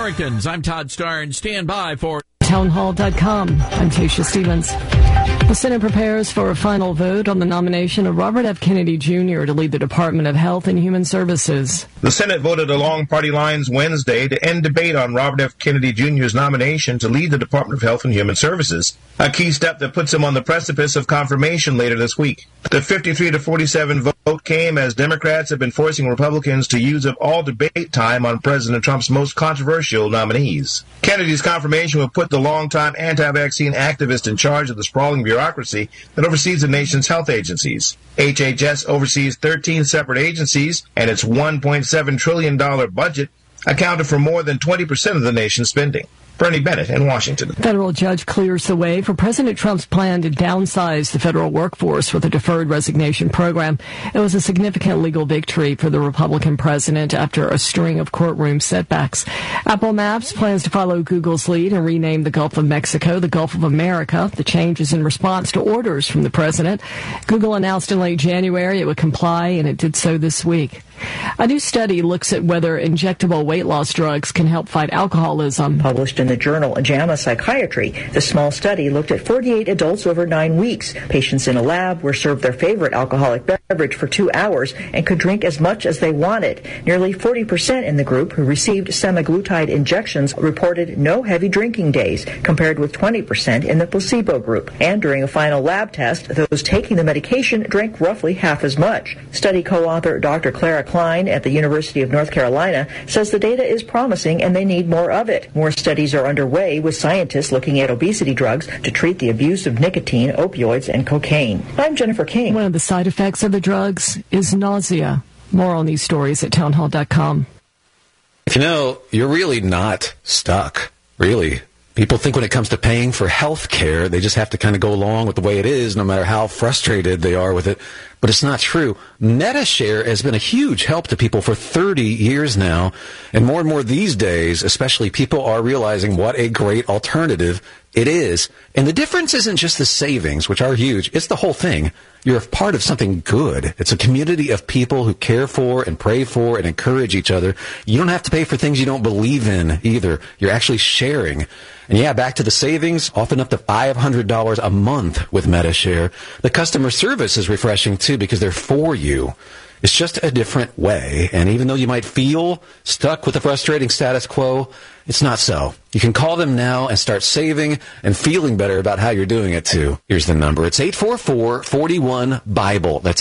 Americans. I'm Todd Starr. Stand by for townhall.com. I'm Tasha Stevens. The Senate prepares for a final vote on the nomination of Robert F. Kennedy Jr. to lead the Department of Health and Human Services. The Senate voted along party lines Wednesday to end debate on Robert F. Kennedy Jr.'s nomination to lead the Department of Health and Human Services, a key step that puts him on the precipice of confirmation later this week. The 53-47 vote came as Democrats have been forcing Republicans to use up all debate time on President Trump's most controversial nominees. Kennedy's confirmation would put the longtime anti-vaccine activist in charge of the sprawling bureaucracy that oversees the nation's health agencies. HHS oversees 13 separate agencies, and its $1.7 trillion budget accounted for more than 20% of the nation's spending. Bernie Bennett in Washington. Federal judge clears the way for President Trump's plan to downsize the federal workforce with a deferred resignation program. It was a significant legal victory for the Republican president after a string of courtroom setbacks. Apple Maps plans to follow Google's lead and rename the Gulf of Mexico the Gulf of America. The change is in response to orders from the president. Google announced in late January it would comply, and it did so this week. A new study looks at whether injectable weight loss drugs can help fight alcoholism. Published in the journal JAMA Psychiatry, the small study looked at 48 adults over 9 weeks. Patients in a lab were served their favorite alcoholic beverage for 2 hours and could drink as much as they wanted. Nearly 40% in the group who received semaglutide injections reported no heavy drinking days, compared with 20% in the placebo group. And during a final lab test, those taking the medication drank roughly half as much. Study co-author Dr. Clara Klein at the University of North Carolina says the data is promising and they need more of it. More studies are underway with scientists looking at obesity drugs to treat the abuse of nicotine, opioids, and cocaine. I'm Jennifer King. One of the side effects of the drugs is nausea. More on these stories at townhall.com. You know, you're really not stuck, really. People think when it comes to paying for health care, they just have to kind of go along with the way it is, no matter how frustrated they are with it. But it's not true. MediShare has been a huge help to people for 30 years now. And more these days, especially, people are realizing what a great alternative it is. And the difference isn't just the savings, which are huge. It's the whole thing. You're a part of something good. It's a community of people who care for and pray for and encourage each other. You don't have to pay for things you don't believe in either. You're actually sharing. And yeah, back to the savings, often up to $500 a month with MediShare. The customer service is refreshing too because they're for you. It's just a different way. And even though you might feel stuck with the frustrating status quo, it's not so. You can call them now and start saving and feeling better about how you're doing it too. Here's the number. It's 844-41-BIBLE. That's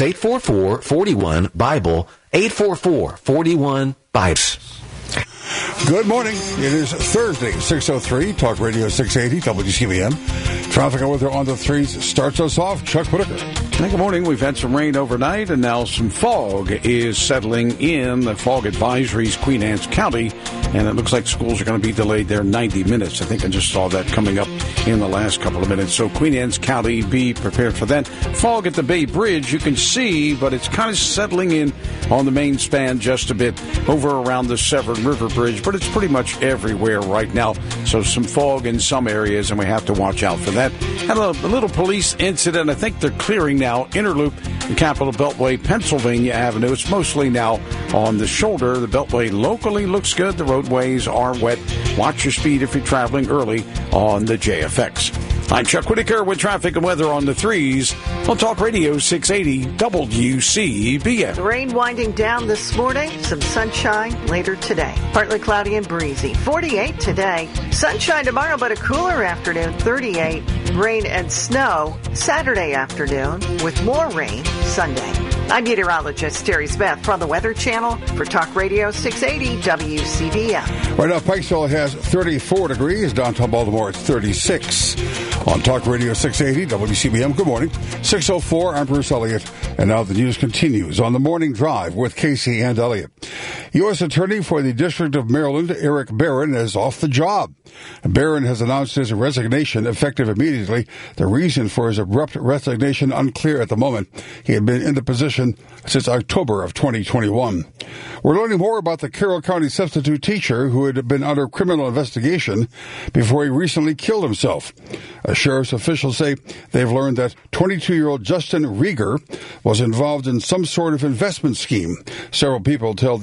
844-41-BIBLE. 844-41-BIBLE. Good morning. It is Thursday, 6:03, Talk Radio 680, WCBM. Traffic and weather on the threes starts us off. Chuck Whitaker. Good morning. We've had some rain overnight, and now some fog is settling in. The fog advisories, Queen Anne's County, and it looks like schools are going to be delayed there 90 minutes. I think I just saw that coming up in the last couple of minutes. So Queen Anne's County, be prepared for that. Fog at the Bay Bridge, you can see, but it's kind of settling in on the main span just a bit over around the Severn River Bridge, but it's pretty much everywhere right now. So some fog in some areas, and we have to watch out for that. Had a little police incident. I think they're clearing now Interloop and Capitol Beltway, Pennsylvania Avenue. It's mostly now on the shoulder. The Beltway locally looks good. The roadways are wet. Watch your speed if you're traveling early on the JFX. I'm Chuck Whitaker with traffic and weather on the threes on Talk Radio 680 WCBM. The rain winding down this morning. Some sunshine later today. Partly cloudy and breezy. 48 today. Sunshine tomorrow, but a cooler afternoon. 38. Rain and snow Saturday afternoon with more rain Sunday. I'm meteorologist Terry Smith from the Weather Channel for Talk Radio 680 WCBM. Right now, Pikesville has 34 degrees. Downtown Baltimore, it's 36. On Talk Radio 680 WCBM. Good morning. 6:04. I'm Bruce Elliott. And now the news continues on the Morning Drive with Casey and Elliott. U.S. Attorney for the District of Maryland, Eric Barron, is off the job. Barron has announced his resignation effective immediately. The reason for his abrupt resignation unclear at the moment. He had been in the position since October of 2021. We're learning more about the Carroll County substitute teacher who had been under criminal investigation before he recently killed himself. Sheriff's officials say they've learned that 22-year-old Justin Rieger was involved in some sort of investment scheme. Several people tell the Baltimore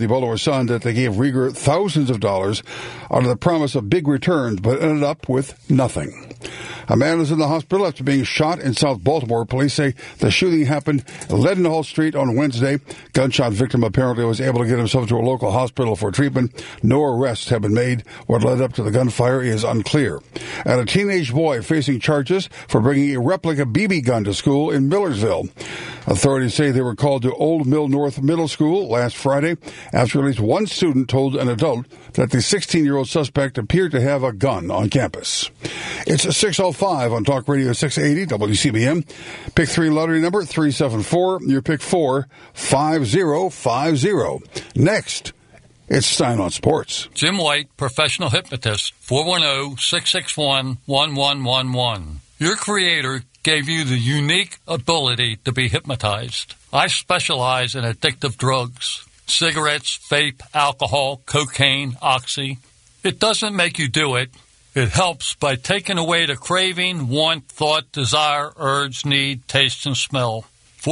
son that they gave Rieger thousands of dollars under the promise of big returns, but ended up with nothing. A man is in the hospital after being shot in South Baltimore. Police say the shooting happened at Leadenhall Street on Wednesday. Gunshot victim apparently was able to get himself to a local hospital for treatment. No arrests have been made. What led up to the gunfire is unclear. And a teenage boy facing charges for bringing a replica BB gun to school in Millersville. Authorities say they were called to Old Mill North Middle School last Friday after at least one student told an adult that the 16-year-old suspect appeared to have a gun on campus. It's 6:05 on Talk Radio 680 WCBM. Pick 3 lottery number 374. Your pick 4 5050. Next, it's Stein on Sports. Jim White, professional hypnotist, 410-661-1111. Your creator gave you the unique ability to be hypnotized. I specialize in addictive drugs. Cigarettes, vape, alcohol, cocaine, oxy. It doesn't make you do it. It helps by taking away the craving, want, thought, desire, urge, need, taste, and smell.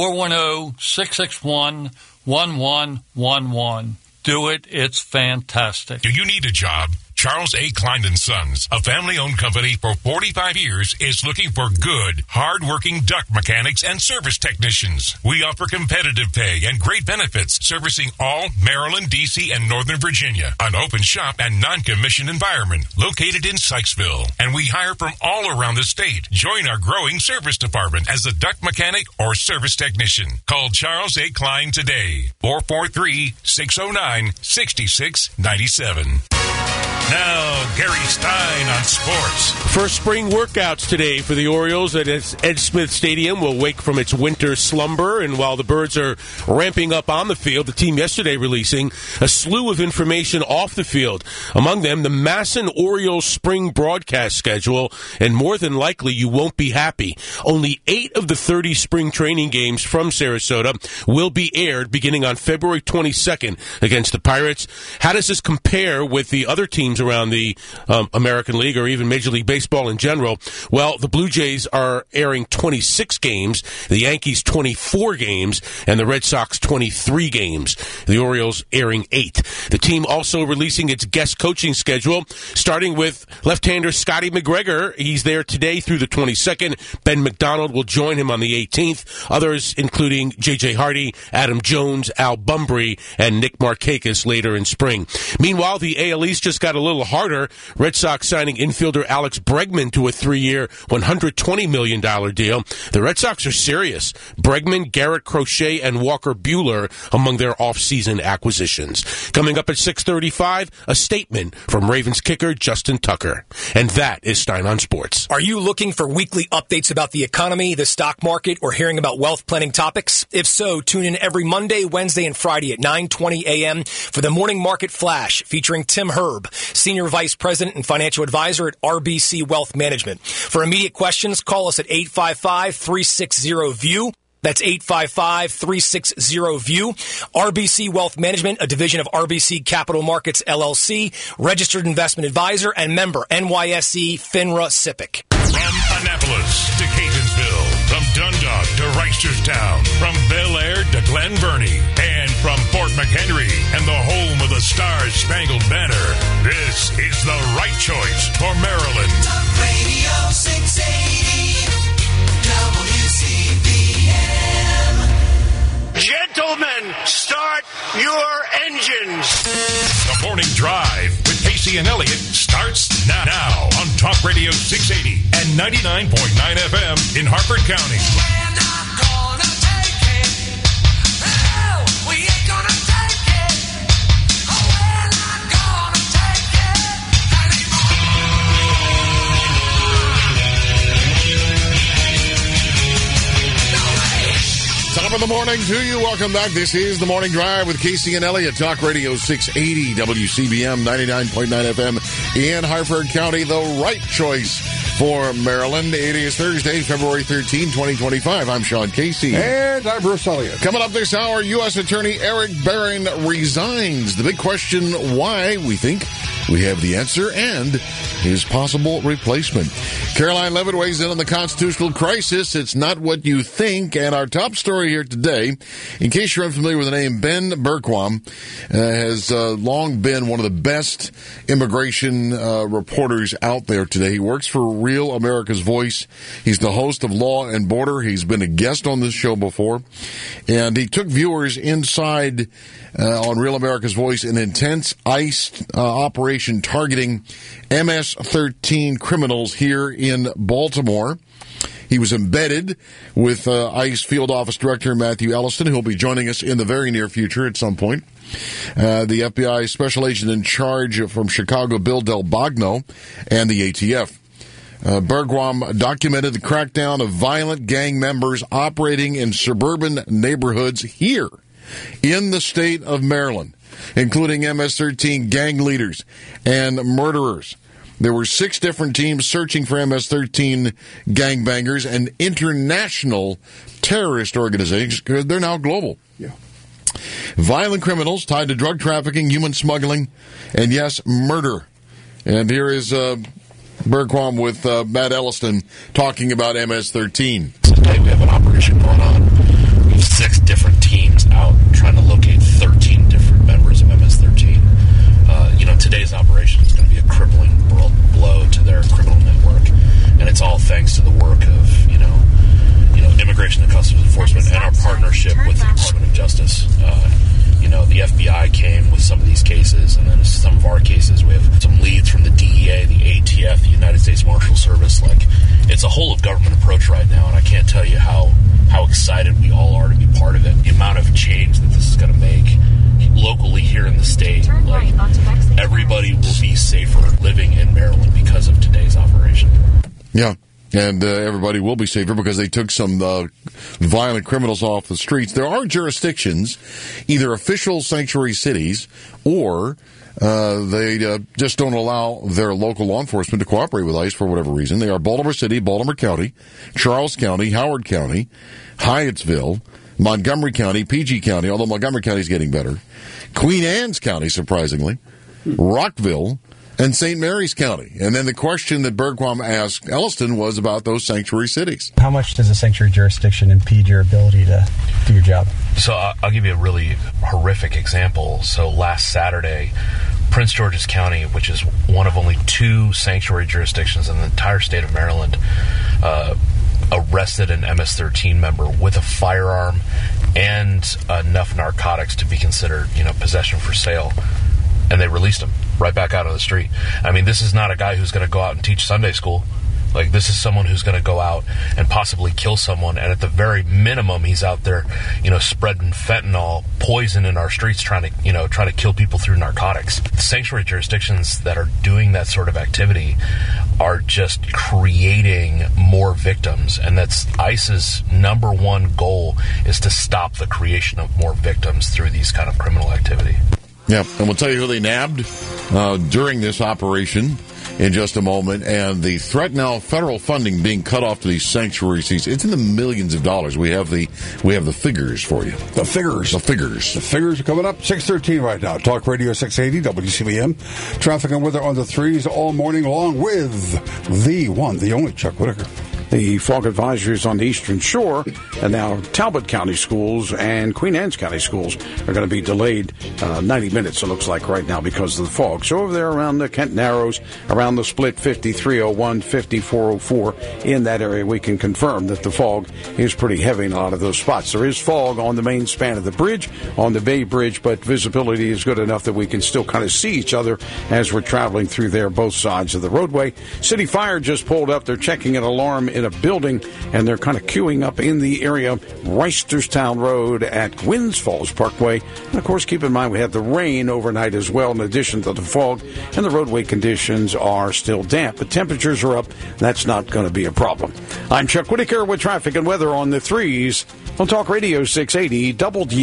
410-661-1111. Do it. It's fantastic. Do you need a job? Charles A. Klein & Sons, a family-owned company for 45 years, is looking for good, hard-working duct mechanics and service technicians. We offer competitive pay and great benefits, servicing all Maryland, D.C., and Northern Virginia. An open shop and non-commissioned environment located in Sykesville. And we hire from all around the state. Join our growing service department as a duct mechanic or service technician. Call Charles A. Klein today, 443-609-6697. Now, Gary Stein on sports. First spring workouts today for the Orioles at Ed Smith Stadium will wake from its winter slumber. And while the Birds are ramping up on the field, the team yesterday releasing a slew of information off the field. Among them, the Masson Orioles spring broadcast schedule. And more than likely, you won't be happy. Only 8 of the 30 spring training games from Sarasota will be aired beginning on February 22nd against the Pirates. How does this compare with the other teams around the American League or even Major League Baseball in general? Well, the Blue Jays are airing 26 games, the Yankees 24 games, and the Red Sox 23 games. The Orioles airing 8. The team also releasing its guest coaching schedule, starting with left-hander Scotty McGregor. He's there today through the 22nd. Ben McDonald will join him on the 18th. Others including J.J. Hardy, Adam Jones, Al Bumbry, and Nick Markakis later in spring. Meanwhile, the AL East just got a little harder. Red Sox signing infielder Alex Bregman to a 3-year, $120 million deal. The Red Sox are serious. Bregman, Garrett Crochet, and Walker Buehler among their offseason acquisitions. Coming up at 6:35, a statement from Ravens kicker Justin Tucker. And that is Stein on Sports. Are you looking for weekly updates about the economy, the stock market, or hearing about wealth planning topics? If so, tune in every Monday, Wednesday, and Friday at 9:20 a.m. for the Morning Market Flash featuring Tim Herb, Senior Vice President and Financial Advisor at RBC Wealth Management. For immediate questions, call us at 855-360-VIEW. That's 855-360-VIEW. RBC Wealth Management, a division of RBC Capital Markets, LLC, registered investment advisor and member NYSE FINRA SIPC. From Annapolis to Catonsville, from Dundalk to Reisterstown, from Bel Air to Glen Burnie, and from Fort McHenry and the home of the Star-Spangled Banner, this is the right choice for Maryland. Talk Radio 680 WCBM. Gentlemen, start your engines. The Morning Drive with Casey and Elliott starts now on Talk Radio 680 and 99.9 FM in Harford County. We're not gonna take it. Oh, we ain't gonna take it. Oh, we're not gonna take it anymore. Top of the morning to you. Welcome back. This is the Morning Drive with Casey and Elliott. Talk Radio 680 WCBM 99.9 FM in Harford County. The right choice for Maryland. It is Thursday, February 13, 2025. I'm Sean Casey. And I'm Bruce Elliott. Coming up this hour, U.S. Attorney Eric Barron resigns. The big question, why, we think, We have the answer and his possible replacement. Caroline Levitt weighs in on the constitutional crisis. It's not what you think. And our top story here today, in case you're unfamiliar with the name, Ben Bergquam has long been one of the best immigration reporters out there today. He works for Real America's Voice. He's the host of Law and Border. He's been a guest on this show before. And he took viewers inside on Real America's Voice an intense ICE operation targeting MS-13 criminals here in Baltimore. He was embedded with ICE Field Office Director Matthew Elliston, who will be joining us in the very near future at some point. The FBI Special Agent in Charge from Chicago, Bill Del Bagno, and the ATF. Bergquam documented the crackdown of violent gang members operating in suburban neighborhoods here in the state of Maryland, including MS-13 gang leaders and murderers. There were 6 different teams searching for MS-13 gangbangers and international terrorist organizations, because they're now global. Yeah. Violent criminals tied to drug trafficking, human smuggling, and, yes, murder. And here is Bergquam with Matt Elliston talking about MS-13. Today we have an operation going on. We have 6 different teams out trying to locate 13 different members of MS-13. Today's operation is going to be a crippling blow to their criminal network, and it's all thanks to the work of Immigration and Customs Enforcement and our partnership with the Department of Justice. The FBI came with some of these cases, and then some of our cases we have some leads from the DEA, the ATF, the United States Marshal Service. It's a whole of government approach right now, and I can't tell you how excited we all are to be part of it. The amount of change that this is going to make locally here in the state, everybody will be safer living in Maryland because of today's operation. Yeah. And everybody will be safer because they took some violent criminals off the streets. There are jurisdictions, either official sanctuary cities, or they just don't allow their local law enforcement to cooperate with ICE for whatever reason. They are Baltimore City, Baltimore County, Charles County, Howard County, Hyattsville, Montgomery County, PG County, although Montgomery County is getting better, Queen Anne's County, surprisingly, Rockville, and St. Mary's County. And then the question that Bergquam asked Elliston was about those sanctuary cities. How much does a sanctuary jurisdiction impede your ability to do your job? So I'll give you a really horrific example. So last Saturday, Prince George's County, which is one of only 2 sanctuary jurisdictions in the entire state of Maryland, arrested an MS-13 member with a firearm and enough narcotics to be considered, possession for sale. And they released him right back out on the street. I mean, this is not a guy who's going to go out and teach Sunday school. This is someone who's going to go out and possibly kill someone. And at the very minimum, he's out there, spreading fentanyl, poison in our streets, trying to kill people through narcotics. The sanctuary jurisdictions that are doing that sort of activity are just creating more victims. And that's ICE's number one goal, is to stop the creation of more victims through these kind of criminal activity. Yeah, and we'll tell you who they nabbed during this operation in just a moment. And the threat now, federal funding being cut off to these sanctuary cities, it's in the millions of dollars. We have the figures for you. The figures are coming up. 6:13 right now. Talk Radio 680 WCBM. Traffic and weather on the 3s all morning long with the one, the only Chuck Whitaker. The fog advisories on the Eastern Shore, and now Talbot County schools and Queen Anne's County schools are going to be delayed 90 minutes, it looks like, right now because of the fog. So over there around the Kent Narrows, around the split 5301, 5404, in that area, we can confirm that the fog is pretty heavy in a lot of those spots. There is fog on the main span of the bridge, on the Bay Bridge, but visibility is good enough that we can still kind of see each other as we're traveling through there, both sides of the roadway. City Fire just pulled up. They're checking an alarm in a building, and they're kind of queuing up in the area, Reisterstown Road at Winds Falls Parkway. And of course, keep in mind we had the rain overnight as well, in addition to the fog, and the roadway conditions are still damp, but temperatures are up. That's not going to be a problem. I'm Chuck Whitaker with traffic and weather on the 3s on Talk Radio 680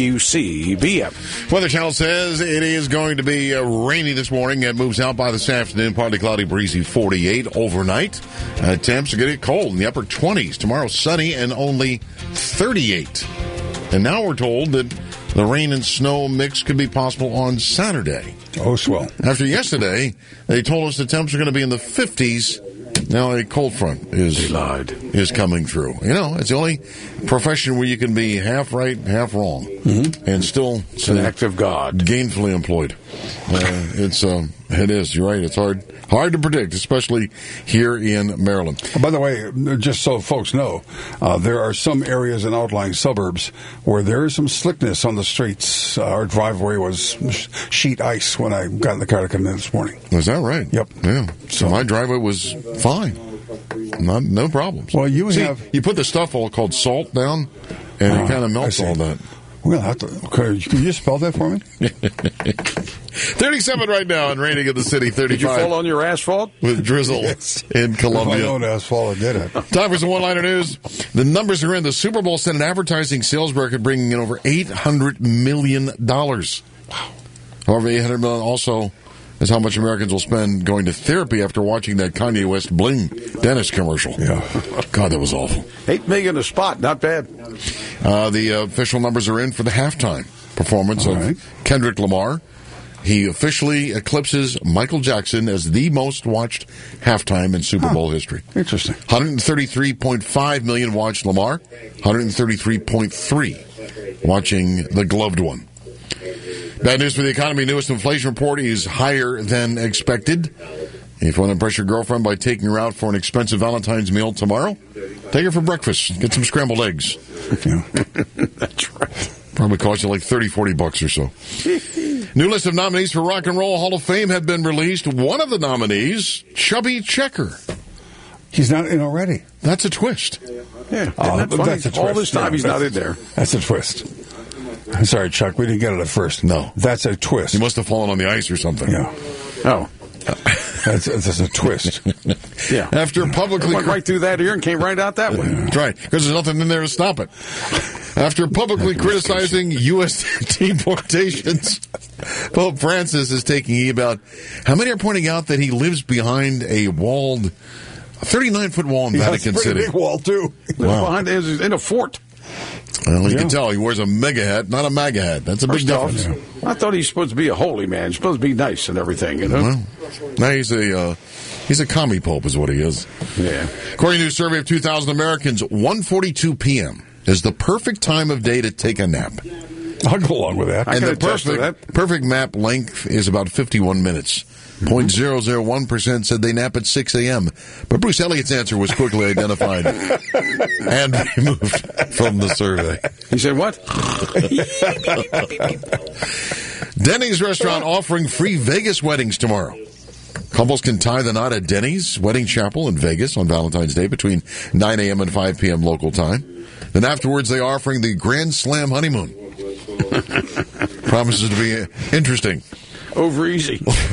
WCBM. Weather Channel says it is going to be rainy this morning. It moves out by this afternoon, partly cloudy, breezy, 48 overnight. Temps are going to get cold in the upper 20s. Tomorrow, sunny and only 38. And now we're told that The rain and snow mix could be possible on Saturday. Oh, swell. After yesterday, they told us the temps are going to be in the 50s. Now a cold front is coming through. You know, it's the only profession where you can be half right, half wrong, and still It's an act of God. gainfully employed. It is. You're right. It's hard to predict, especially here in Maryland. By the way, just so folks know, there are some areas in outlying suburbs where there is some slickness on the streets. Our driveway was sheet ice when I got in the car to come in this morning. Is that right? Yep. Yeah. So my driveway was fine. No problems. Well, you put the stuff all called salt down, and it kind of melts all that. We'll have to. Can you spell that for me? 37 right now, and raining in the city. 35. Did you fall on your asphalt? With drizzle in Columbia. If I owned asphalt, I did it. Time for some one-liner news. The numbers are in. The Super Bowl set an advertising sales record, bringing in over $800 million. Wow. However, $800 million also is how much Americans will spend going to therapy after watching that Kanye West Bling dentist commercial. Yeah. God, that was awful. $8 million a spot, not bad. The official numbers are in for the halftime performance of Kendrick Lamar. He officially eclipses Michael Jackson as the most watched halftime in Super Bowl history. Interesting. 133.5 million watched Lamar, 133.3 watching the gloved one. Bad news for the economy. Newest inflation report is higher than expected. If you want to impress your girlfriend by taking her out for an expensive Valentine's meal tomorrow, take her for breakfast. Get some scrambled eggs. Yeah. That's right. Probably cost you like $30-40 or so. New list of nominees for Rock and Roll Hall of Fame have been released. One of the nominees, Chubby Checker. He's not in already. That's a twist. Yeah. That's a twist. All this time he's not in there. That's a twist. I'm sorry, Chuck. We didn't get it at first. No. That's a twist. He must have fallen on the ice or something. Yeah. Oh. That's a twist. Yeah. After publicly... It went right through that ear and came right out that way. That's right, because there's nothing in there to stop it. After publicly criticizing U.S. deportations, Pope Francis is taking heat about how many are pointing out that he lives behind a walled, 39-foot wall in Vatican That's a City. pretty big wall, too. Wow. Behind in a fort. Well, you can tell he wears a mega hat, not a MAGA hat. That's a big difference. I thought he's supposed to be a holy man. He's supposed to be nice and everything, you know? Well, now he's a commie pope is what he is. Yeah. According to a survey of 2,000 Americans, 1:42 p.m. is the perfect time of day to take a nap. I'll go along with that. And the perfect nap length is about 51 minutes. 0.001% said they nap at 6 a.m. But Bruce Elliott's answer was quickly identified and removed from the survey. He said what? Denny's restaurant offering free Vegas weddings tomorrow. Couples can tie the knot at Denny's Wedding Chapel in Vegas on Valentine's Day between 9 a.m. and 5 p.m. local time. Then afterwards, they are offering the Grand Slam honeymoon. Promises to be interesting. Over easy. A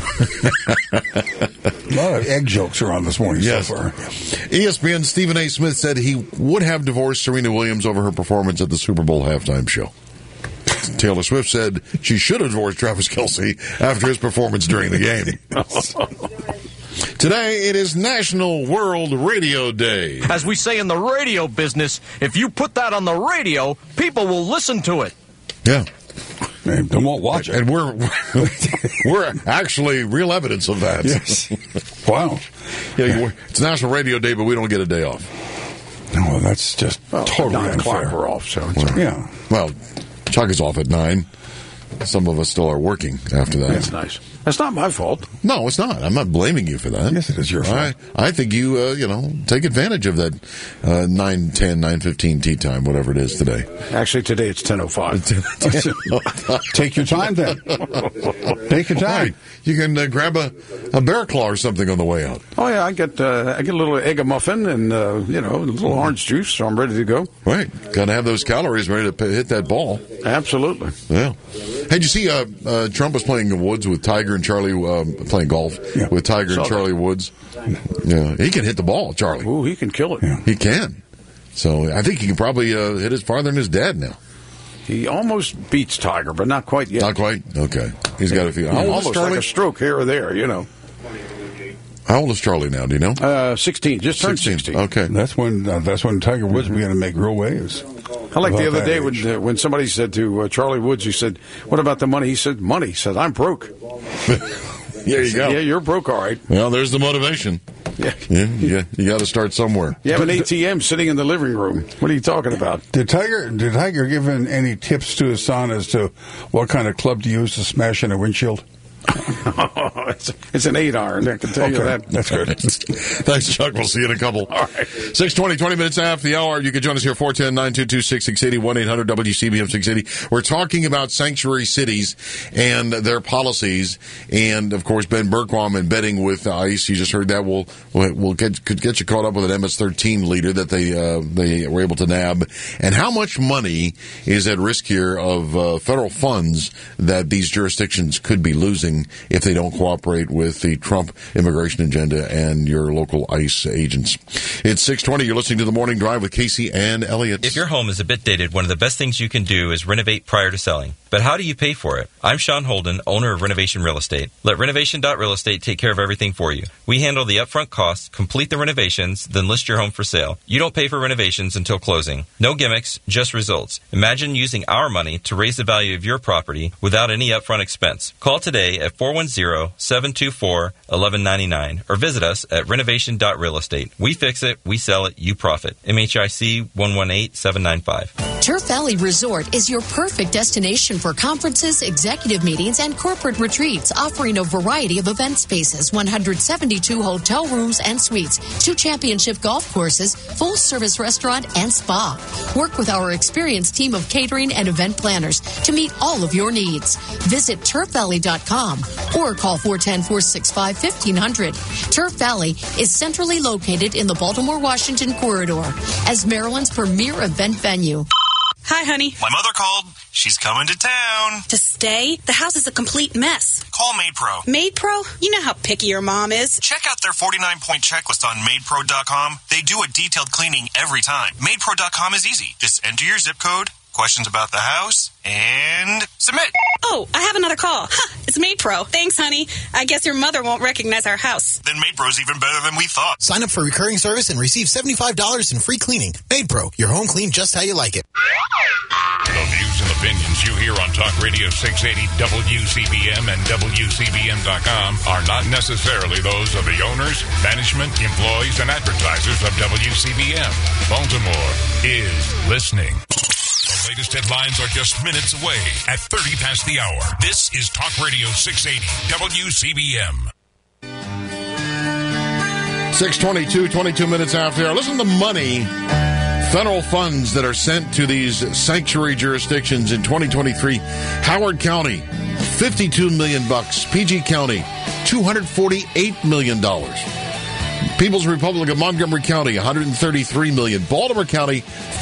lot of egg jokes around this morning so far. ESPN's Stephen A. Smith said he would have divorced Serena Williams over her performance at the Super Bowl halftime show. Taylor Swift said she should have divorced Travis Kelce after his performance during the game. Today, it is National World Radio Day. As we say in the radio business, if you put that on the radio, people will listen to it. Yeah. They won't watch it. And we're actually real evidence of that. Yes. Wow. Yeah, it's National Radio Day, but we don't get a day off. No, that's just totally 9 o'clock unfair. we're off, so Yeah. Well, Chuck is off at 9. Some of us still are working after that. That's nice. That's not my fault. No, it's not. I'm not blaming you for that. Yes, it is your fault. I think you, take advantage of that 9:10, 9:15 tea time, whatever it is today. Actually, today it's 10:05. Take your time then. Take your time. Right. You can grab a bear claw or something on the way out. Oh yeah, I get a little egg muffin and a little orange juice, so I'm ready to go. Right, got to have those calories ready to hit that ball. Absolutely. Yeah. Hey, did you see Trump was playing the Woods with Tiger and Charlie playing golf with Tiger and Charlie Woods? Yeah, he can hit the ball, Charlie. Ooh, he can kill it. Yeah. He can. So I think he can probably hit it farther than his dad now. He almost beats Tiger, but not quite yet. Not quite? Okay. He's got a few. How old is Almost Charlie? like a stroke here or there, How old is Charlie now? Do you know? 16. Just turned 16. Okay. That's when Tiger Woods began to make real waves. I like the about other day that when somebody said to Charlie Woods, he said, "What about the money?" He said, "Money." He said, "I'm broke." There you go. Yeah, you're broke, all right. Well, there's the motivation. Yeah. You got to start somewhere. You have an ATM sitting in the living room. What are you talking about? Did Tiger give any tips to his son as to what kind of club to use to smash in a windshield? It's an 8-iron, I can tell you that. That's good. Thanks, Chuck. We'll see you in a couple. All right. 6:20, 20 minutes after the hour. You can join us here, 410-922-6680, 1-800-WCBM-680. We're talking about sanctuary cities and their policies. And, of course, Ben Bergquam embedding with ICE. You just heard that. Could get you caught up with an MS-13 leader that they were able to nab. And how much money is at risk here of federal funds that these jurisdictions could be losing if they don't cooperate with the Trump immigration agenda and your local ICE agents. It's 6:20. You're listening to The Morning Drive with Casey and Elliott. If your home is a bit dated, one of the best things you can do is renovate prior to selling. But how do you pay for it? I'm Sean Holden, owner of Renovation Real Estate. Let Renovation.Real Estate take care of everything for you. We handle the upfront costs, complete the renovations, then list your home for sale. You don't pay for renovations until closing. No gimmicks, just results. Imagine using our money to raise the value of your property without any upfront expense. Call today at 410-724-1199 or visit us at Renovation.Real Estate. We fix it, we sell it, you profit. MHIC 118795. Turf Valley Resort is your perfect destination for conferences, executive meetings, and corporate retreats, offering a variety of event spaces, 172 hotel rooms and suites, 2 championship golf courses, full-service restaurant, and spa. Work with our experienced team of catering and event planners to meet all of your needs. Visit turfvalley.com or call 410-465-1500. Turf Valley is centrally located in the Baltimore-Washington corridor as Maryland's premier event venue. Hi, honey. My mother called. She's coming to town. To stay? The house is a complete mess. Call MaidPro. MaidPro? You know how picky your mom is. Check out their 49-point checklist on MaidPro.com. They do a detailed cleaning every time. MaidPro.com is easy. Just enter your zip code, questions about the house, and submit. Oh, I have another call. Huh, it's MaidPro. Thanks, honey. I guess your mother won't recognize our house. Then MaidPro's even better than we thought. Sign up for recurring service and receive $75 in free cleaning. MaidPro, your home clean just how you like it. The views and opinions you hear on Talk Radio 680 WCBM and WCBM.com are not necessarily those of the owners, management, employees, and advertisers of WCBM. Baltimore is listening. The latest headlines are just minutes away at 30 past the hour. This is Talk Radio 680 WCBM. 6:22, 22 minutes after the hour. Listen to the money. Federal funds that are sent to these sanctuary jurisdictions in 2023. Howard County, $52 million. PG County, $248 million. People's Republic of Montgomery County, $133 million. Baltimore County,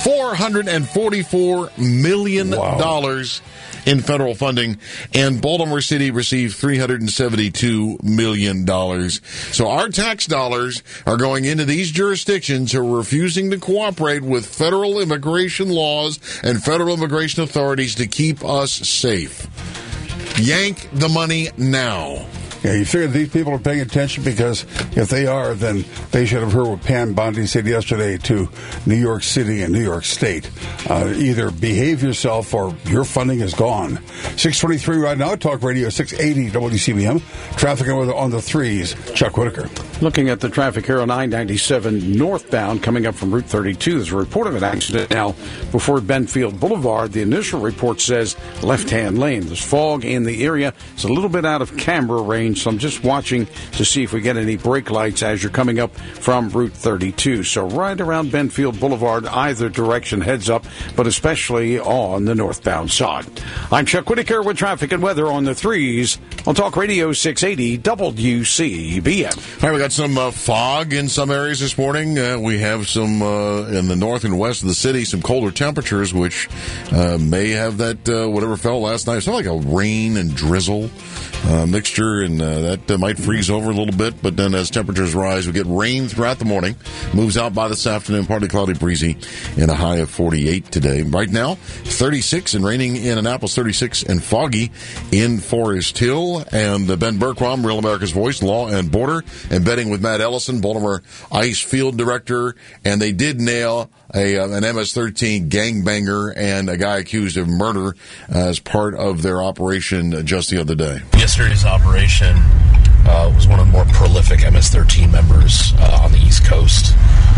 $444 million in federal funding. And Baltimore City received $372 million. So our tax dollars are going into these jurisdictions who are refusing to cooperate with federal immigration laws and federal immigration authorities to keep us safe. Yank the money now. Yeah, you figure these people are paying attention, because if they are, then they should have heard what Pam Bondi said yesterday to New York City and New York State. Either behave yourself or your funding is gone. 6:23 right now, Talk Radio 680 WCBM. Traffic and weather on the 3s. Chuck Whitaker. Looking at the traffic here on I-97 northbound coming up from Route 32. There's a report of an accident now before Benfield Boulevard. The initial report says left-hand lane. There's fog in the area. It's a little bit out of camera range, so I'm just watching to see if we get any brake lights as you're coming up from Route 32. So right around Benfield Boulevard, either direction, heads up, but especially on the northbound side. I'm Chuck Whitaker with traffic and weather on the 3s on Talk Radio 680 WCBM. All right, we got some fog in some areas this morning. We have some in the north and west of the city, some colder temperatures, which may have that whatever fell last night. It's not like a rain and drizzle mixture, and and that might freeze over a little bit, but then as temperatures rise, we get rain throughout the morning. Moves out by this afternoon, partly cloudy, breezy, and a high of 48 today. Right now, 36 and raining in Annapolis, 36 and foggy in Forest Hill. And Ben Bergquam, Real America's Voice, Law and Border, embedding with Matt Ellison, Baltimore ICE Field Director, and they did nail an MS-13 gangbanger and a guy accused of murder as part of their operation just the other day. Yesterday's operation was one of the more prolific MS-13 members on the East Coast.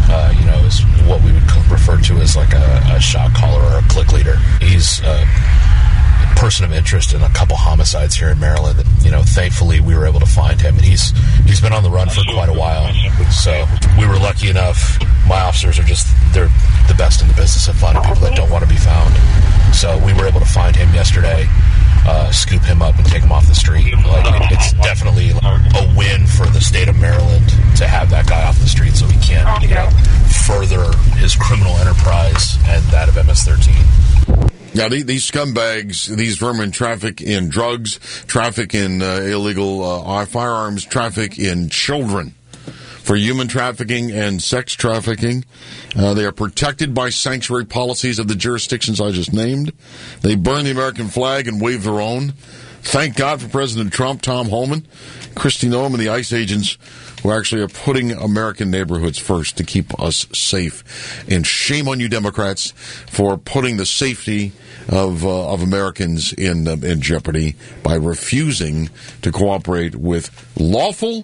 Is what we would refer to as like a shot caller or a click leader. He's a person of interest in a couple homicides here in Maryland. Thankfully we were able to find him, and he's been on the run for quite a while. So we were lucky enough. My officers they're the best in the business of finding people that don't want to be found. So we were able to find him yesterday, scoop him up and take him off the street. It's definitely a win for the state of Maryland to have that guy off the street so he can't, further his criminal enterprise and that of MS-13. Now, these scumbags, these vermin traffic in drugs, traffic in illegal firearms, traffic in children for human trafficking and sex trafficking. They are protected by sanctuary policies of the jurisdictions I just named. They burn the American flag and wave their own. Thank God for President Trump, Tom Homan, Kristi Noem, and the ICE agents who actually are putting American neighborhoods first to keep us safe. And shame on you, Democrats, for putting the safety of Americans in jeopardy by refusing to cooperate with lawful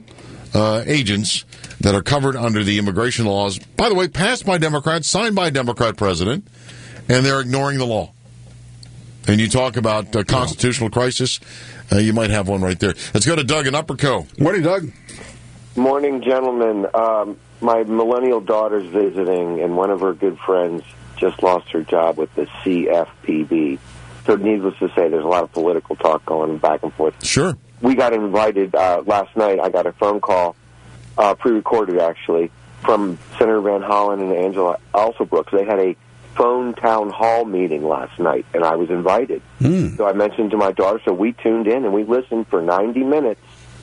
agents that are covered under the immigration laws, by the way, passed by Democrats, signed by a Democrat president, and they're ignoring the law. And you talk about a constitutional crisis, you might have one right there. Let's go to Doug in Upper Co. Morning, Doug. Morning, gentlemen. My millennial daughter's visiting, and one of her good friends just lost her job with the CFPB. So needless to say, there's a lot of political talk going back and forth. Sure. We got invited last night. I got a phone call, pre-recorded actually, from Senator Van Hollen and Angela Alsobrooks. They had a phone town hall meeting last night, and I was invited. So I mentioned to my daughter, so we tuned in and we listened for 90 minutes.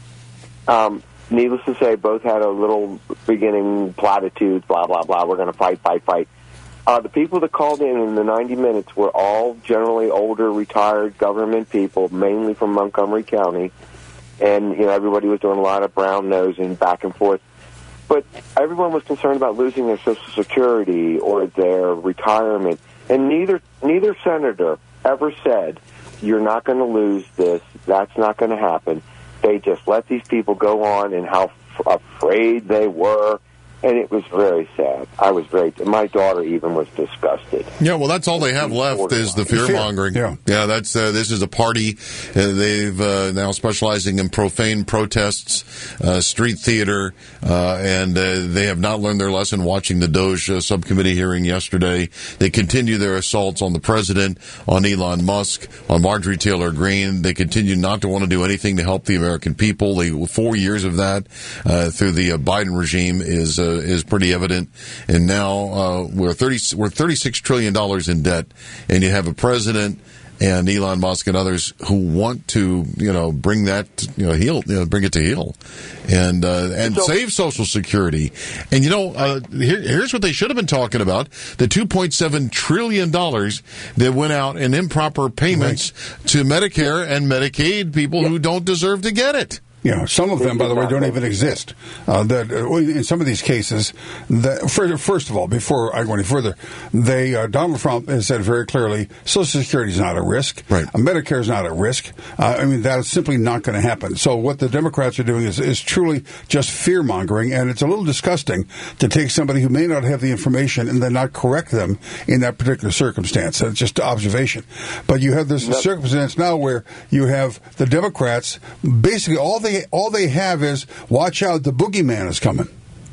Needless to say, both had a little beginning platitudes, blah, blah, blah. We're going to fight. The people that called in the 90 minutes were all generally older, retired government people, mainly from Montgomery County. And, everybody was doing a lot of brown nosing back and forth. But everyone was concerned about losing their Social Security or their retirement. And neither senator ever said, you're not going to lose this, that's not going to happen. They just let these people go on and how afraid they were. And it was very sad. My daughter even was disgusted. Yeah, well, that's all they have left is the fear-mongering. Yeah, that's, this is a party. They've now specializing in profane protests, street theater, and they have not learned their lesson watching the DOJ subcommittee hearing yesterday. They continue their assaults on the president, on Elon Musk, on Marjorie Taylor Greene. They continue not to want to do anything to help the American people. 4 years of that through the Biden regime is pretty evident. And now we're $36 trillion in debt, and you have a president and Elon Musk and others who want to, bring that, bring it to heel, and save Social Security. And here's what they should have been talking about: the $2.7 trillion that went out in improper payments to Medicare and Medicaid people who don't deserve to get it. Some of them, by the way, don't even exist. In some of these cases, first of all, before I go any further, Donald Trump has said very clearly, Social Security is not at risk. Right. Medicare is not at risk. That is simply not going to happen. So what the Democrats are doing is truly just fear-mongering, and it's a little disgusting to take somebody who may not have the information and then not correct them in that particular circumstance. It's just observation. But you have this circumstance now where you have the Democrats, basically all they have is, watch out, the boogeyman is coming.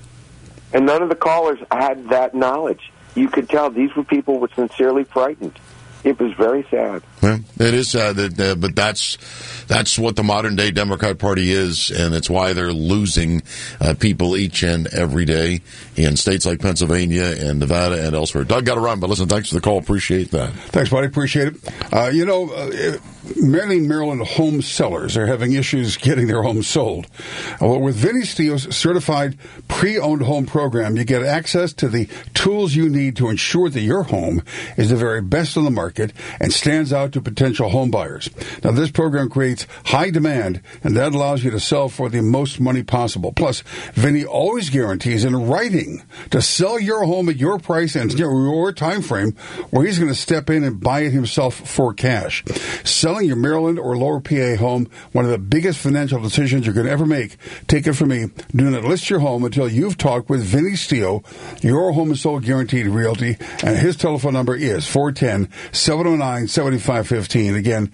And none of the callers had that knowledge. You could tell these were people who were sincerely frightened. It was very sad. Well, it is sad, but that's what the modern day Democrat Party is, and it's why they're losing people each and every day in states like Pennsylvania and Nevada and elsewhere. Doug, got to run, but listen, thanks for the call. Appreciate that. Thanks, buddy. Appreciate it. Many Maryland home sellers are having issues getting their homes sold. Well, with Vinny Steele's certified pre-owned home program, you get access to the tools you need to ensure that your home is the very best on the market and stands out to potential home buyers. Now, this program creates high demand, and that allows you to sell for the most money possible. Plus, Vinny always guarantees in writing to sell your home at your price and your time frame, where he's going to step in and buy it himself for cash. Selling your Maryland or Lower PA home, one of the biggest financial decisions you're going to ever make. Take it from me. Do not list your home until you've talked with Vinny Steele, your home and sold guaranteed realty, and his telephone number is 410-709-7515. Again,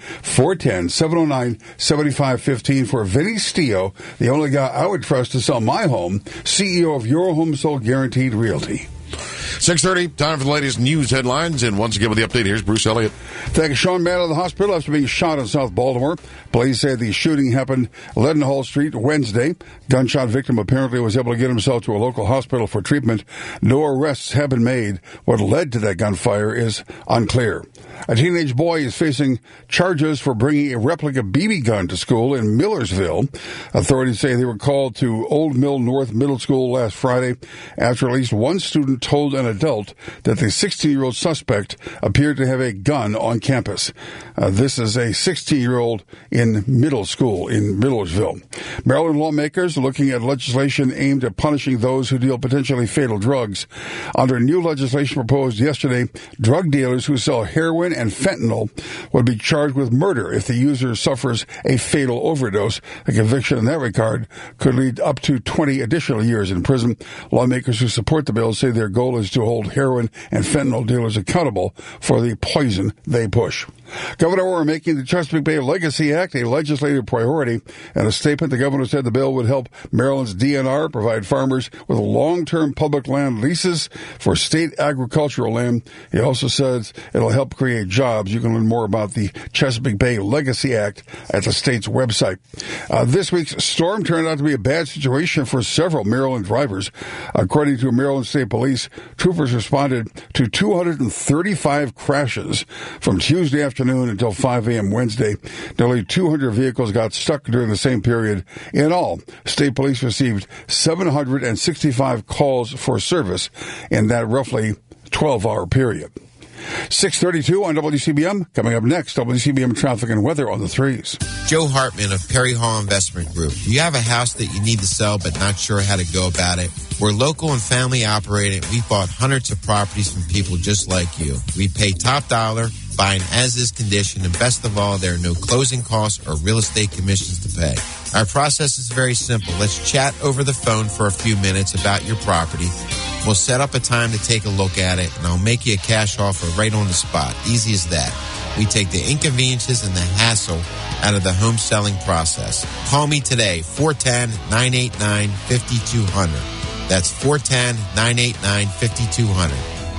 410-709-7515 for Vinny Steele, the only guy I would trust to sell my home, CEO of your home and sold guaranteed realty. 6:30, time for the latest news headlines, and once again with the update, here's Bruce Elliott. Thank you. Sean Mann of the hospital after being shot in South Baltimore. Police say the shooting happened Leadenhall Street Wednesday. Gunshot victim apparently was able to get himself to a local hospital for treatment. No arrests have been made. What led to that gunfire is unclear. A teenage boy is facing charges for bringing a replica BB gun to school in Millersville. Authorities say they were called to Old Mill North Middle School last Friday after at least one student told an adult that the 16-year-old suspect appeared to have a gun on campus. This is a 16-year-old in middle school in Millersville. Maryland lawmakers are looking at legislation aimed at punishing those who deal potentially fatal drugs. Under new legislation proposed yesterday, drug dealers who sell heroin and fentanyl would be charged with murder if the user suffers a fatal overdose. A conviction in that regard could lead up to 20 additional years in prison. Lawmakers who support the bill say their goal is to hold heroin and fentanyl dealers accountable for the poison they push. Governor Orr making the Chesapeake Bay Legacy Act a legislative priority. In a statement, the governor said the bill would help Maryland's DNR provide farmers with long-term public land leases for state agricultural land. He also says it'll help create jobs. You can learn more about the Chesapeake Bay Legacy Act at the state's website. This week's storm turned out to be a bad situation for several Maryland drivers. According to Maryland State Police, troopers responded to 235 crashes from Tuesday afternoon until 5 a.m. Wednesday. Nearly 200 vehicles got stuck during the same period. In all, state police received 765 calls for service in that roughly 12-hour period. 6:32 on WCBM. Coming up next, WCBM traffic and weather on the threes. Joe Hartman of Perry Hall Investment Group. Do you have a house that you need to sell but not sure how to go about it? We're local and family operated. We've bought hundreds of properties from people just like you. We pay top dollar, buy an as-is condition, and best of all, there are no closing costs or real estate commissions to pay. Our process is very simple. Let's chat over the phone for a few minutes about your property. We'll set up a time to take a look at it, and I'll make you a cash offer right on the spot. Easy as that. We take the inconveniences and the hassle out of the home selling process. Call me today, 410-989-5200. That's 410-989-5200.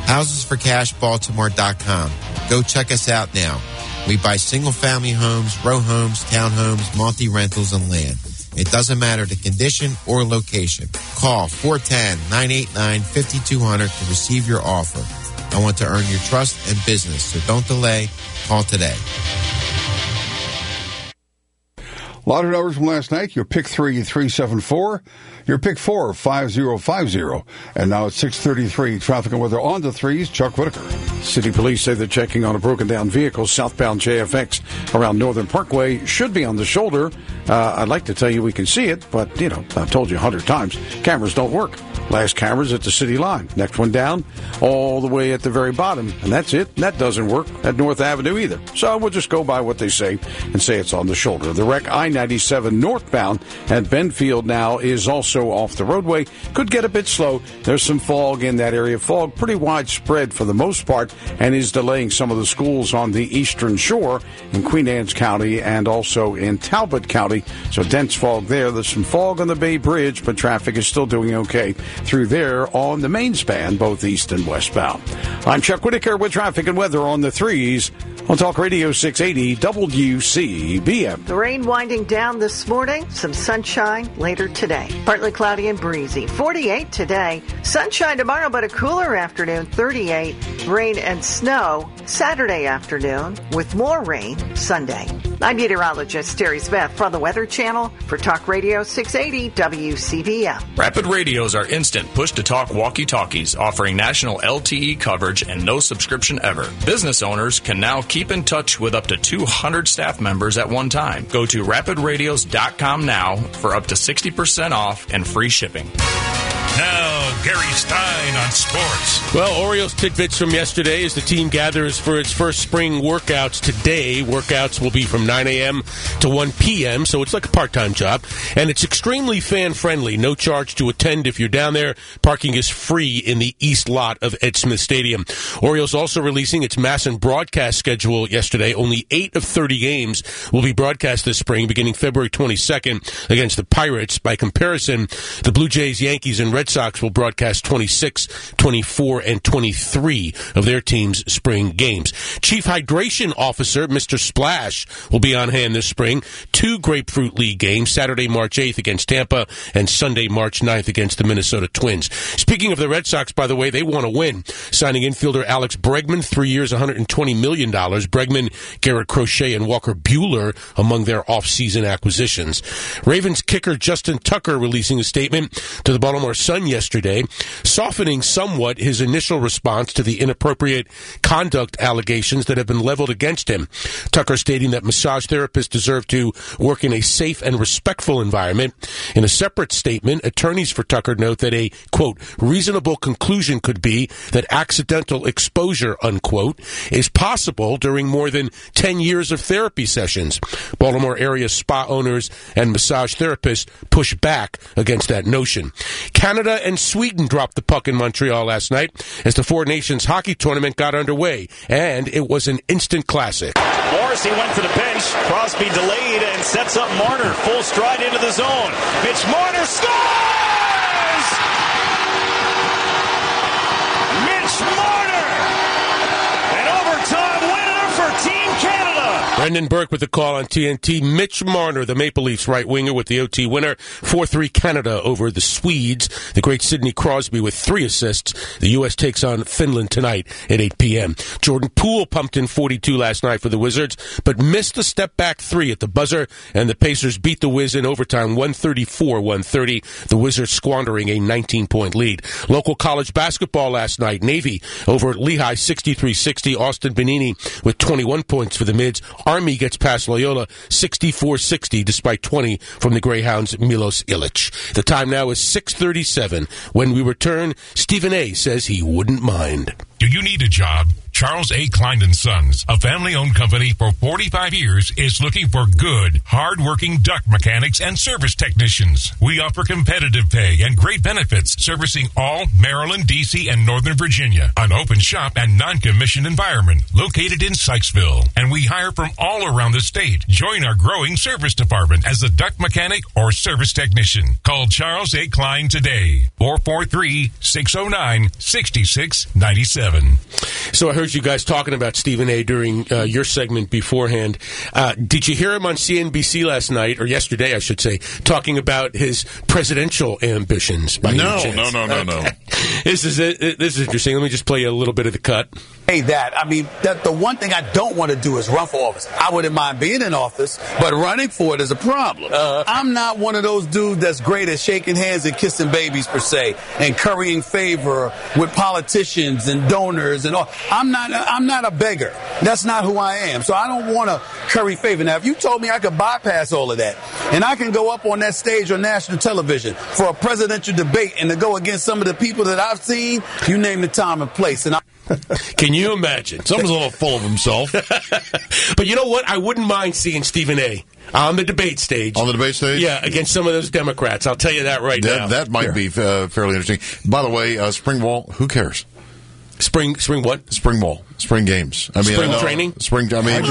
HousesForCashBaltimore.com. Go check us out now. We buy single-family homes, row homes, townhomes, multi-rentals, and land. It doesn't matter the condition or location. Call 410-989-5200 to receive your offer. I want to earn your trust and business, so don't delay. Call today. A lot of numbers from last night. Your pick 3, 374. Your pick 4, 5050. And now it's 6:33. Traffic and weather on the threes. Chuck Whitaker. City police say they're checking on a broken down vehicle southbound JFX around Northern Parkway. Should be on the shoulder. I'd like to tell you we can see it, but, I've told you 100 times. Cameras don't work. Last camera's at the city line. Next one down, all the way at the very bottom. And that's it. That doesn't work at North Avenue either. So we'll just go by what they say and say it's on the shoulder. The wreck I-97 northbound at Benfield now is also off the roadway. Could get a bit slow. There's some fog in that area. Fog pretty widespread for the most part and is delaying some of the schools on the eastern shore in Queen Anne's County and also in Talbot County. So dense fog there. There's some fog on the Bay Bridge, but traffic is still doing okay. through there on the main span, both east and westbound. I'm Chuck Whitaker with traffic and weather on the 3s on Talk Radio 680 WCBM. The rain winding down this morning, some sunshine later today. Partly cloudy and breezy. 48 today. Sunshine tomorrow, but a cooler afternoon, 38. Rain and snow Saturday afternoon with more rain Sunday. I'm meteorologist Terry Smith from the Weather Channel for Talk Radio 680 WCBM. Rapid Radios are instant push-to-talk walkie-talkies offering national LTE coverage and no subscription ever. Business owners can now keep in touch with up to 200 staff members at one time. Go to rapidradios.com now for up to 60% off and free shipping. Now, Gary Stein on sports. Well, Orioles tidbits from yesterday as the team gathers for its first spring workouts today. Workouts will be from 9 a.m. to 1 p.m., so it's like a part-time job. And it's extremely fan-friendly. No charge to attend if you're down there. Parking is free in the east lot of Ed Smith Stadium. Orioles also releasing its mass and broadcast schedule yesterday. Only 8 of 30 games will be broadcast this spring, beginning February 22nd against the Pirates. By comparison, the Blue Jays, Yankees, and Red Sox will broadcast 26, 24, and 23 of their team's spring games. Chief Hydration Officer, Mr. Splash, will be on hand this spring. 2 Grapefruit League games, Saturday, March 8th against Tampa, and Sunday, March 9th against the Minnesota Twins. Speaking of the Red Sox, by the way, they want to win. Signing infielder Alex Bregman, 3 years, $120 million. Bregman, Garrett Crochet, and Walker Buehler among their offseason acquisitions. Ravens kicker Justin Tucker releasing a statement to the Baltimore Sun yesterday, softening somewhat his initial response to the inappropriate conduct allegations that have been leveled against him. Tucker stating that massage therapists deserve to work in a safe and respectful environment. In a separate statement, attorneys for Tucker note that a, quote, reasonable conclusion could be that accidental exposure, unquote, is possible during more than 10 years of therapy sessions. Baltimore area spa owners and massage therapists push back against that notion. Canada and Sweden dropped the puck in Montreal last night as the Four Nations hockey tournament got underway, and it was an instant classic. Morrissey went for the bench. Crosby delayed and sets up Marner. Full stride into the zone. Mitch Marner scores! Mitch Marner! An overtime winner for Team Canada! Brendan Burke with the call on TNT. Mitch Marner, the Maple Leafs right winger, with the OT winner. 4-3 Canada over the Swedes. The great Sidney Crosby with 3 assists. The U.S. takes on Finland tonight at 8 p.m. Jordan Poole pumped in 42 last night for the Wizards, but missed the step-back 3 at the buzzer, and the Pacers beat the Wiz in overtime 134-130. The Wizards squandering a 19-point lead. Local college basketball last night. Navy over Lehigh 63-60. Austin Benini with 21 points for the Mids. Army gets past Loyola 64-60 despite 20 from the Greyhounds' Milos Ilic. The time now is 6:37. When we return, Stephen A. says he wouldn't mind. Do you need a job? Charles A. Klein & Sons, a family-owned company for 45 years, is looking for good, hard-working duct mechanics and service technicians. We offer competitive pay and great benefits, servicing all Maryland, D.C., and Northern Virginia. An open shop and non-commissioned environment located in Sykesville. And we hire from all around the state. Join our growing service department as a duct mechanic or service technician. Call Charles A. Klein today, 443-609-6697. So I heard you guys talking about Stephen A. during your segment beforehand. Did you hear him on CNBC last night, or yesterday, I should say, talking about his presidential ambitions? By No. This is interesting. Let me just play you a little bit of the cut. Hey, the one thing I don't want to do is run for office. I wouldn't mind being in office, but running for it is a problem. I'm not one of those dudes that's great at shaking hands and kissing babies, per se, and currying favor with politicians and donors and all. I'm not a beggar. That's not who I am. So I don't want to curry favor. Now, if you told me I could bypass all of that and I can go up on that stage on national television for a presidential debate and to go against some of the people that I've seen, you name the time and place. And Can you imagine? Someone's a little full of himself. But you know what? I wouldn't mind seeing Stephen A. on the debate stage. On the debate stage? Yeah, against some of those Democrats. I'll tell you that right now. That might be fairly interesting. By the way, spring ball, who cares? Spring what? Spring ball. Spring games. I mean, Spring training? Spring. I mean,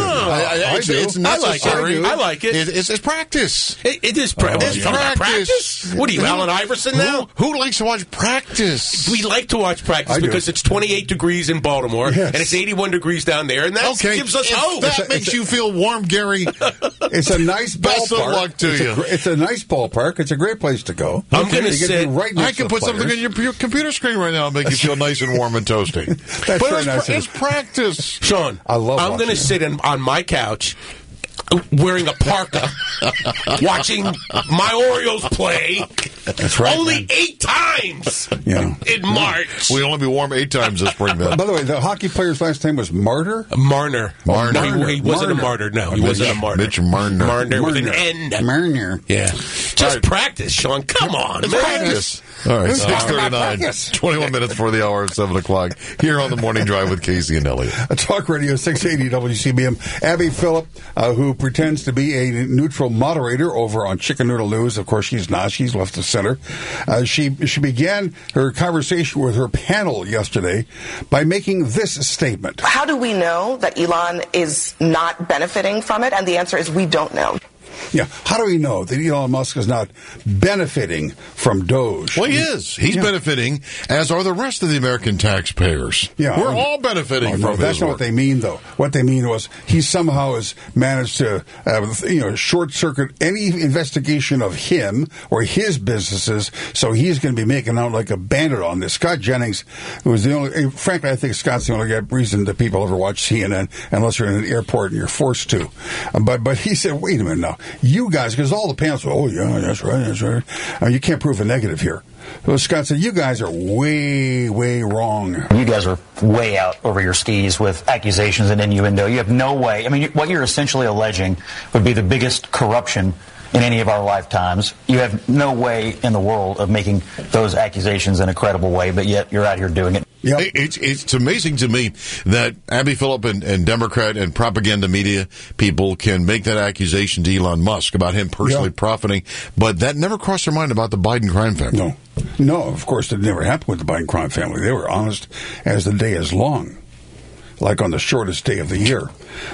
it's necessary. I like it. It's practice. It is practice. It's practice. What are you, Allen Iverson now? Who likes to watch practice? We like to watch practice because it's 28 degrees in Baltimore and it's 81 degrees down there, and that gives us hope. That makes you feel warm, Gary. It's a nice ballpark. Best of luck to you. It's a nice ballpark. It's a great place to go. I'm going to say I can put something in your computer screen right now and make you feel nice and warm and toasty. That's but very nice. It's practice. Sean, I love I'm going to sit on my couch wearing a parka, watching my Orioles play. That's right. Only 8 times in March. We'll only be warm 8 times this spring, then. By the way, the hockey player's last name was Marner? Marner. Marner. He wasn't a martyr. No, he wasn't a martyr. Mitch Marner. Marner with an N. Marner. Yeah. Just practice, Sean. Come on, man. Practice. All right, 6:39, 21 minutes before the hour of 7 o'clock, here on the Morning Drive with Casey and Elliott. Talk Radio 680 WCBM. Abby Phillip, who pretends to be a neutral moderator over on Chicken Noodle News. Of course, she's not. She's left of center. She began her conversation with her panel yesterday by making this statement. How do we know that Elon is not benefiting from it? And the answer is we don't know. Yeah. How do we know that Elon Musk is not benefiting from Doge? Well, he is. He's benefiting, as are the rest of the American taxpayers. Yeah. We're all benefiting from That's his not work. what they mean, though. What they mean was he somehow has managed to, short-circuit any investigation of him or his businesses, so he's going to be making out like a bandit on this. Scott Jennings, who was the only, frankly, I think Scott's the only reason that people ever watch CNN, unless you're in an airport and you're forced to. But he said, wait a minute now. You guys, because all the panels were, oh, yeah, that's right. You can't prove a negative here. So Scott said, you guys are way, way wrong. You guys are way out over your skis with accusations and innuendo. You have no way. I mean, what you're essentially alleging would be the biggest corruption in any of our lifetimes. You have no way in the world of making those accusations in a credible way, but yet you're out here doing it. Yep. It's amazing to me that Abby Phillip and Democrat and propaganda media people can make that accusation to Elon Musk about him personally profiting, but that never crossed their mind about the Biden crime family. No, of course, it never happened with the Biden crime family. They were honest as the day is long, like on the shortest day of the year.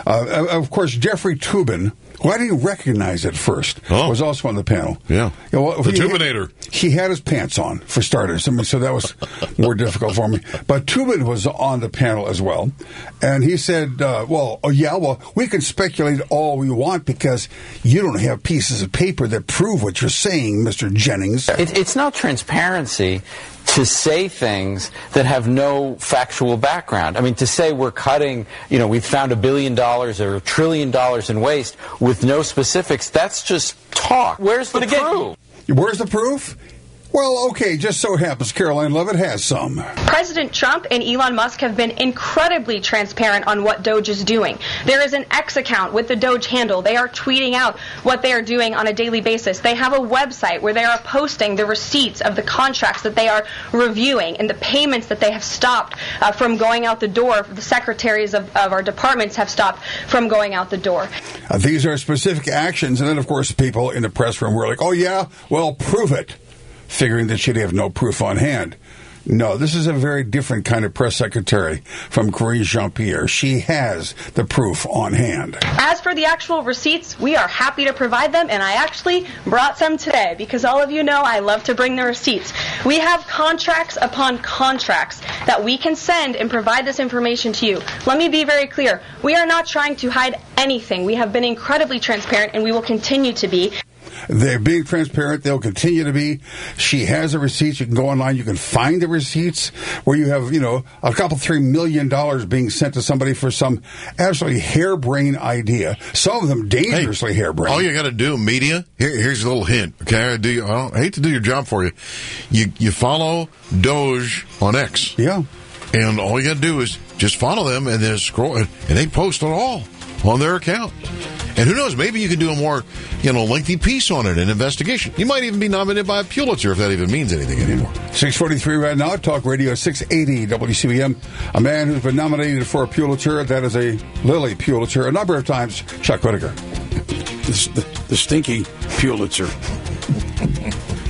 Of course, Jeffrey Toobin, who I didn't recognize at first, was also on the panel. Yeah. The Toobinator. He had his pants on, for starters. I mean, so that was more difficult for me. But Toobin was on the panel as well. And he said, we can speculate all we want because you don't have pieces of paper that prove what you're saying, Mr. Jennings. It's not transparency to say things that have no factual background. I mean, to say we're cutting, we've found $1 billion or $1 trillion in waste with no specifics, that's just talk. Where's the proof? Where's the proof? Well, okay, just so happens Caroline Levitt has some. President Trump and Elon Musk have been incredibly transparent on what Doge is doing. There is an X account with the Doge handle. They are tweeting out what they are doing on a daily basis. They have a website where they are posting the receipts of the contracts that they are reviewing and the payments that they have stopped from going out the door. The secretaries of our departments have stopped from going out the door. These are specific actions, and then, of course, people in the press room were like, oh, yeah, well, prove it, figuring that she'd have no proof on hand. No, this is a very different kind of press secretary from Karine Jean-Pierre. She has the proof on hand. As for the actual receipts, we are happy to provide them, and I actually brought some today because all of you know I love to bring the receipts. We have contracts upon contracts that we can send and provide this information to you. Let me be very clear. We are not trying to hide anything. We have been incredibly transparent, and we will continue to be. They're being transparent. They'll continue to be. She has the receipts. You can go online. You can find the receipts where you have, a couple, $3 million being sent to somebody for some absolutely harebrained idea. Some of them dangerously harebrained. All you got to do, media, here's a little hint. Okay, I hate to do your job for you. You follow Doge on X. Yeah. And all you got to do is just follow them and then scroll. And they post it all on their account. And who knows, maybe you could do a more, lengthy piece on it, an investigation. You might even be nominated by a Pulitzer if that even means anything anymore. 643 right now, Talk Radio 680 WCBM. A man who's been nominated for a Pulitzer, that is a Lilly Pulitzer, a number of times, Chuck Whitaker. The stinky Pulitzer.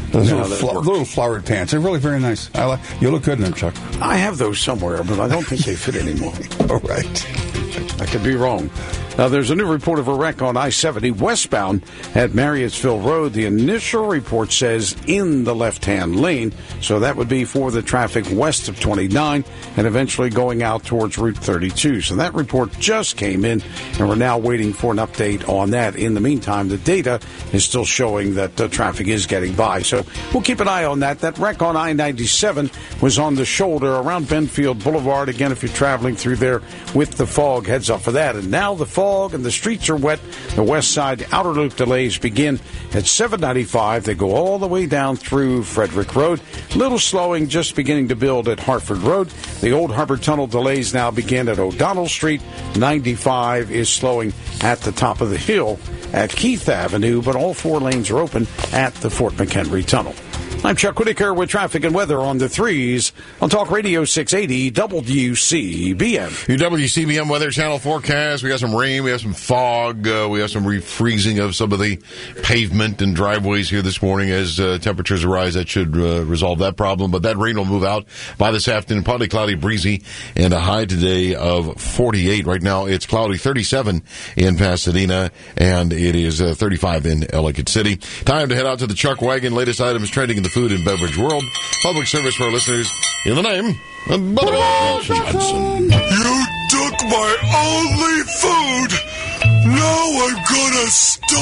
Those little flowered pants. They're really very nice. You look good in them, Chuck. I have those somewhere, but I don't think they fit anymore. All right. I could be wrong. Now, there's a new report of a wreck on I-70 westbound at Marriottsville Road. The initial report says in the left-hand lane, so that would be for the traffic west of 29 and eventually going out towards Route 32. So that report just came in, and we're now waiting for an update on that. In the meantime, the data is still showing that traffic is getting by. So we'll keep an eye on that. That wreck on I-97 was on the shoulder around Benfield Boulevard. Again, if you're traveling through there with the fog, heads up for that. And now the fog and the streets are wet. The west side outer loop delays begin at 795. They go all the way down through Frederick Road. Little slowing just beginning to build at Hartford Road. The Old Harbor Tunnel delays now begin at O'Donnell Street. 95 is slowing at the top of the hill at Keith Avenue, but all 4 lanes are open at the Fort McHenry Tunnel. I'm Chuck Whitaker with traffic and weather on the 3s on Talk Radio 680 WCBM. Your WCBM Weather Channel forecast. We got some rain. We have some fog. We have some refreezing of some of the pavement and driveways here this morning as temperatures rise. That should resolve that problem. But that rain will move out by this afternoon. Partly cloudy, breezy, and a high today of 48. Right now it's cloudy, 37 in Pasadena, and it is 35 in Ellicott City. Time to head out to the Chuck Wagon. Latest items trending in the food and beverage world. Public service for our listeners in the name of Butterball Johnson. You took my only food. Now I'm gonna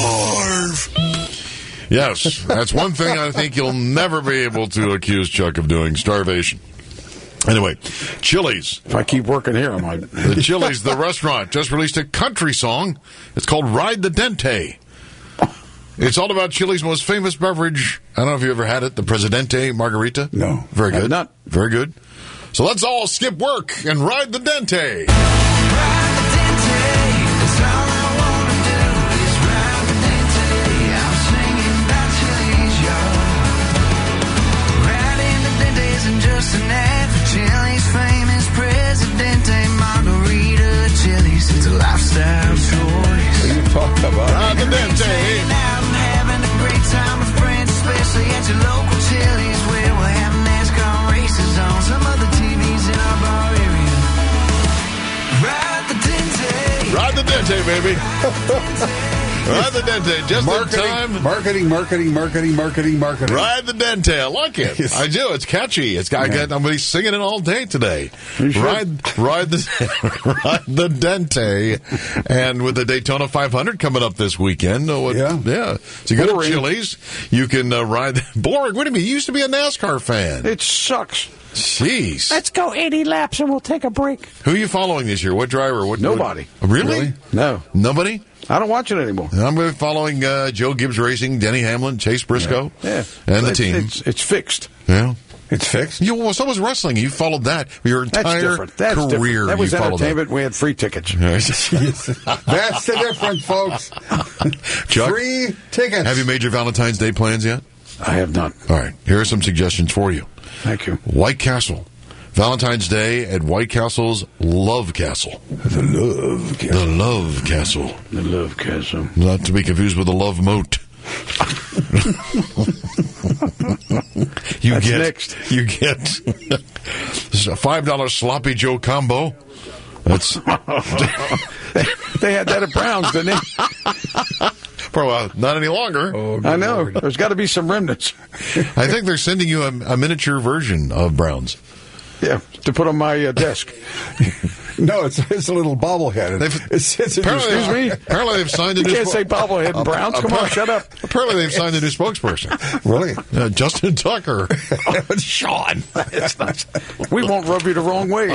starve. Yes, that's one thing I think you'll never be able to accuse Chuck of doing, starvation. Anyway, Chili's. If I keep working here, I might. The Chili's, the restaurant, just released a country song. It's called Ride the Dente. It's all about Chile's most famous beverage. I don't know if you ever had it, the Presidente Margarita. No. Very good. Not. Very good. So let's all skip work and ride the Dente. Just an ad for Chili's famous Presidente Margarita. Chili's, it's a lifestyle choice. What are you talking about? Ride the Dente. Having a great time with friends, especially at your local Chili's, where we'll have NASCAR races on some of the TVs in our bar area. Ride the Dente. Ride the Dente, baby. Ride the Dente. Just marketing, in time. Marketing. Ride the Dente. I like it. Yes. I do. It's catchy. I'm going to be singing it all day today. Ride the Dente. And with the Daytona 500 coming up this weekend. Yeah. So you go to Chili's. You can ride. Boring. What do you mean? You used to be a NASCAR fan. It sucks. Jeez. Let's go 80 laps and we'll take a break. Who are you following this year? What driver? Nobody. Really? No. Nobody? I don't watch it anymore. I'm going to be following Joe Gibbs Racing, Denny Hamlin, Chase Briscoe, and the team. It's fixed. Yeah. It's fixed? So was wrestling. You followed that your entire That's career. Different. That was entertainment. That. We had free tickets. That's the difference, folks. Chuck, free tickets. Have you made your Valentine's Day plans yet? I have not. All right. Here are some suggestions for you. Thank you. White Castle. Valentine's Day at White Castle's Love Castle. The Love Castle. The Love Castle. The Love Castle. Not to be confused with the Love Moat. You get a $5 Sloppy Joe combo. That's they had that at Brown's, didn't they? Well, not any longer. Oh, I know. Lord. There's got to be some remnants. I think they're sending you a miniature version of Brown's. Yeah, to put on my desk. No, it's a little bobblehead. Apparently they've signed a new... You can't say bobblehead and Browns. Come on, shut up. Apparently they've signed a new spokesperson. Really? Justin Tucker. Sean. We won't rub you the wrong way.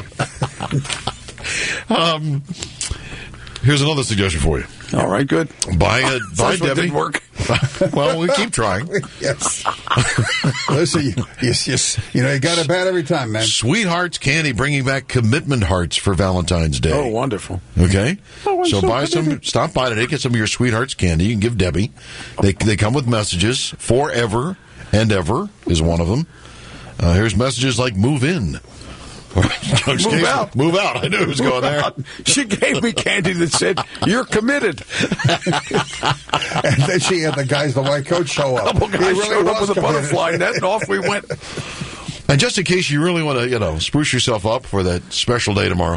Here's another suggestion for you. All right, good. Buy Debbie. Didn't work. Well, we keep trying. Yes. Listen, you got it bad every time, man. Sweethearts Candy bringing back commitment hearts for Valentine's Day. Oh, wonderful. Okay. So buy some. Stop by today. Get some of your Sweethearts Candy. You can give Debbie. They come with messages. Forever and ever is one of them. Here's messages like move in. Move out. I knew it was going there. She gave me candy that said, "You're committed." And then she had the white coat show up. A couple guys showed up with a committed. butterfly net, and off we went. And just in case you really want to, spruce yourself up for that special day tomorrow.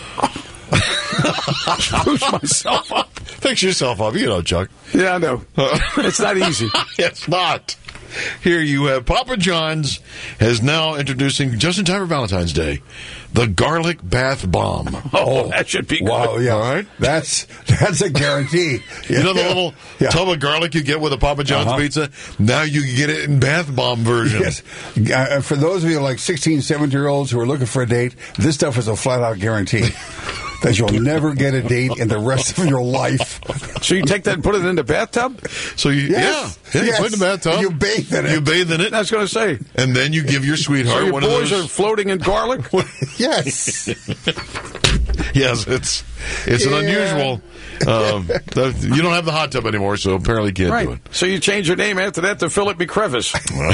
Spruce myself up. Fix yourself up, Chuck. Yeah, I know. It's not easy. It's not. Here you have Papa John's has now introducing, just in time for Valentine's Day, the garlic bath bomb. Oh, that should be good. Wow, yeah. All right. That's a guarantee. You know the little tub of garlic you get with a Papa John's pizza? Now you can get it in bath bomb version. Yes. For those of you like 16, 17-year-olds who are looking for a date, this stuff is a flat-out guarantee that you'll never get a date in the rest of your life. So you take that and put it in the bathtub? So you, you put it in the bathtub. You bathe in it. You bathe in it. I was going to say. And then you give your sweetheart So your one boys of those. are floating in garlic? Yes. Yes, it's an unusual. You don't have the hot tub anymore, so apparently you can't do it. So you change your name after that to Philip McCrevice.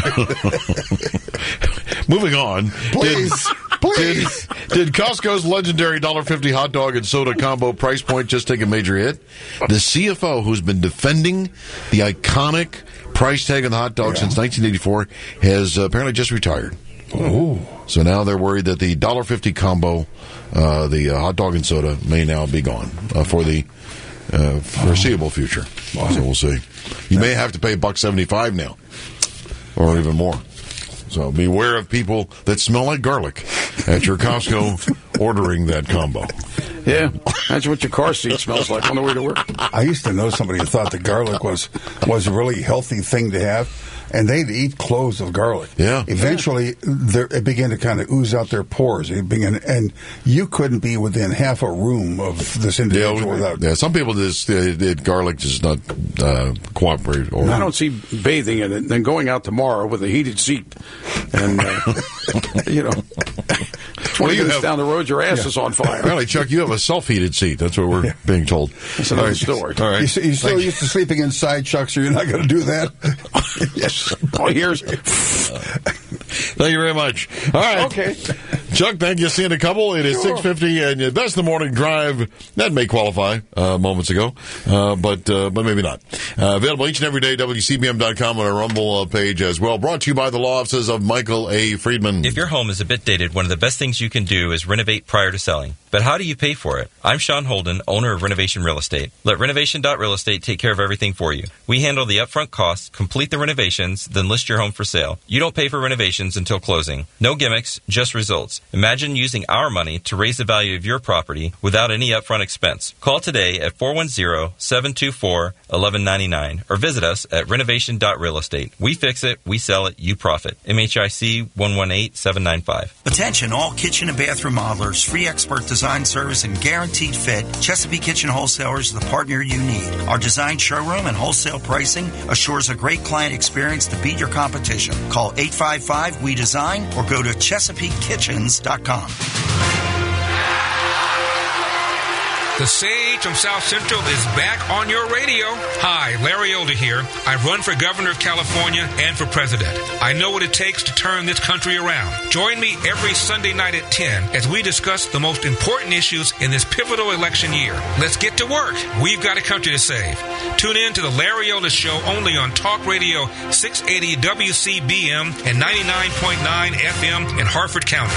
Moving on. Please. Did Costco's legendary $1.50 hot dog and soda combo price point just take a major hit? The CFO, who's been defending the iconic price tag on the hot dog since 1984, has apparently just retired. Ooh. So now they're worried that the $1.50 combo, the hot dog and soda, may now be gone for the foreseeable future. Wow. So we'll see. You may have to pay $1.75 now, or even more. So beware of people that smell like garlic at your Costco ordering that combo. Yeah, that's what your car seat smells like on the way to work. I used to know somebody who thought that garlic was a really healthy thing to have. And they'd eat cloves of garlic. Yeah. Eventually, it began to kind of ooze out their pores. And you couldn't be within half a room of this individual without. Yeah, some people garlic does not cooperate. Or, I don't see bathing in it and then going out tomorrow with a heated seat. And, 20 minutes down the road, your ass is on fire. Apparently, Chuck, you have a self-heated seat. That's what we're being told. That's another story. All right. You're still used to sleeping inside, Chuck, so you're not going to do that? Yes. Oh, here's. Thank you very much. All right. Okay. Chuck, thank you. See you in a couple. It is 6:50, and Best in the Morning Drive. That may qualify moments ago, but maybe not. Available each and every day, WCBM.com on our Rumble page as well. Brought to you by the law offices of Michael A. Friedman. If your home is a bit dated, one of the best things you can do is renovate prior to selling. But how do you pay for it? I'm Sean Holden, owner of Renovation Real Estate. Let Renovation.Real Estate take care of everything for you. We handle the upfront costs, complete the renovations, then list your home for sale. You don't pay for renovations until closing. No gimmicks, just results. Imagine using our money to raise the value of your property without any upfront expense. Call today at 410-724-1199 or visit us at Renovation.Real Estate. We fix it, we sell it, you profit. MHIC 118795. Attention all kitchen and bathroom modelers, free expert design service and guaranteed fit. Chesapeake Kitchen Wholesalers is the partner you need. Our design showroom and wholesale pricing assures a great client experience to beat your competition. Call 855-WE-DESIGN or go to ChesapeakeKitchens.com. The Sage from South Central is back on your radio. Hi, Larry Elder here. I run for governor of California and for president. I know what it takes to turn this country around. Join me every Sunday night at 10 as we discuss the most important issues in this pivotal election year. Let's get to work. We've got a country to save. Tune in to the Larry Elder Show only on Talk Radio 680 WCBM and 99.9 FM in Harford County.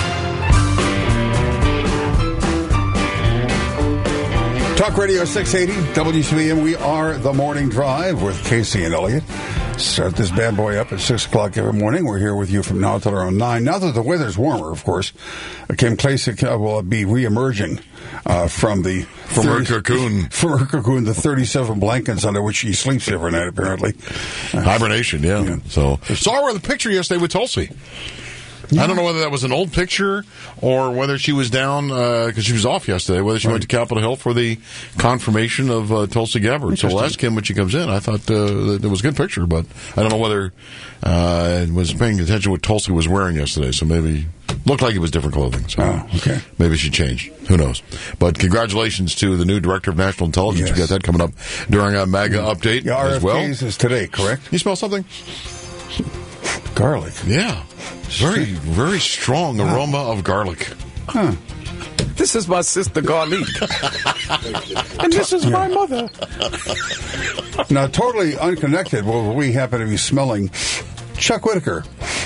Talk Radio 680, WCBM. We are the Morning Drive with Casey and Elliott. Start this bad boy up at 6 o'clock every morning. We're here with you from now until around 9. Now that the weather's warmer, of course, Kim Klacik will be reemerging from her cocoon. From her cocoon, the 37 blankets under which she sleeps every night, apparently. Hibernation, yeah. So saw her in the picture yesterday with Tulsi. Yeah. I don't know whether that was an old picture or whether she was down because she was off yesterday, whether she went to Capitol Hill for the confirmation of Tulsi Gabbard. So we'll ask him when she comes in. I thought it was a good picture, but I don't know whether was paying attention to what Tulsi was wearing yesterday. So maybe looked like it was different clothing. So okay. Maybe she changed. Who knows? But congratulations to the new Director of National Intelligence. Yes. We got that coming up during our MAGA update as well. RFK's is today, correct? You smell something? Garlic. Yeah. Very, very strong aroma of garlic. Huh. This is my sister Garlic. And this is my mother. Now, totally unconnected, well, we happen to be smelling Chuck Whitaker.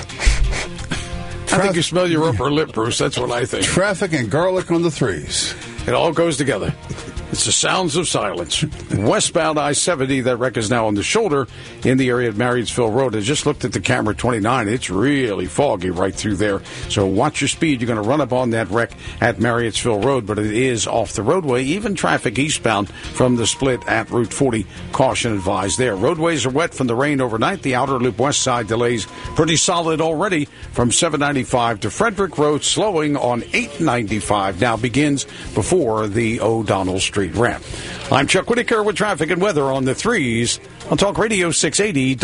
I think you smell your upper lip, Bruce. That's what I think. Traffic and garlic on the threes. It all goes together. It's the sounds of silence. Westbound I-70, that wreck is now on the shoulder in the area of Marriottsville Road. I just looked at the camera 29. It's really foggy right through there. So watch your speed. You're going to run up on that wreck at Marriottsville Road, but it is off the roadway. Even traffic eastbound from the split at Route 40. Caution advised there. Roadways are wet from the rain overnight. The outer loop west side delays pretty solid already from 795 to Frederick Road. Slowing on 895 now begins before the O'Donnell Street ramp. I'm Chuck Whitaker with traffic and weather on the threes on Talk Radio 680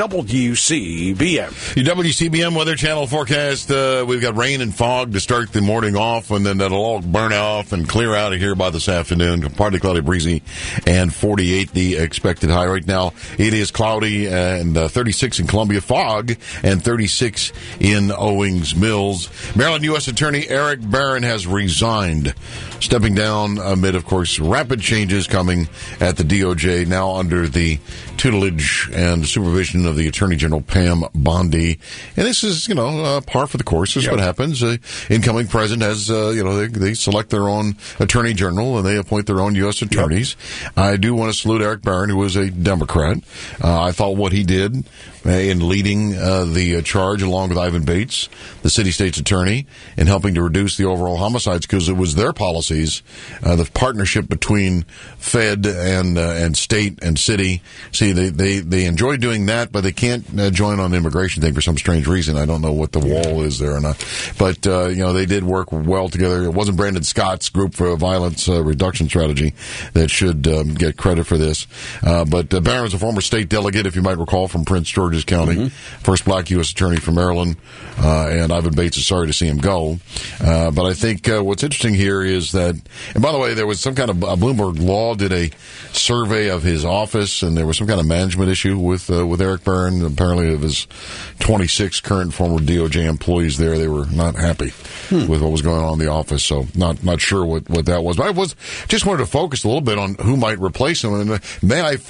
WCBM. Your WCBM Weather Channel forecast, we've got rain and fog to start the morning off, and then that'll all burn off and clear out of here by this afternoon. Partly cloudy, breezy, and 48 the expected high. Right now, it is cloudy and 36 in Columbia, fog, and 36 in Owings Mills. Maryland U.S. Attorney Eric Barron has resigned, stepping down amid, of course, rapid changes coming at the DOJ, now under the tutelage and supervision of the Attorney General Pam Bondi. And this is, par for the course. This is what happens. Incoming president has, they select their own Attorney General and they appoint their own U.S. attorneys. Yep. I do want to salute Eric Barron, who was a Democrat. I thought what he did in leading the charge along with Ivan Bates, the city-state's attorney, in helping to reduce the overall homicides, because it was their policies, the partnership between Fed and state and city. See, they enjoy doing that, but they can't join on the immigration thing for some strange reason. I don't know what the wall is there or not. But, they did work well together. It wasn't Brandon Scott's group for violence reduction strategy that should get credit for this. But Barron's a former state delegate, if you might recall, from Prince George's County, first black U.S. attorney from Maryland, and Ivan Bates is sorry to see him go. But I think what's interesting here is that, and by the way, there was some kind of, Bloomberg Law did a survey of his office, and there was some kind of management issue with Eric Barron. Apparently of his 26 current former DOJ employees there, they were not happy with what was going on in the office, so not sure what that was. But I just wanted to focus a little bit on who might replace him, and may I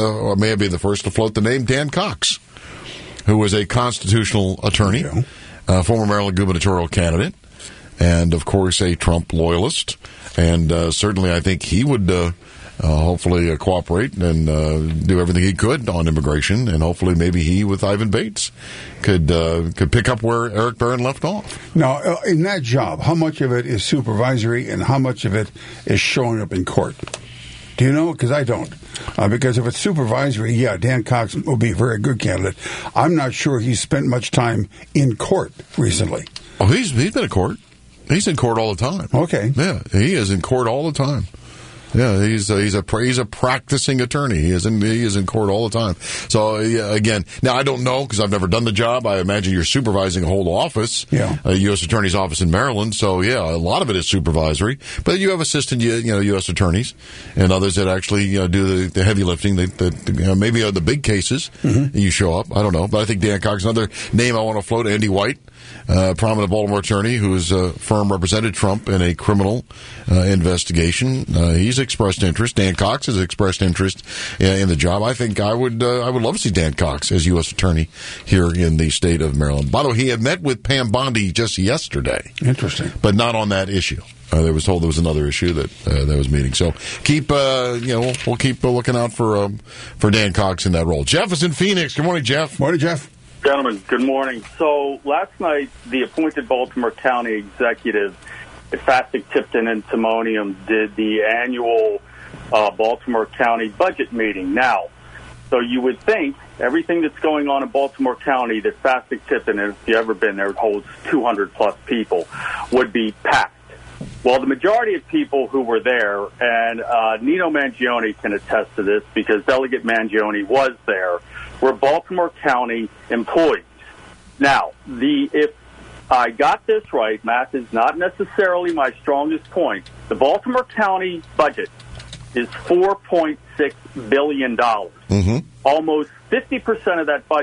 be the first to float the name Dan Cox, who was a constitutional attorney, former Maryland gubernatorial candidate, and, of course, a Trump loyalist. And certainly I think he would hopefully cooperate and do everything he could on immigration, and hopefully maybe he, with Ivan Bates, could pick up where Eric Barron left off. Now, in that job, how much of it is supervisory and how much of it is showing up in court? Do you know? Because I don't. Because if it's supervisory, Dan Cox will be a very good candidate. I'm not sure he's spent much time in court recently. Oh, he's been in court. He's in court all the time. Okay. Yeah, he is in court all the time. Yeah, he's a practicing attorney. He is in court all the time. So again, now I don't know because I've never done the job. I imagine you're supervising a whole office, a U.S. Attorney's office in Maryland. So a lot of it is supervisory. But you have assistant, U.S. attorneys and others that actually do the heavy lifting. Maybe on the big cases you show up. I don't know, but I think Dan Cox. Another name I want to float: Andy White. Prominent Baltimore attorney whose firm represented Trump in a criminal investigation. He's expressed interest. Dan Cox has expressed interest in the job. I think I would love to see Dan Cox as U.S. attorney here in the state of Maryland. By the way, he had met with Pam Bondi just yesterday. Interesting. But not on that issue. They was told there was another issue that was meeting. So keep we'll keep looking out for Dan Cox in that role. Jeff is in Phoenix. Good morning, Jeff. Morning, Jeff. Gentlemen, good morning. So last night, the appointed Baltimore County executive at Fastic, Tipton, and Timonium did the annual Baltimore County budget meeting. Now, so you would think everything that's going on in Baltimore County that Fastic, Tipton, and if you've ever been there, it holds 200-plus people, would be packed. Well, the majority of people who were there, and Nino Mangione can attest to this because Delegate Mangione was there, were Baltimore County employees. Now, if I got this right, math is not necessarily my strongest point. The Baltimore County budget is $4.6 billion. Almost 50% of that budget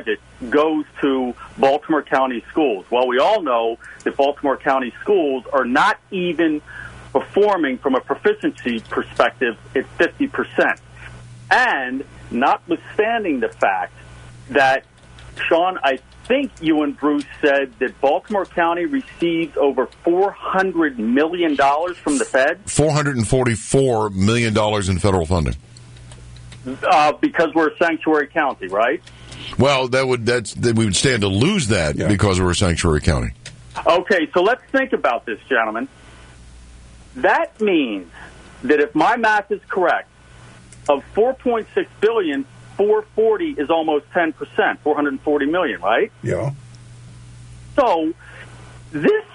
goes to Baltimore County schools. Well, we all know that Baltimore County schools are not even performing from a proficiency perspective at 50%. And notwithstanding the fact that, Sean, I think you and Bruce said that Baltimore County receives over $400 million from the Fed? $444 million in federal funding. Because we're a sanctuary county, right? Well, we would stand to lose that because we're a sanctuary county. Okay, so let's think about this, gentlemen. That means that if my math is correct, of $4.6 billion, 440 is almost 10%, 440 million, right? Yeah. So this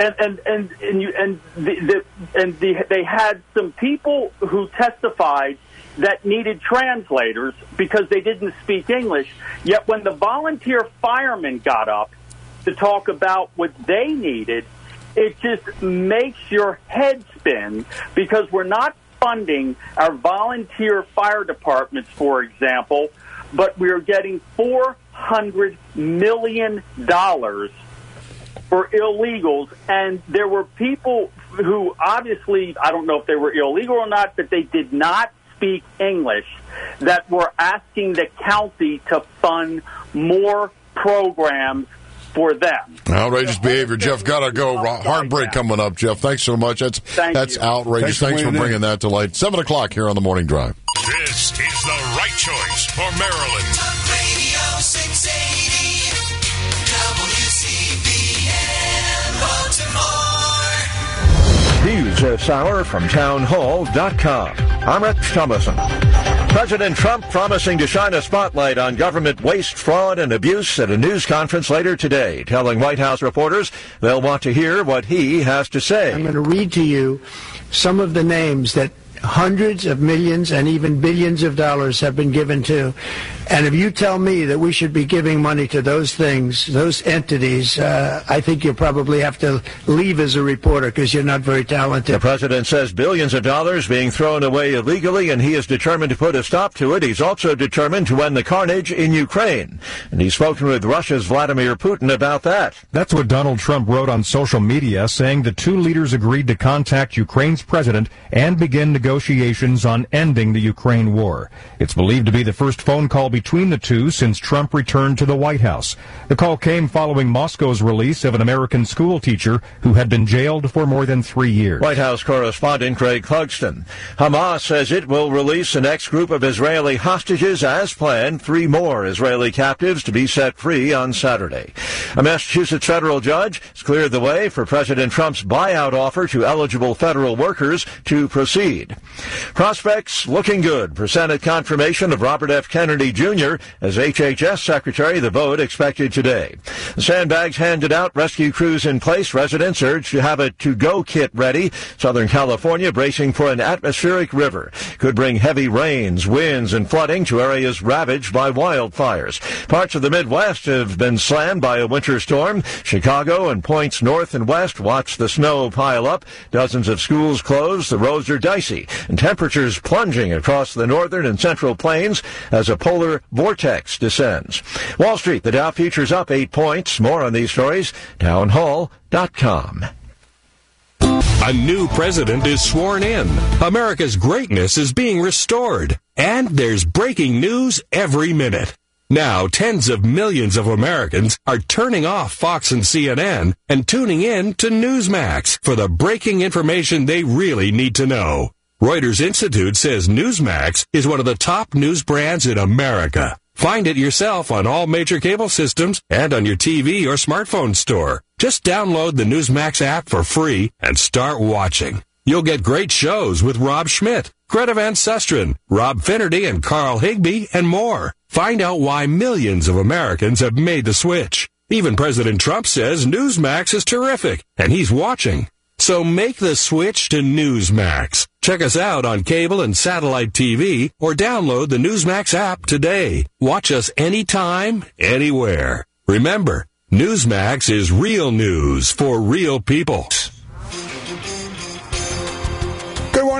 they had some people who testified that needed translators because they didn't speak English. Yet when the volunteer firemen got up to talk about what they needed, it just makes your head spin because we're not funding our volunteer fire departments, for example, but we're getting $400 million for illegals. And there were people who obviously, I don't know if they were illegal or not, but they did not speak English, that were asking the county to fund more programs for them. Outrageous behavior. Jeff, gotta go. Heartbreak coming up, Jeff. Thanks so much. That's outrageous. Thanks for bringing that to light. 7 o'clock here on the Morning Drive. This is the right choice for Maryland. Talk Radio 680 WCBN Baltimore. News this hour from townhall.com. I'm Rick Thomason. President Trump promising to shine a spotlight on government waste, fraud, and abuse at a news conference later today, telling White House reporters they'll want to hear what he has to say. I'm going to read to you some of the names that hundreds of millions and even billions of dollars have been given to. And if you tell me that we should be giving money to those things, those entities, I think you'll probably have to leave as a reporter because you're not very talented. The president says billions of dollars being thrown away illegally, and he is determined to put a stop to it. He's also determined to end the carnage in Ukraine. And he's spoken with Russia's Vladimir Putin about that. That's what Donald Trump wrote on social media, saying the two leaders agreed to contact Ukraine's president and begin negotiations on ending the Ukraine war. It's believed to be the first phone call between the two since Trump returned to the White House. The call came following Moscow's release of an American school teacher who had been jailed for more than 3 years. White House correspondent Craig Clugston. Hamas says it will release the next group of Israeli hostages as planned, 3 more Israeli captives to be set free on Saturday. A Massachusetts federal judge has cleared the way for President Trump's buyout offer to eligible federal workers to proceed. Prospects looking good for Senate confirmation of Robert F. Kennedy Jr. as HHS Secretary, the vote expected today. The sandbags handed out, rescue crews in place, residents urged to have a to-go kit ready. Southern California bracing for an atmospheric river. Could bring heavy rains, winds, and flooding to areas ravaged by wildfires. Parts of the Midwest have been slammed by a winter storm. Chicago and points north and west watch the snow pile up. Dozens of schools closed. The roads are dicey. And temperatures plunging across the northern and central plains as a polar vortex descends. Wall Street, the Dow futures up 8 points. More on these stories, townhall.com. A new president is sworn in. America's greatness is being restored. And there's breaking news every minute. Now, tens of millions of Americans are turning off Fox and CNN and tuning in to Newsmax for the breaking information they really need to know. Reuters Institute says Newsmax is one of the top news brands in America. Find it yourself on all major cable systems and on your TV or smartphone store. Just download the Newsmax app for free and start watching. You'll get great shows with Rob Schmidt, Greta Van Susteren, Rob Finnerty, and Carl Higbie, and more. Find out why millions of Americans have made the switch. Even President Trump says Newsmax is terrific, and he's watching. So make the switch to Newsmax. Check us out on cable and satellite TV or download the Newsmax app today. Watch us anytime, anywhere. Remember, Newsmax is real news for real people. Good morning.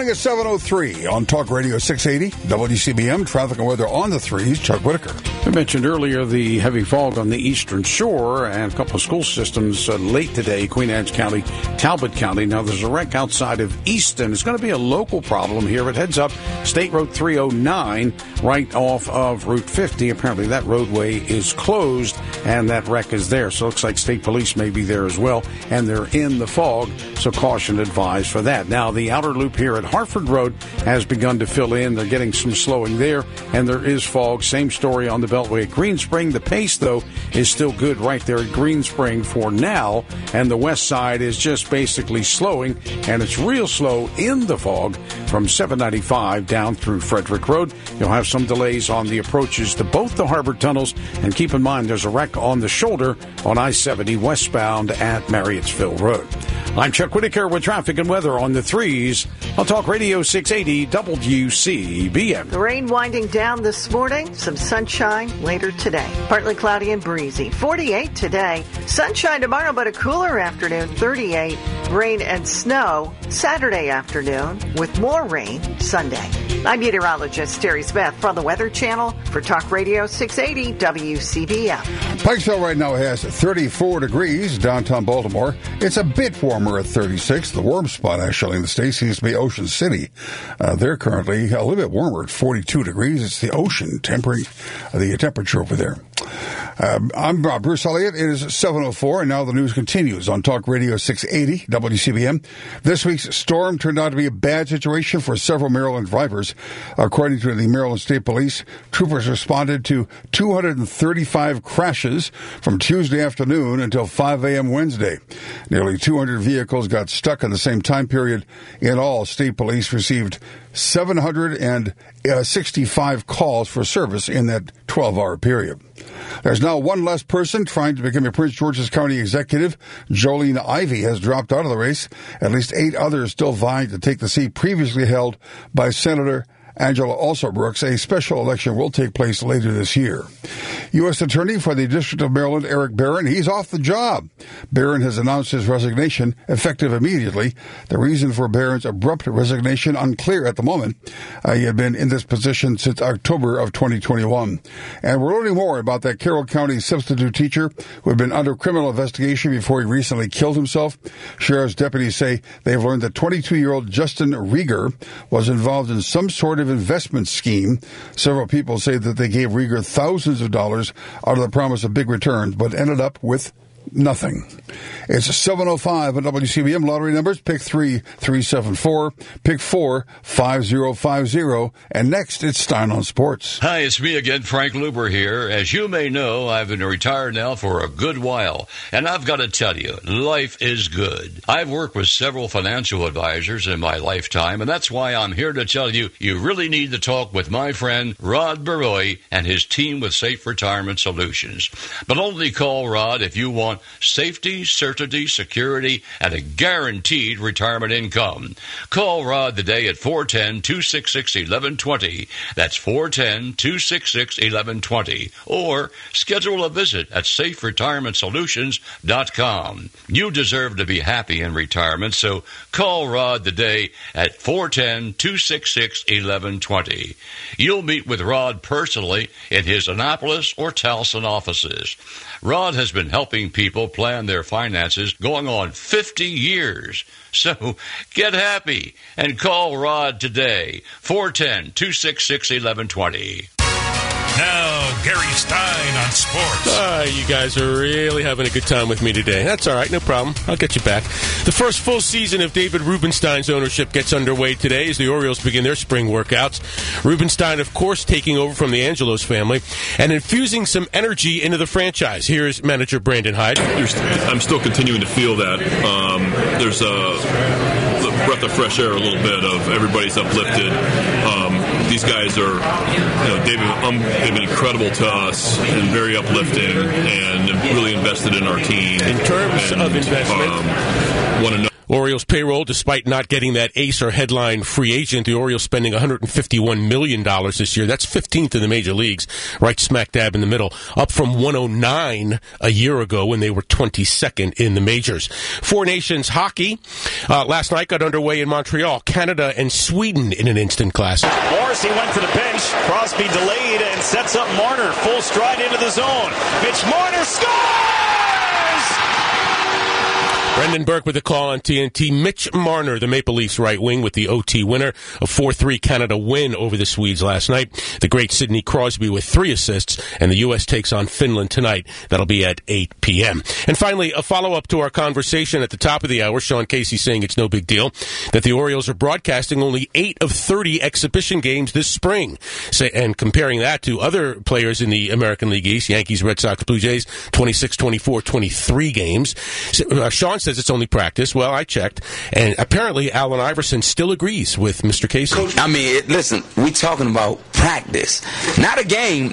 morning at 7:03 on Talk Radio 680, WCBM. Traffic and weather on the threes. Chuck Whitaker. I mentioned earlier the heavy fog on the eastern shore and a couple of school systems late today, Queen Anne's County, Talbot County. Now, there's a wreck outside of Easton. It's going to be a local problem here. It heads up State Road 309 right off of Route 50. Apparently, that roadway is closed, and that wreck is there. So it looks like state police may be there as well, and they're in the fog, so caution advised for that. Now, the outer loop here at Hartford Road has begun to fill in. They're getting some slowing there, and there is fog. Same story on the Beltway at Green Spring. The pace, though, is still good right there at Green Spring for now, and the west side is just basically slowing, and it's real slow in the fog from 795 down through Frederick Road. You'll have some delays on the approaches to both the harbor tunnels, and keep in mind there's a wreck on the shoulder on I-70 westbound at Marriottsville Road. I'm Chuck Whitaker with traffic and weather on the threes on Talk Radio 680 WCBM. The rain winding down this morning, some sunshine later today. Partly cloudy and breezy. 48 today. Sunshine tomorrow, but a cooler afternoon. 38. Rain and snow Saturday afternoon with more rain Sunday. I'm meteorologist Terry Smith from the Weather Channel for Talk Radio 680 WCBM. Pikesville right now has 34 degrees downtown Baltimore. It's a bit warmer at 36. The warm spot actually in the state seems to be Ocean City. They're currently a little bit warmer at 42 degrees. It's the ocean tempering the temperature over there. I'm Bruce Elliott. It is 7:04, and now the news continues on Talk Radio 680 WCBM. This week's storm turned out to be a bad situation for several Maryland drivers. According to the Maryland State Police, troopers responded to 235 crashes from Tuesday afternoon until 5 a.m. Wednesday. Nearly 200 vehicles got stuck in the same time period. In all, State Police received 765 calls for service in that 12-hour period. There's now one less person trying to become a Prince George's County executive. Jolene Ivey has dropped out of the race. At least 8 others still vying to take the seat previously held by Senator Angela Alsobrooks. A special election will take place later this year. U.S. Attorney for the District of Maryland, Eric Barron, he's off the job. Barron has announced his resignation, effective immediately. The reason for Barron's abrupt resignation unclear at the moment. He had been in this position since October of 2021. And we're learning more about that Carroll County substitute teacher who had been under criminal investigation before he recently killed himself. Sheriff's deputies say they've learned that 22-year-old Justin Rieger was involved in some sort of investment scheme. Several people say that they gave Rieger thousands of dollars out of the promise of big returns, but ended up with nothing. It's 7:05 on WCBM. Lottery numbers: pick 3, 374, pick 4, 5050, and next it's Stein on Sports. Hi, it's me again, Frank Luber here. As you may know, I've been retired now for a good while, and I've got to tell you, life is good. I've worked with several financial advisors in my lifetime, and that's why I'm here to tell you, you really need to talk with my friend Rod Baroy and his team with Safe Retirement Solutions. But only call Rod if you want safety, certainty, security, and a guaranteed retirement income. Call Rod today at 410-266-1120. That's 410-266-1120. Or schedule a visit at SafeRetirementSolutions.com. You deserve to be happy in retirement, so call Rod today at 410-266-1120. You'll meet with Rod personally in his Annapolis or Towson offices. Rod has been helping people plan their finances going on 50 years. So get happy and call Rod today, 410-266-1120. Now, Gary Stein on sports. You guys are really having a good time with me today. That's all right, no problem. I'll get you back. The first full season of David Rubenstein's ownership gets underway today as the Orioles begin their spring workouts. Rubenstein, of course, taking over from the Angelos family and infusing some energy into the franchise. Here's manager Brandon Hyde. I'm still continuing to feel that. There's a breath of fresh air a little bit of everybody's uplifted. These guys are, they've been incredible to us and very uplifting and really invested in our team. In terms of investment, Orioles payroll, despite not getting that ace or headline free agent, the Orioles spending $151 million this year. That's 15th in the major leagues, right smack dab in the middle, up from 109 a year ago when they were 22nd in the majors. Four Nations hockey last night got underway in Montreal, Canada and Sweden in an instant classic. Morrissey went to the bench. Crosby delayed and sets up Marner full stride into the zone. Mitch Marner scores! Brendan Burke with the call on TNT. Mitch Marner, the Maple Leafs right wing, with the OT winner. A 4-3 Canada win over the Swedes last night. The great Sidney Crosby with 3 assists, and the U.S. takes on Finland tonight. That'll be at 8 p.m. And finally, a follow-up to our conversation at the top of the hour. Sean Casey saying it's no big deal that the Orioles are broadcasting only 8 of 30 exhibition games this spring. And comparing that to other players in the American League East, Yankees, Red Sox, Blue Jays, 26, 24, 23 games. Sean says it's only practice. Well, I checked, and apparently Allen Iverson still agrees with Mr. Casey. Coach, I mean, listen, we talking about practice, not a game.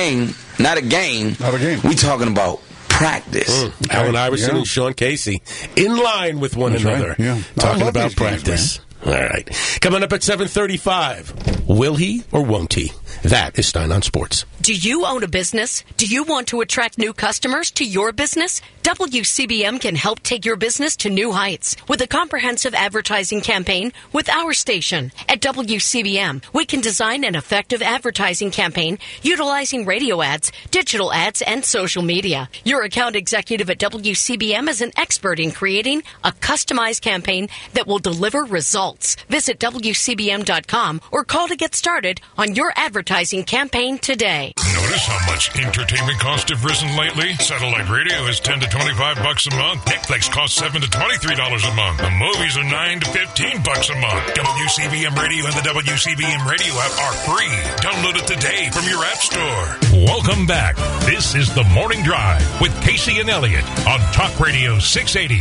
We talking about practice. Allen Iverson and Sean Casey in line with one another, right. Yeah. talking about practice. All right. Coming up at 7:35, will he or won't he? That is Stein on Sports. Do you own a business? Do you want to attract new customers to your business? WCBM can help take your business to new heights with a comprehensive advertising campaign with our station. At WCBM, we can design an effective advertising campaign utilizing radio ads, digital ads, and social media. Your account executive at WCBM is an expert in creating a customized campaign that will deliver results. Visit WCBM.com or call to get started on your advertising campaign today. Notice how much entertainment costs have risen lately? Satellite radio is $10 to $25 a month. Netflix costs $7 to $23 a month. The movies are $9 to $15 a month. WCBM Radio and the WCBM Radio app are free. Download it today from your app store. Welcome back. This is The Morning Drive with Casey and Elliott on Talk Radio 680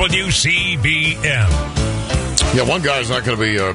WCBM. Yeah, one guy's not going to be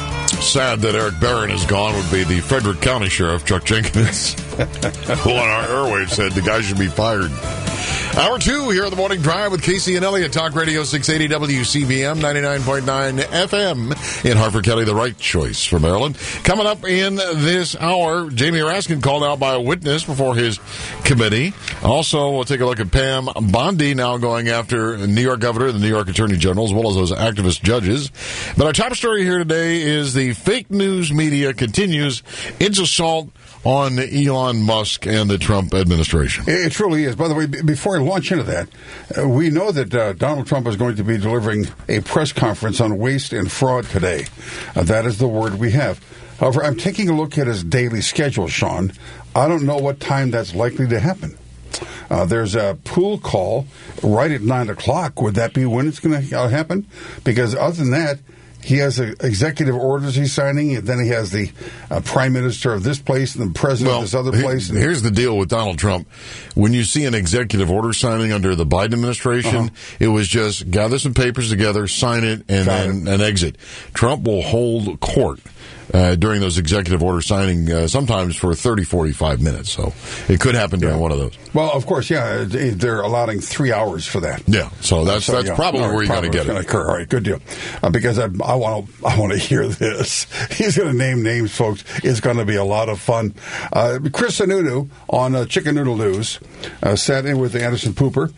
sad that Eric Barron is gone would be the Frederick County Sheriff, Chuck Jenkins, who on our airwaves said the guy should be fired. Hour 2 here on The Morning Drive with Casey and Elliott, Talk Radio 680 WCBM, 99.9 FM in Harford County, the right choice for Maryland. Coming up in this hour, Jamie Raskin called out by a witness before his committee. Also, we'll take a look at Pam Bondi now going after New York Governor and the New York Attorney General, as well as those activist judges. But our top story here today is the fake news media continues its assault on Elon Musk and the Trump administration. It truly is. By the way, before I launch into that, we know that Donald Trump is going to be delivering a press conference on waste and fraud today. That is the word we have. However, I'm taking a look at his daily schedule, Sean. I don't know what time that's likely to happen. There's a pool call right at 9 o'clock. Would that be when it's going to happen? Because other than that, he has executive orders he's signing, and then he has the prime minister of this place and the president of this other place. Here's the deal with Donald Trump. When you see an executive order signing under the Biden administration, it was just gather some papers together, sign it, and then exit. Trump will hold court during those executive order signing, sometimes for 30, 45 minutes. So it could happen during one of those. Well, of course, yeah. They're allowing 3 hours for that. Yeah, so that's probably where you're going to get it. Going to occur. All right, good deal. Because I want to hear this. He's going to name names, folks. It's going to be a lot of fun. Chris Sununu on Chicken Noodle News sat in with Anderson Pooper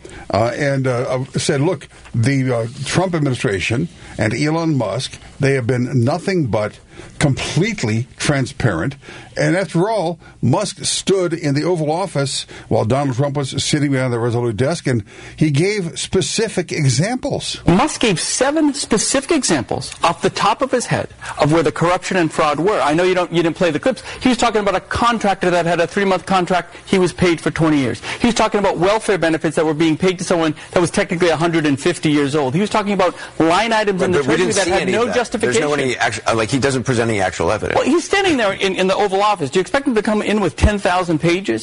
and said, look, the Trump administration and Elon Musk, they have been nothing but completely transparent. And after all, Musk stood in the Oval Office while Donald Trump was sitting behind the Resolute desk, and he gave specific examples. Musk gave 7 specific examples off the top of his head of where the corruption and fraud were. I know you didn't play the clips. He was talking about a contractor that had a 3-month contract. He was paid for 20 years. He was talking about welfare benefits that were being paid to someone that was technically 150 years old. He was talking about line items in the Treasury that had no justification. There's no he doesn't present any actual evidence. Well, he's standing there in the Oval Office. Do you expect him to come in with 10,000 pages?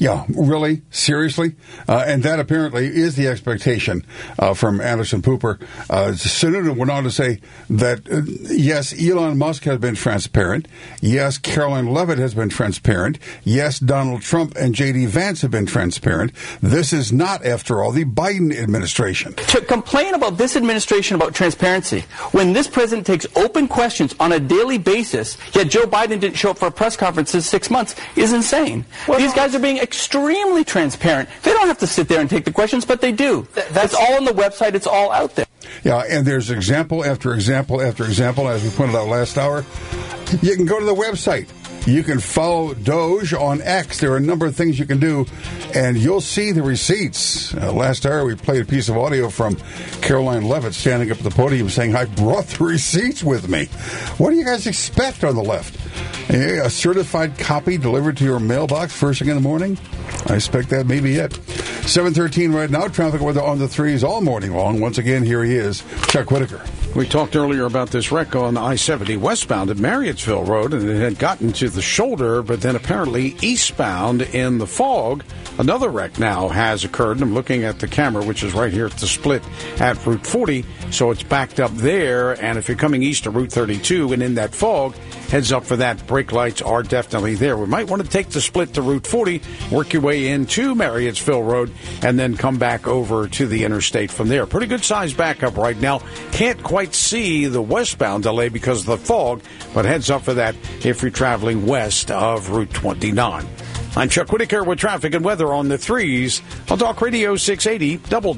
Yeah, really? Seriously? And that apparently is the expectation from Anderson Cooper. Sununu went on to say that, yes, Elon Musk has been transparent. Yes, Caroline Leavitt has been transparent. Yes, Donald Trump and J.D. Vance have been transparent. This is not, after all, the Biden administration. To complain about this administration about transparency, when this president takes open questions on a daily basis, yet Joe Biden didn't show up for a press conference in 6 months, is insane. These guys are being extremely transparent. They don't have to sit there and take the questions, but they do. That's all on the website. It's all out there. Yeah, and there's example after example after example, as we pointed out last hour. You can go to the website. You can follow Doge on X. There are a number of things you can do, and you'll see the receipts. Last hour, we played a piece of audio from Caroline Leavitt standing up at the podium saying, I brought the receipts with me. What do you guys expect on the left? A certified copy delivered to your mailbox first thing in the morning? I expect that may be it. 7:13 right now. Traffic weather on the threes all morning long. Once again, here he is, Chuck Whitaker. We talked earlier about this wreck on I-70 westbound at Marriottsville Road, and it had gotten to the shoulder, but then apparently eastbound in the fog. Another wreck now has occurred. I'm looking at the camera, which is right here at the split at Route 40, so it's backed up there, and if you're coming east of Route 32 and in that fog, heads up for that. Brake lights are definitely there. We might want to take the split to Route 40, work your way into Marriottsville Road, and then come back over to the interstate from there. Pretty good size backup right now. Can't quite see the westbound delay because of the fog, but heads up for that if you're traveling west of Route 29. I'm Chuck Whitaker with traffic and weather on the threes on Talk Radio 680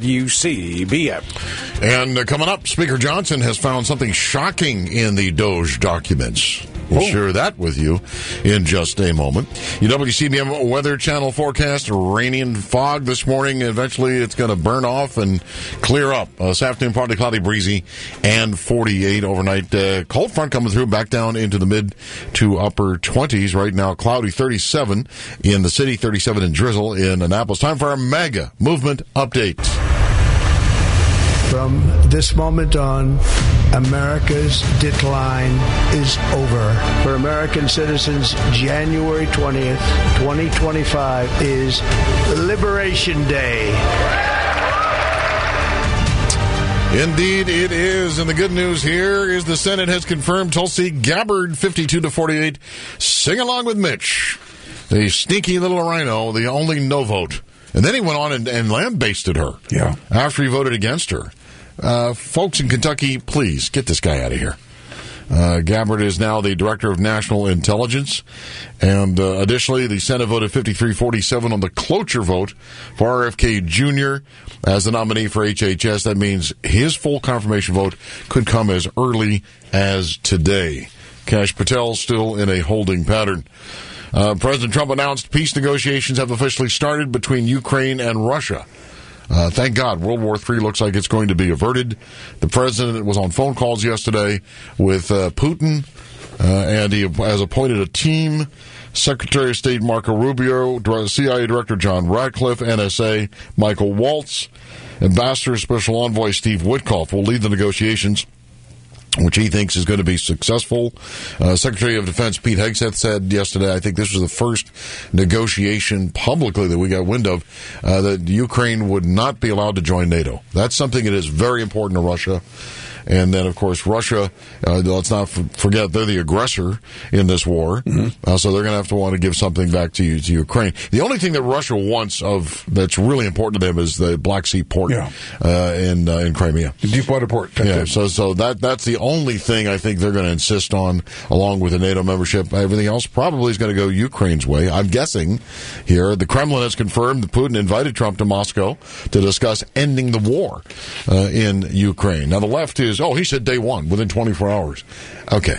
WCBM. And coming up, Speaker Johnson has found something shocking in the Doge documents. We'll share that with you in just a moment. Your WCBM Weather Channel forecast, rainy and fog this morning. Eventually, it's going to burn off and clear up. This afternoon, partly cloudy, breezy, and 48 overnight. Cold front coming through back down into the mid to upper 20s. Right now, cloudy, 37 in the city, 37 in drizzle in Annapolis. Time for our mega movement update. From this moment on, America's decline is over. For American citizens, January 20th, 2025 is Liberation Day. Indeed, it is. And the good news here is the Senate has confirmed Tulsi Gabbard 52-48. Sing along with Mitch. The sneaky little rhino, the only no vote. And then he went on and lambasted her. Yeah. After he voted against her. Folks in Kentucky, please get this guy out of here. Gabbard is now the Director of National Intelligence. And additionally, the Senate voted 53-47 on the cloture vote for RFK Jr. as the nominee for HHS. That means his full confirmation vote could come as early as today. Kash Patel still in a holding pattern. President Trump announced peace negotiations have officially started between Ukraine and Russia. Thank God, World War III looks like it's going to be averted. The president was on phone calls yesterday with Putin, and he has appointed a team. Secretary of State Marco Rubio, CIA Director John Ratcliffe, NSA Michael Waltz, Ambassador Special Envoy Steve Witkoff will lead the negotiations, which he thinks is going to be successful. Secretary of Defense Pete Hegseth said yesterday, I think this was the first negotiation publicly that we got wind of, that Ukraine would not be allowed to join NATO. That's something that is very important to Russia. And then, of course, Russia, let's not forget, they're the aggressor in this war. Mm-hmm. So they're going to have to want to give something back to Ukraine. The only thing that Russia wants that's really important to them is the Black Sea port in Crimea. The Deepwater port. So that's the only thing I think they're going to insist on, along with the NATO membership. Everything else probably is going to go Ukraine's way. I'm guessing here. The Kremlin has confirmed that Putin invited Trump to Moscow to discuss ending the war in Ukraine. Now, the left is, he said day one, within 24 hours. Okay.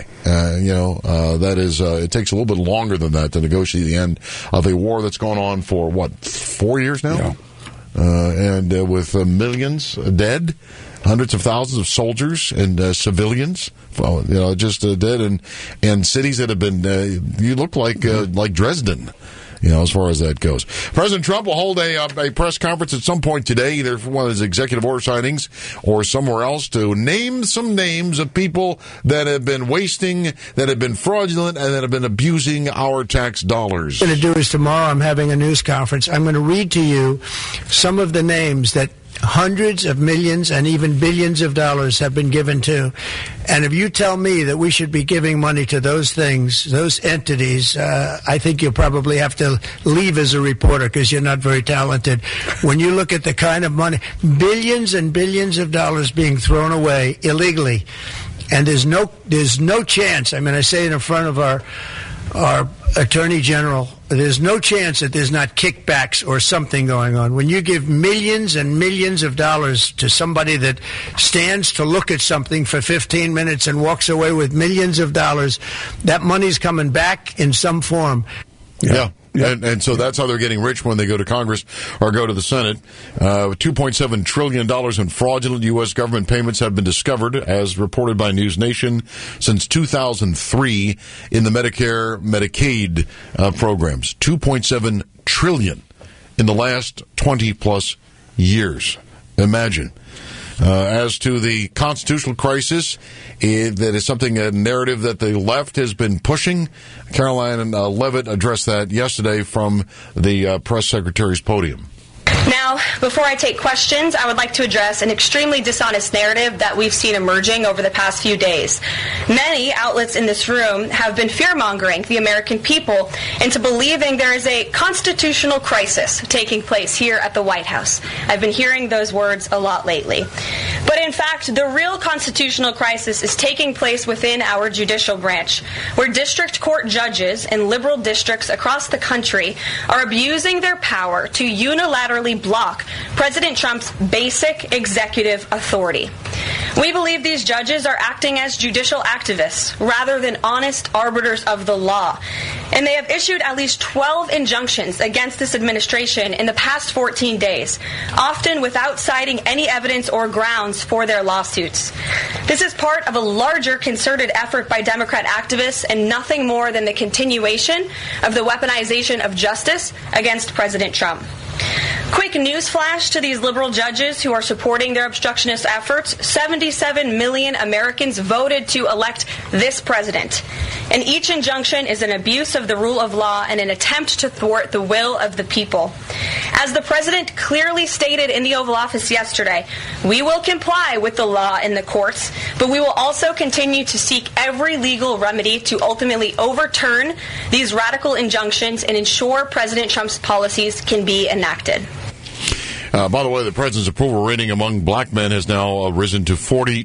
That is, it takes a little bit longer than that to negotiate the end of a war that's gone on for, 4 years now? Yeah. And with millions dead, hundreds of thousands of soldiers and civilians, just dead, and cities that have been, you look like Dresden. as far as that goes. President Trump will hold a press conference at some point today, either for one of his executive order signings or somewhere else, to name some names of people that have been wasting, that have been fraudulent, and that have been abusing our tax dollars. What I'm going to do is tomorrow I'm having a news conference. I'm going to read to you some of the names that hundreds of millions and even billions of dollars have been given to. And if you tell me that we should be giving money to those things, those entities, I think you'll probably have to leave as a reporter because you're not very talented. When you look at the kind of money, billions and billions of dollars being thrown away illegally, and there's no chance, I mean, I say it in front of our Attorney General, there's no chance that there's not kickbacks or something going on. When you give millions and millions of dollars to somebody that stands to look at something for 15 minutes and walks away with millions of dollars, that money's coming back in some form. Yeah. And so that's how they're getting rich when they go to Congress or go to the Senate. $2.7 trillion in fraudulent U.S. government payments have been discovered, as reported by News Nation, since 2003 in the Medicare, Medicaid programs. $2.7 trillion in the last 20-plus years. Imagine. As to the constitutional crisis, that is something, a narrative that the left has been pushing. Caroline Leavitt addressed that yesterday from the press secretary's podium. Now, before I take questions, I would like to address an extremely dishonest narrative that we've seen emerging over the past few days. Many outlets in this room have been fear-mongering the American people into believing there is a constitutional crisis taking place here at the White House. I've been hearing those words a lot lately. But in fact, the real constitutional crisis is taking place within our judicial branch, where district court judges in liberal districts across the country are abusing their power to unilaterally block President Trump's basic executive authority. We believe these judges are acting as judicial activists rather than honest arbiters of the law. And they have issued at least 12 injunctions against this administration in the past 14 days, often without citing any evidence or grounds for their lawsuits. This is part of a larger concerted effort by Democrat activists and nothing more than the continuation of the weaponization of justice against President Trump. Quick news flash to these liberal judges who are supporting their obstructionist efforts. 77 million Americans voted to elect this president. And each injunction is an abuse of the rule of law and an attempt to thwart the will of the people. As the president clearly stated in the Oval Office yesterday, we will comply with the law in the courts, but we will also continue to seek every legal remedy to ultimately overturn these radical injunctions and ensure President Trump's policies can be enacted. By the way, the president's approval rating among black men has now risen to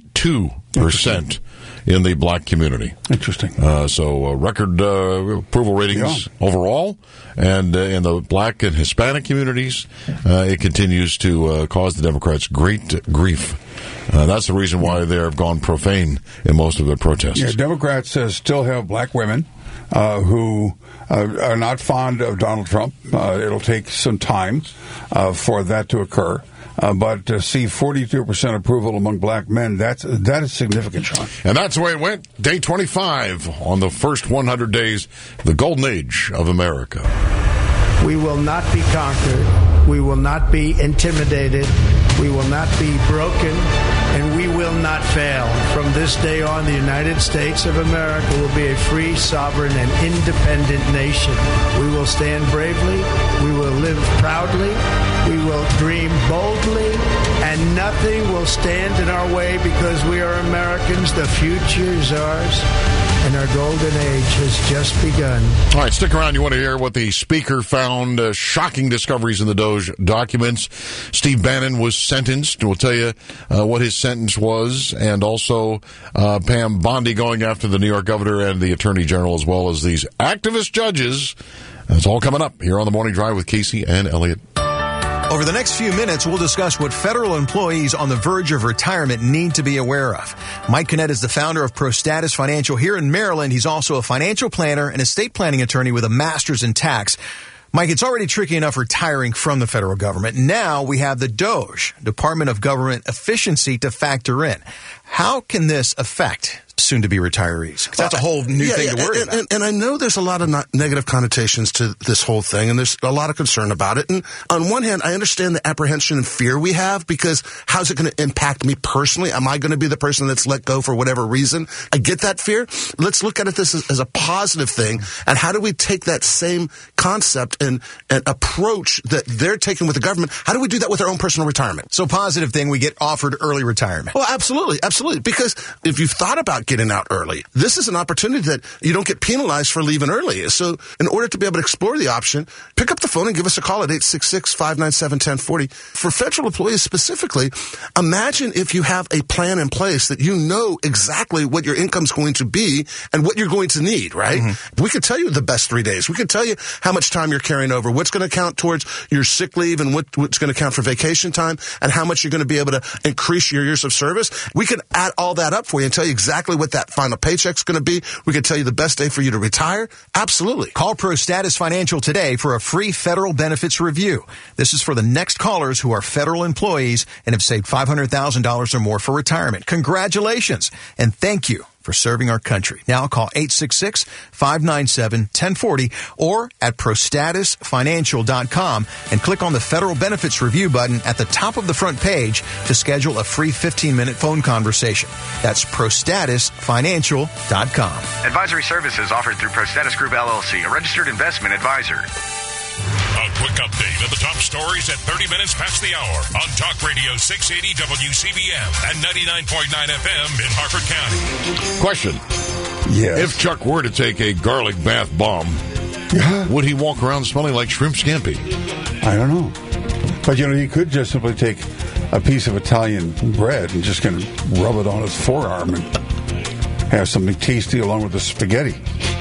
42% in the black community. Interesting. So record approval ratings overall, and in the black and Hispanic communities, it continues to cause the Democrats great grief. That's the reason why they have gone profane in most of their protests. Yeah, Democrats still have black women who are not fond of Donald Trump. It'll take some time for that to occur. But to see 42% approval among black men, that is significant, Sean. And that's the way it went. Day 25 on the first 100 days, the golden age of America. We will not be conquered. We will not be intimidated. We will not be broken. And we will not fail. From this day on, the United States of America will be a free, sovereign, and independent nation. We will stand bravely. We will live proudly. We will dream boldly. And nothing will stand in our way because we are Americans. The future is ours. And our golden age has just begun. All right, stick around. You want to hear what the speaker found, shocking discoveries in the DOJ documents. Steve Bannon was sentenced. We'll tell you what his sentence was, and also Pam Bondi going after the New York governor and the attorney general, as well as these activist judges. That's all coming up here on the Morning Drive with Casey and Elliot. Over the next few minutes, we'll discuss what federal employees on the verge of retirement need to be aware of. Mike Kinnett is the founder of ProStatus Financial here in Maryland. He's also a financial planner and estate planning attorney with a master's in tax. Mike, it's already tricky enough retiring from the federal government. Now we have the DOJ, Department of Government Efficiency, to factor in. How can this affect soon-to-be retirees? 'Cause that's a whole new thing to worry about. And I know there's a lot of negative connotations to this whole thing, and there's a lot of concern about it. And on one hand, I understand the apprehension and fear we have, because how's it going to impact me personally? Am I going to be the person that's let go for whatever reason? I get that fear. Let's look at it as a positive thing, and how do we take that same concept and approach that they're taking with the government? How do we do that with our own personal retirement? So positive thing, we get offered early retirement. Well, absolutely. Because if you've thought about getting out early, this is an opportunity that you don't get penalized for leaving early. So in order to be able to explore the option, pick up the phone and give us a call at 866-597-1040. For federal employees specifically, imagine if you have a plan in place that you know exactly what your income's going to be and what you're going to need, right? Mm-hmm. We could tell you the best 3 days. We could tell you how much time you're carrying over, what's going to count towards your sick leave, and what's going to count for vacation time, and how much you're going to be able to increase your years of service. We can add all that up for you and tell you exactly what that final paycheck's going to be. We can tell you the best day for you to retire. Absolutely. Call ProStatus Financial today for a free federal benefits review. This is for the next callers who are federal employees and have saved $500,000 or more for retirement. Congratulations, and thank you for serving our country. Now call 866-597-1040 or at prostatusfinancial.com and click on the Federal Benefits Review button at the top of the front page to schedule a free 15-minute phone conversation. That's prostatusfinancial.com. Advisory services offered through ProStatus Group, LLC, a registered investment advisor. A quick update of the top stories at 30 minutes past the hour on Talk Radio 680 WCBM and 99.9 FM in Harford County. Question. Yes. If Chuck were to take a garlic bath bomb, would he walk around smelling like shrimp scampi? I don't know. But, he could just simply take a piece of Italian bread and just kind of rub it on his forearm and have something tasty along with the spaghetti.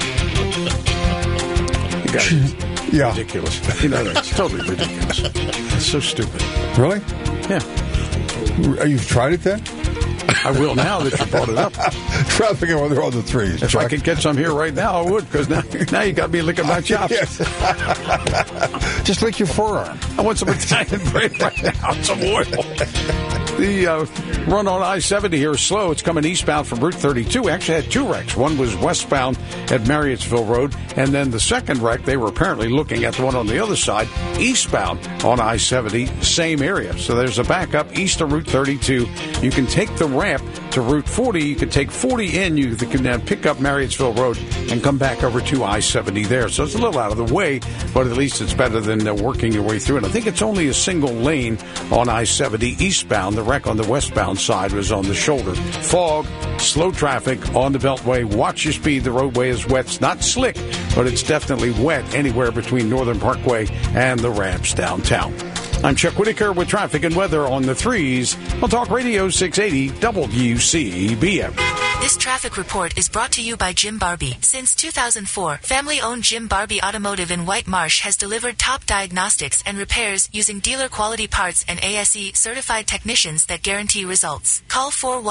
Yeah. Ridiculous. It's totally ridiculous. It's so stupid. Really? Yeah. You've tried it then? I will now that you brought it up. Try to figure out whether they're on the threes. If I could get some here right now, I would, because now you got me licking my chops. Yes. Just lick your forearm. I want some Italian bread right now, some oil. The run on I-70 here is slow. It's coming eastbound from Route 32. We actually had two wrecks. One was westbound at Marriottsville Road, and then the second wreck, they were apparently looking at the one on the other side, eastbound on I-70, same area. So there's a backup east of Route 32. You can take the ramp to Route 40. You can take 40 in. You can then pick up Marriottsville Road and come back over to I-70 there. So it's a little out of the way, but at least it's better than working your way through it. I think it's only a single lane on I-70 eastbound. The wreck on the westbound side was on the shoulder. Fog, slow traffic on the Beltway. Watch your speed. The roadway is wet. It's not slick, but it's definitely wet anywhere between Northern Parkway and the ramps downtown. I'm Chuck Whitaker with traffic and weather on the threes on Talk Radio 680 WCBM. This traffic report is brought to you by Jim Barbie. Since 2004, family-owned Jim Barbie Automotive in White Marsh has delivered top diagnostics and repairs using dealer-quality parts and ASE-certified technicians that guarantee results. Call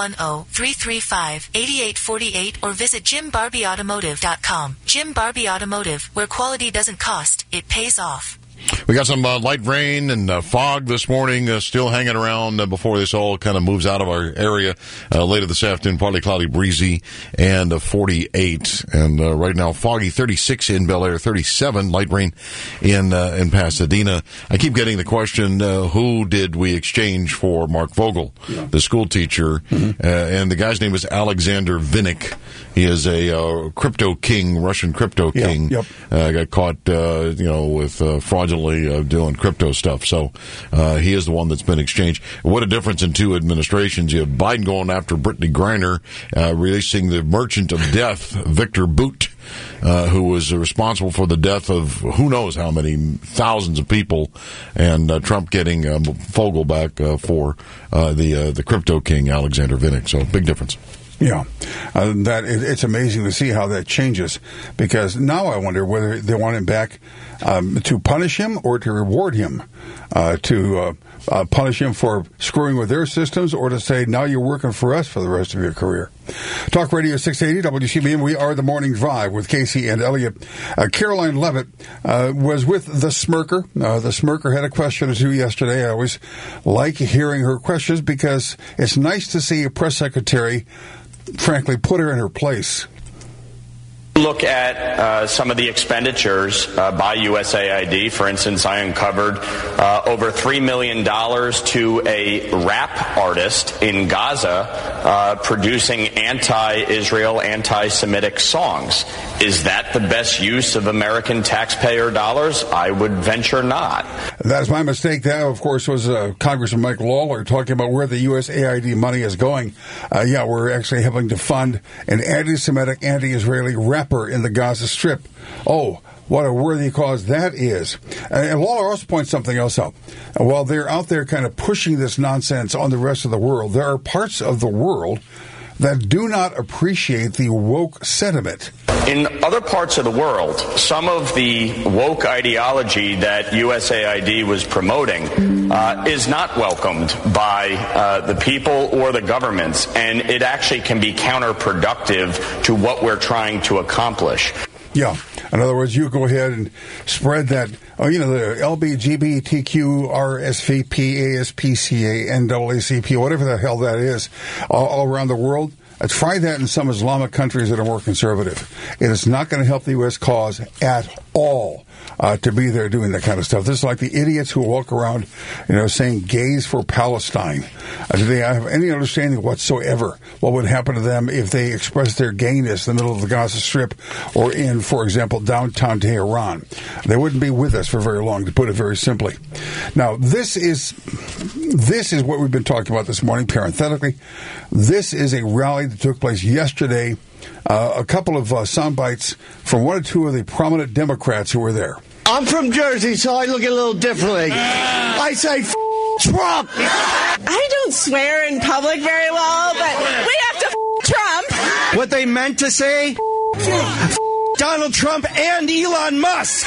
410-335-8848 or visit JimBarbieAutomotive.com. Jim Barbie Automotive, where quality doesn't cost, it pays off. We got some light rain and fog this morning still hanging around before this all kind of moves out of our area. Later this afternoon, partly cloudy, breezy, and 48. And right now, foggy, 36 in Bel Air, 37, light rain in Pasadena. I keep getting the question, who did we exchange for Mark Vogel, the school teacher? Mm-hmm. And the guy's name is Alexander Vinnik. He is a crypto king, Russian crypto king. Yep. Got caught, with fraudulently doing crypto stuff. So he is the one that's been exchanged. What a difference in two administrations. You have Biden going after Brittany Griner, releasing the merchant of death, Victor Bout, who was responsible for the death of who knows how many thousands of people, and Trump getting Vogel back for the crypto king, Alexander Vinnik. So big difference. Yeah, it's amazing to see how that changes, because now I wonder whether they want him back to punish him or to reward him, to punish him for screwing with their systems, or to say, now you're working for us for the rest of your career. Talk Radio 680 WCBM. We are the Morning Drive with Casey and Elliot. Caroline Levitt was with the Smirker. The Smirker had a question or two yesterday. I always like hearing her questions because it's nice to see a press secretary frankly, put her in her place. Look at some of the expenditures by USAID. For instance, I uncovered over $3 million to a rap artist in Gaza producing anti-Israel, anti-Semitic songs. Is that the best use of American taxpayer dollars? I would venture not. That's my mistake. That, of course, was Congressman Mike Lawler talking about where the USAID money is going. We're actually helping to fund an anti-Semitic, anti-Israeli rapper in the Gaza Strip. Oh, what a worthy cause that is. And Lawler also points something else out. While they're out there kind of pushing this nonsense on the rest of the world, there are parts of the world that do not appreciate the woke sentiment. In other parts of the world, some of the woke ideology that USAID was promoting is not welcomed by the people or the governments, and it actually can be counterproductive to what we're trying to accomplish. Yeah. In other words, you go ahead and spread that, the LGBTQ, RSVP, ASPCA, NAACP, whatever the hell that is, all around the world. Try that in some Islamic countries that are more conservative. It is not going to help the U.S. cause at all to be there doing that kind of stuff. This is like the idiots who walk around, saying gays for Palestine. Do they have any understanding whatsoever what would happen to them if they expressed their gayness in the middle of the Gaza Strip or in, for example, downtown Tehran? They wouldn't be with us for very long, to put it very simply. Now, this is what we've been talking about this morning, parenthetically. This is a rally that took place yesterday. A couple of sound bites from one or two of the prominent Democrats who were there. I'm from Jersey, so I look a little differently. I say, Trump! I don't swear in public very well, but we have to Trump! What they meant to say? Donald Trump and Elon Musk!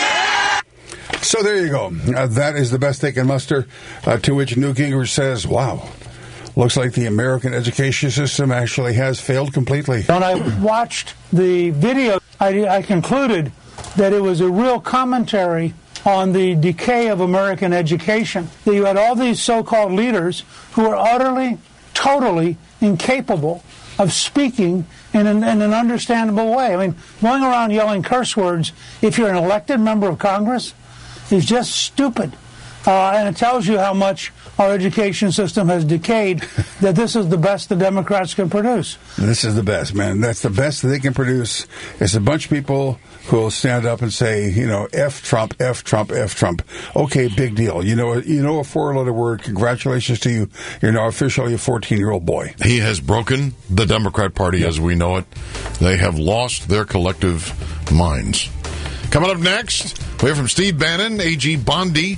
So there you go. That is the best they can muster, to which Newt Gingrich says, wow. Looks like the American education system actually has failed completely. When I watched the video, I concluded that it was a real commentary on the decay of American education. That you had all these so-called leaders who are utterly, totally incapable of speaking in an understandable way. I mean, going around yelling curse words, if you're an elected member of Congress, is just stupid. And it tells you how much our education system has decayed, that this is the best the Democrats can produce. This is the best, man. That's the best that they can produce. It's a bunch of people who will stand up and say, F Trump, F Trump, F Trump. Okay, big deal. You know a four-letter word. Congratulations to you. You're now officially a 14-year-old boy. He has broken the Democrat Party as we know it. They have lost their collective minds. Coming up next, we hear from Steve Bannon, A.G. Bondi,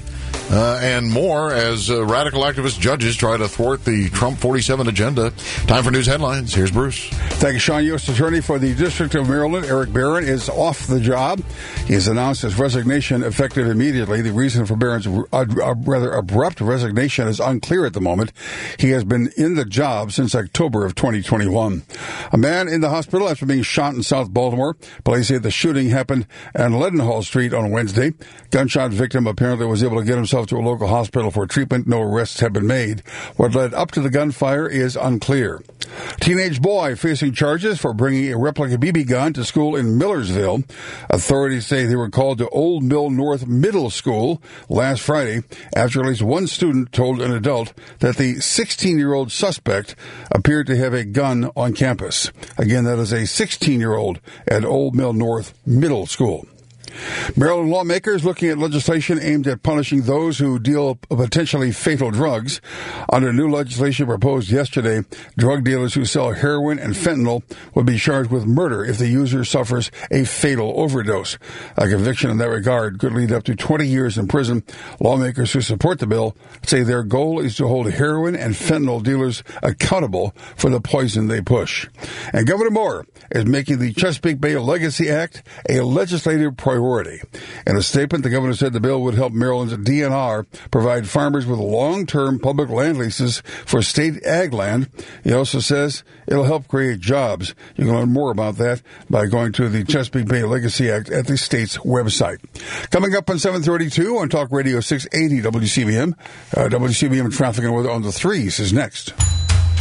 and more as radical activist judges try to thwart the Trump 47 agenda. Time for news headlines. Here's Bruce. Thank you, Sean. U.S. Attorney for the District of Maryland, Eric Barron, is off the job. He has announced his resignation effective immediately. The reason for Barron's rather abrupt resignation is unclear at the moment. He has been in the job since October of 2021. A man in the hospital after being shot in South Baltimore. Police say the shooting happened on Leadenhall Street on Wednesday. Gunshot victim apparently was able to get himself to a local hospital for treatment. No arrests have been made. What led up to the gunfire is unclear. Teenage boy facing charges for bringing a replica BB gun to school in Millersville. Authorities say they were called to Old Mill North Middle School last Friday after at least one student told an adult that the 16-year-old suspect appeared to have a gun on campus. Again, that is a 16-year-old at Old Mill North Middle School. Maryland lawmakers looking at legislation aimed at punishing those who deal potentially fatal drugs. Under new legislation proposed yesterday, drug dealers who sell heroin and fentanyl would be charged with murder if the user suffers a fatal overdose. A conviction in that regard could lead up to 20 years in prison. Lawmakers who support the bill say their goal is to hold heroin and fentanyl dealers accountable for the poison they push. And Governor Moore is making the Chesapeake Bay Legacy Act a legislative priority. In a statement, the governor said the bill would help Maryland's DNR provide farmers with long-term public land leases for state ag land. He also says it'll help create jobs. You can learn more about that by going to the Chesapeake Bay Legacy Act at the state's website. Coming up on 732 on Talk Radio 680 WCBM. WCBM traffic and weather on the 3s is next.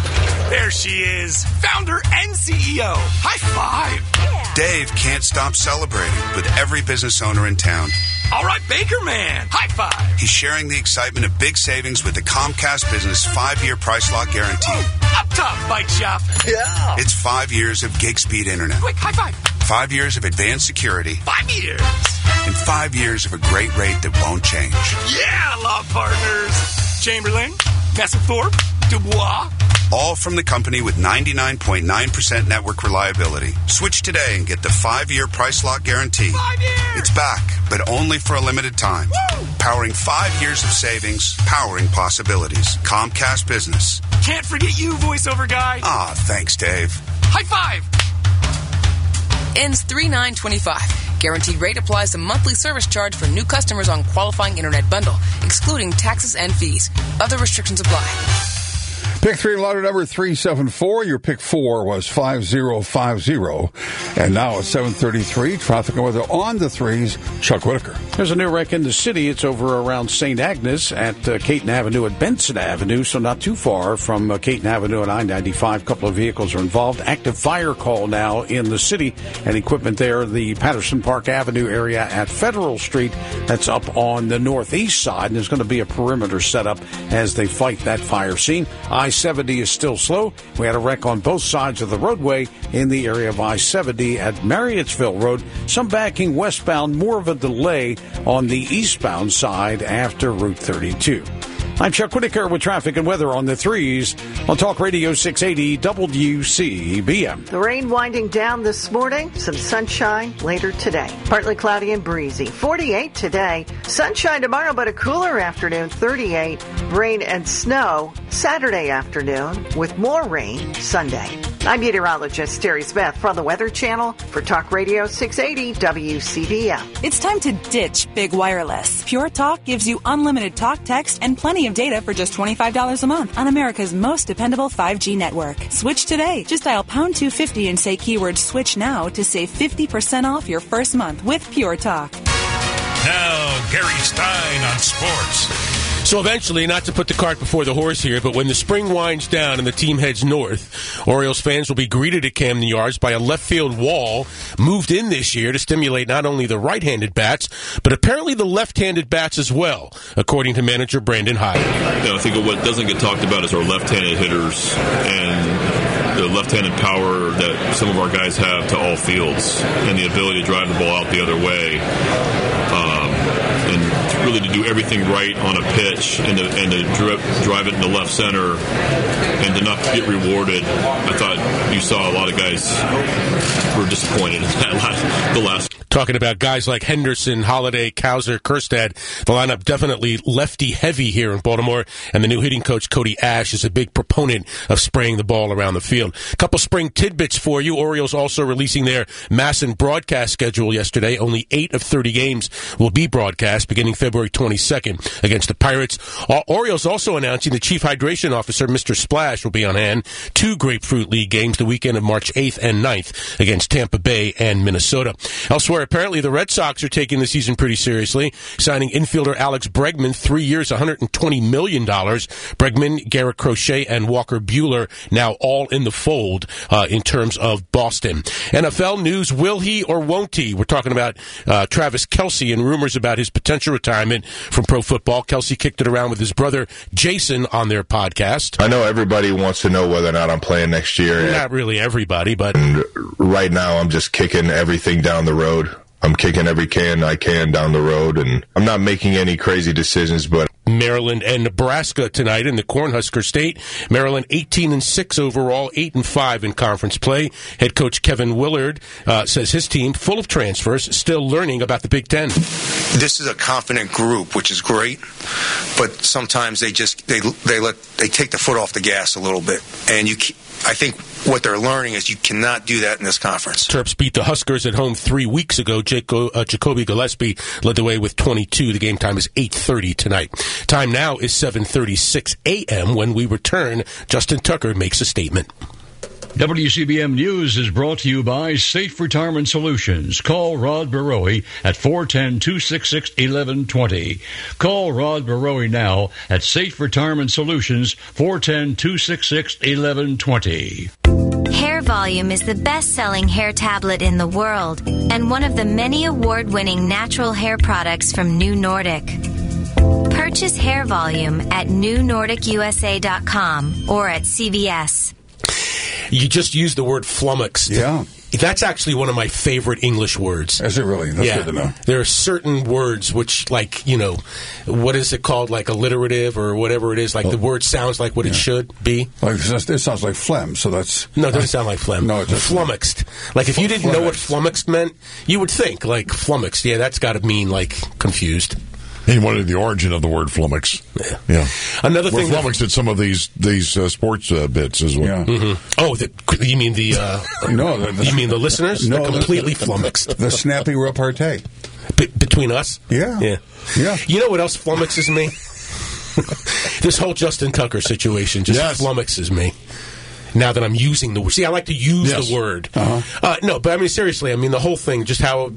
There she is, founder and CEO. High five. Yeah. Dave can't stop celebrating with every business owner in town. All right, Baker Man, high five. He's sharing the excitement of big savings with the Comcast Business 5-year price lock guarantee. Up top, Bike Shop. Yeah. It's 5 years of gig speed internet. Quick, high five. 5 years of advanced security. 5 years. And 5 years of a great rate that won't change. Yeah, law partners. Chamberlain, Messelthorpe, Dubois. All from the company with 99.9% network reliability. Switch today and get the 5-year price lock guarantee. 5 years! It's back, but only for a limited time. Woo! Powering 5 years of savings, powering possibilities. Comcast Business. Can't forget you, voiceover guy. Ah, thanks, Dave. High five! Ends 3/9/25. Guaranteed rate applies to monthly service charge for new customers on qualifying internet bundle, excluding taxes and fees. Other restrictions apply. Pick 3 lottery number 374. Your pick 4 was 5050. And now at 7:33, traffic and weather on the 3s. Chuck Whitaker. There's a new wreck in the city. It's over around St. Agnes at Caton Avenue and Benson Avenue, so not too far from Caton Avenue and I-95. A couple of vehicles are involved. Active fire call now in the city and equipment there. The Patterson Park Avenue area at Federal Street. That's up on the northeast side. And there's going to be a perimeter set up as they fight that fire scene. I-70 is still slow. We had a wreck on both sides of the roadway in the area of I-70 at Marriottsville Road. Some backing westbound, more of a delay on the eastbound side after Route 32. I'm Chuck Whitaker with traffic and weather on the 3s on Talk Radio 680 WCBM. The rain winding down this morning. Some sunshine later today. Partly cloudy and breezy. 48 today. Sunshine tomorrow, but a cooler afternoon. 38. Rain and snow Saturday afternoon with more rain Sunday. I'm meteorologist Terry Smith from the Weather Channel for Talk Radio 680 WCBM. It's time to ditch big wireless. Pure Talk gives you unlimited talk, text, and plenty of data for just $25 a month on America's most dependable 5G network. Switch today. Just dial pound 250 and say keyword switch now to save 50% off your first month with Pure Talk. Now, Gary Stein on sports. So eventually, not to put the cart before the horse here, but when the spring winds down and the team heads north, Orioles fans will be greeted at Camden Yards by a left field wall moved in this year to stimulate not only the right-handed bats, but apparently the left-handed bats as well, according to manager Brandon Hyde. I think what doesn't get talked about is our left-handed hitters and the left-handed power that some of our guys have to all fields and the ability to drive the ball out the other way. Really to do everything right on a pitch and to drive it into left center and to not get rewarded. I thought you saw a lot of guys were disappointed in that the last. Talking about guys like Henderson, Holiday, Cowser, Kerstad, the lineup definitely lefty-heavy here in Baltimore, and the new hitting coach, Cody Ash, is a big proponent of spraying the ball around the field. A couple spring tidbits for you. Orioles also releasing their MASN broadcast schedule yesterday. Only 8 of 30 games will be broadcast beginning February 22nd against the Pirates. Orioles also announcing the chief hydration officer, Mr. Splash, will be on hand. 2 Grapefruit League games the weekend of March 8th and 9th against Tampa Bay and Minnesota. Elsewhere, apparently the Red Sox are taking the season pretty seriously, signing infielder Alex Bregman, 3 years, $120 million. Bregman, Garrett Crochet, and Walker Buehler now all in the fold in terms of Boston. NFL news, will he or won't he? We're talking about Travis Kelce and rumors about his potential retirement from pro football. Kelce kicked it around with his brother Jason on their podcast. I know everybody wants to know whether or not I'm playing next year. Not really everybody, but and right now I'm just kicking everything down the road. I'm kicking every can I can down the road, and I'm not making any crazy decisions, but Maryland and Nebraska tonight in the Cornhusker State. Maryland 18-6 overall, 8-5 in conference play. Head coach Kevin Willard says his team, full of transfers, still learning about the Big Ten. This is a confident group, which is great, but sometimes they take the foot off the gas a little bit, and I think what they're learning is you cannot do that in this conference. Terps beat the Huskers at home 3 weeks ago. Jacoby Gillespie led the way with 22. The game time is 8:30 tonight. Time now is 7:36 a.m. When we return, Justin Tucker makes a statement. WCBM News is brought to you by Safe Retirement Solutions. Call Rod Barowie at 410-266-1120. Call Rod Barowie now at Safe Retirement Solutions, 410-266-1120. Hair Volume is the best-selling hair tablet in the world and one of the many award-winning natural hair products from New Nordic. Purchase Hair Volume at newnordicusa.com or at CVS. You just used the word flummoxed. Yeah. That's actually one of my favorite English words. Is it really? That's good to know. There are certain words which, like, what is it called? Like alliterative or whatever it is. Like the word sounds like what it should be. Like it sounds like phlegm, so that's... No, it doesn't sound like phlegm. No, it doesn't. Flummoxed. Like if you didn't know what flummoxed meant, you would think, like, flummoxed. Yeah, that's got to mean, like, confused. He wanted the origin of the word flummox. Yeah. Another thing. Flummoxed at some of these sports bits as well. Yeah. Mm-hmm. Oh, you mean the? You mean the listeners? No, they're completely flummoxed. The snappy repartee between us. Yeah. You know what else flummoxes me? This whole Justin Tucker situation just flummoxes me. Now that I'm using the word. See, I like to use the word. No, but I mean, seriously, I mean, the whole thing, just how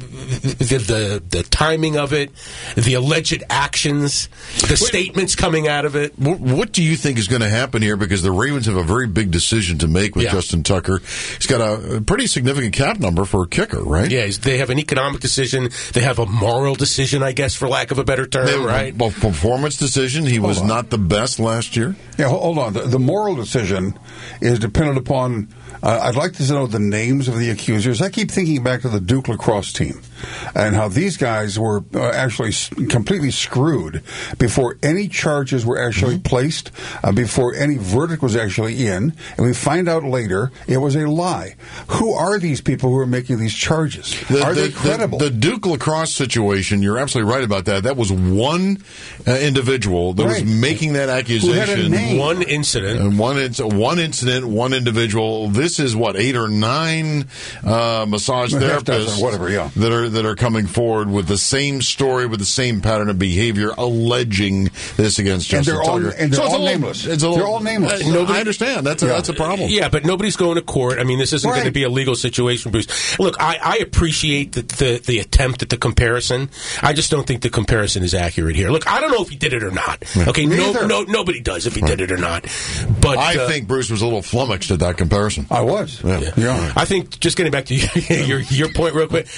the timing of it, the alleged actions, the statements coming out of it. What do you think is going to happen here? Because the Ravens have a very big decision to make with Justin Tucker. He's got a pretty significant cap number for a kicker, right? Yeah, they have an economic decision. They have a moral decision, I guess, for lack of a better term, right? Well, performance decision. He was not the best last year. Yeah, hold on. The moral decision is dependent upon... I'd like to know the names of the accusers. I keep thinking back to the Duke lacrosse team and how these guys were actually completely screwed before any charges were actually placed, before any verdict was actually in, and we find out later it was a lie. Who are these people who are making these charges? Are they credible? The Duke lacrosse situation, you're absolutely right about that. That was one individual that was making that accusation. Who had a name. One incident. One incident, one individual. This is 8 or 9 massage therapists that are coming forward with the same story, with the same pattern of behavior, alleging this against Justin Tucker. And they're all nameless. They're all nameless. I understand. That's a problem. Yeah, but nobody's going to court. I mean, this isn't going to be a legal situation, Bruce. Look, I appreciate the attempt at the comparison. I just don't think the comparison is accurate here. Look, I don't know if he did it or not. Okay, nobody does if he did it or not. But I think Bruce was a little flummoxed at that comparison. I was. Yeah. I think, just getting back to your point real quick,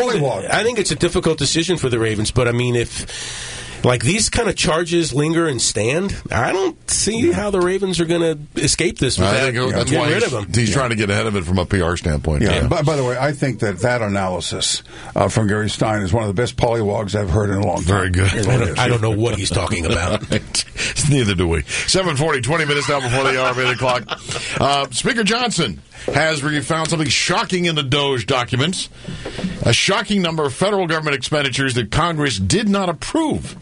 I think it's a difficult decision for the Ravens, but I mean, if these kind of charges linger and stand, I don't see how the Ravens are going to escape this without getting rid of them. He's trying to get ahead of it from a PR standpoint. Yeah. By the way, I think that analysis from Gary Stein is one of the best pollywogs I've heard in a long time. Very good. I don't know what he's talking about. Neither do we. 7:40, 20 minutes now before the hour of 8 o'clock. Speaker Johnson has found something shocking in the DOJ documents. A shocking number of federal government expenditures that Congress did not approve.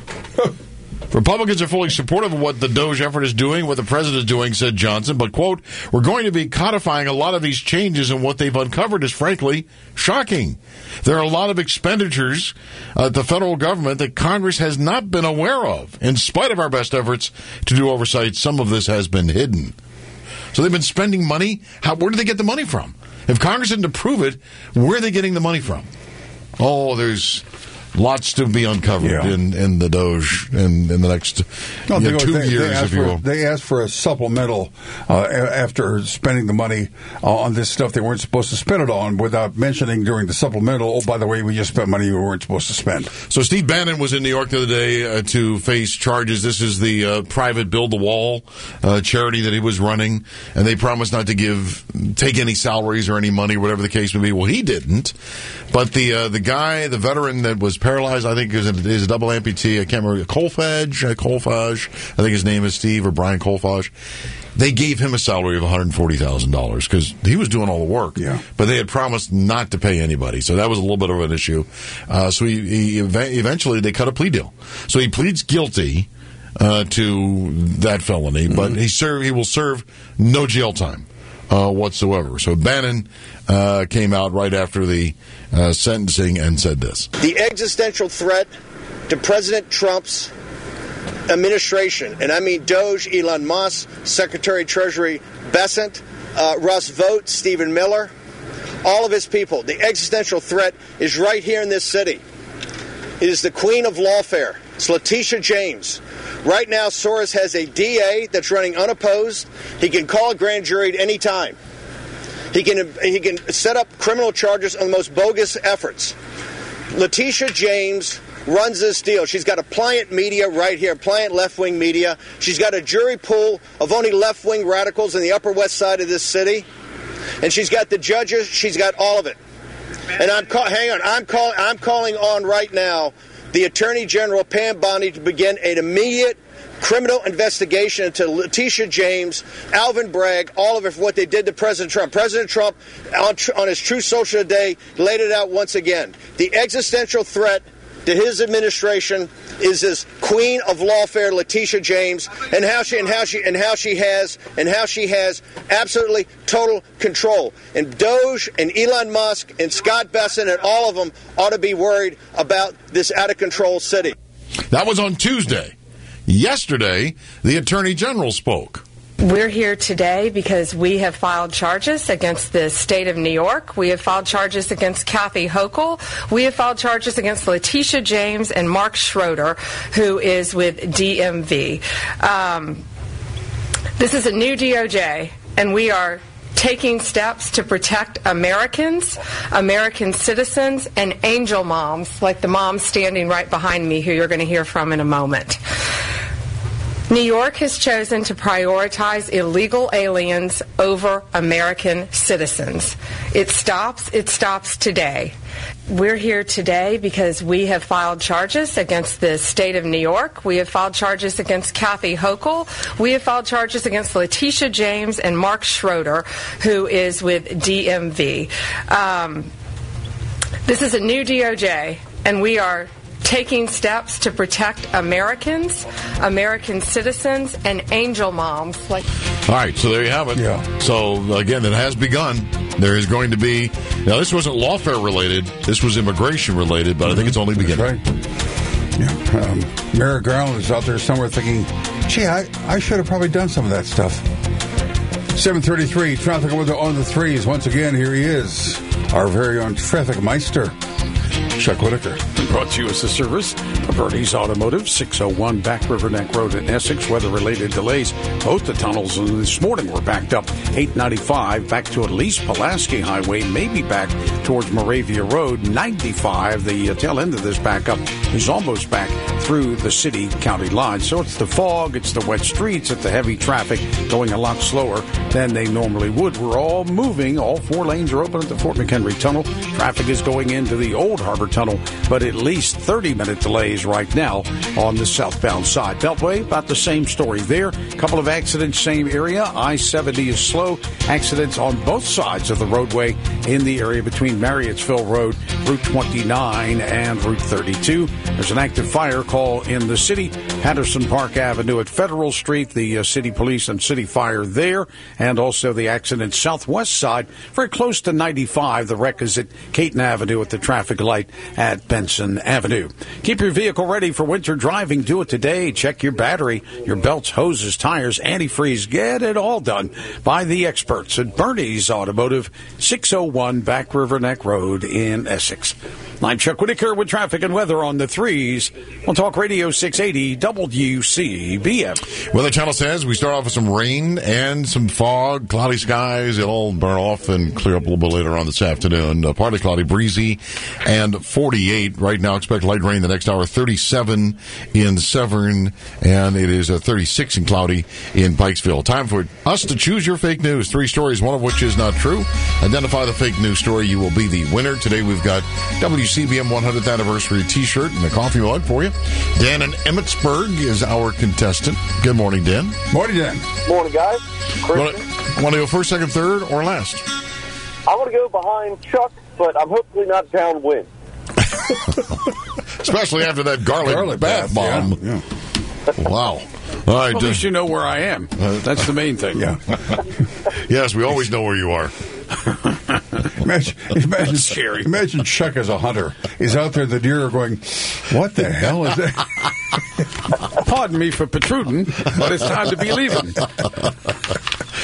Republicans are fully supportive of what the DOJ effort is doing, what the president is doing, said Johnson, but, quote, we're going to be codifying a lot of these changes, and what they've uncovered is, frankly, shocking. There are a lot of expenditures at the federal government that Congress has not been aware of. In spite of our best efforts to do oversight, some of this has been hidden. So they've been spending money. Where do they get the money from? If Congress didn't approve it, where are they getting the money from? Oh, there's lots to be uncovered in the DOJ in the next 2 years, if you will. They asked for a supplemental after spending the money on this stuff they weren't supposed to spend it on, without mentioning during the supplemental, oh, by the way, we just spent money we weren't supposed to spend. So Steve Bannon was in New York the other day to face charges. This is the private Build the Wall charity that he was running, and they promised not to take any salaries or any money, whatever the case may be. Well, he didn't. But the guy, the veteran that was paralyzed, I think is a double amputee. I can't remember. Colfage. I think his name is Steve or Brian Colfage. They gave him a salary of $140,000 because he was doing all the work. Yeah. But they had promised not to pay anybody, so that was a little bit of an issue. So he eventually they cut a plea deal. So he pleads guilty to that felony, but he will serve no jail time whatsoever. So Bannon came out right after the sentencing and said this. The existential threat to President Trump's administration, and I mean DOJ, Elon Musk, Secretary of Treasury Bessent, Russ Vought, Stephen Miller, all of his people. The existential threat is right here in this city. It is the queen of lawfare. It's Letitia James. Right now, Soros has a DA that's running unopposed. He can call a grand jury at any time. He can set up criminal charges on the most bogus efforts. Letitia James runs this deal. She's got a pliant media right here, pliant left-wing media. She's got a jury pool of only left-wing radicals in the Upper West Side of this city. And she's got the judges. She's got all of it. And I'm calling on right now the Attorney General, Pam Bondi, to begin an immediate criminal investigation into Letitia James, Alvin Bragg, all of it for what they did to President Trump. President Trump, on his Truth Social today, laid it out once again. The existential threat to his administration is this queen of lawfare, Letitia James, and how she has absolutely total control. And Doge and Elon Musk and Scott Bessent and all of them ought to be worried about this out of control city. That was on Tuesday. Yesterday, the Attorney General spoke. We're here today because we have filed charges against the state of New York. We have filed charges against Kathy Hochul. We have filed charges against Letitia James and Mark Schroeder, who is with DMV. This is a new DOJ, and we are taking steps to protect Americans, American citizens, and angel moms, like the mom standing right behind me, who you're going to hear from in a moment. New York has chosen to prioritize illegal aliens over American citizens. It stops today. We're here today because we have filed charges against the state of New York. We have filed charges against Kathy Hochul. We have filed charges against Letitia James and Mark Schroeder, who is with DMV. This is a new DOJ, and we are taking steps to protect Americans, American citizens, and angel moms. All right, so there you have it. Yeah. So, again, it has begun. There is going to be... Now, this wasn't lawfare related. This was immigration related, but I think it's only beginning. Right. Yeah. Merrick Garland is out there somewhere thinking, gee, I should have probably done some of that stuff. 7:33, traffic on the threes. Once again, here he is, our very own traffic meister, Chuck Whitaker. Brought to you as a service of Bernie's Automotive, 601 Back River Neck Road in Essex. Weather-related delays. Both the tunnels this morning were backed up. 895 back to at least Pulaski Highway, maybe back towards Moravia Road. 95, the tail end of this backup is almost back through the city-county line. So it's the fog, it's the wet streets, it's the heavy traffic going a lot slower than they normally would. We're all moving. All four lanes are open at the Fort McHenry Tunnel. Traffic is going into the Old Harbor Tunnel, but at least 30-minute delays right now on the southbound side. Beltway, about the same story there. Couple of accidents, same area. I-70 is slow. Accidents on both sides of the roadway in the area between Marriottsville Road, Route 29, and Route 32. There's an active fire call in the city. Patterson Park Avenue at Federal Street, the city police and city fire there, and also the accident southwest side, very close to 95. The wreck is at Caton Avenue at the traffic light at Benson Avenue. Keep your vehicle ready for winter driving. Do it today. Check your battery, your belts, hoses, tires, antifreeze. Get it all done by the experts at Bernie's Automotive, 601 Back River Neck Road in Essex. I'm Chuck Whitaker with traffic and weather on the threes on Talk Radio 680 WCBM. Weather Channel says we start off with some rain and some fog, cloudy skies. It'll all burn off and clear up a little bit later on this afternoon. Partly cloudy, breezy, and 48. Right now, expect light rain the next hour. 37 in Severn, and it is 36 and cloudy in Pikesville. Time for us to choose your fake news. 3 stories, one of which is not true. Identify the fake news story. You will be the winner. Today we've got WCBM 100th anniversary T-shirt and a coffee mug for you. Dan in Emmitsburg is our contestant. Good morning, Dan. Morning, Dan. Morning, guys. Want to go first, second, third, or last? I want to go behind Chuck, but I'm hopefully not downwind. Especially after that garlic bath bomb. Yeah. Wow. All right. At least you know where I am. That's the main thing. Yeah. Yes, we always know where you are. Imagine scary. Imagine Chuck as a hunter. He's out there, the deer are going, what the hell is that? Pardon me for protruding, but it's time to be leaving.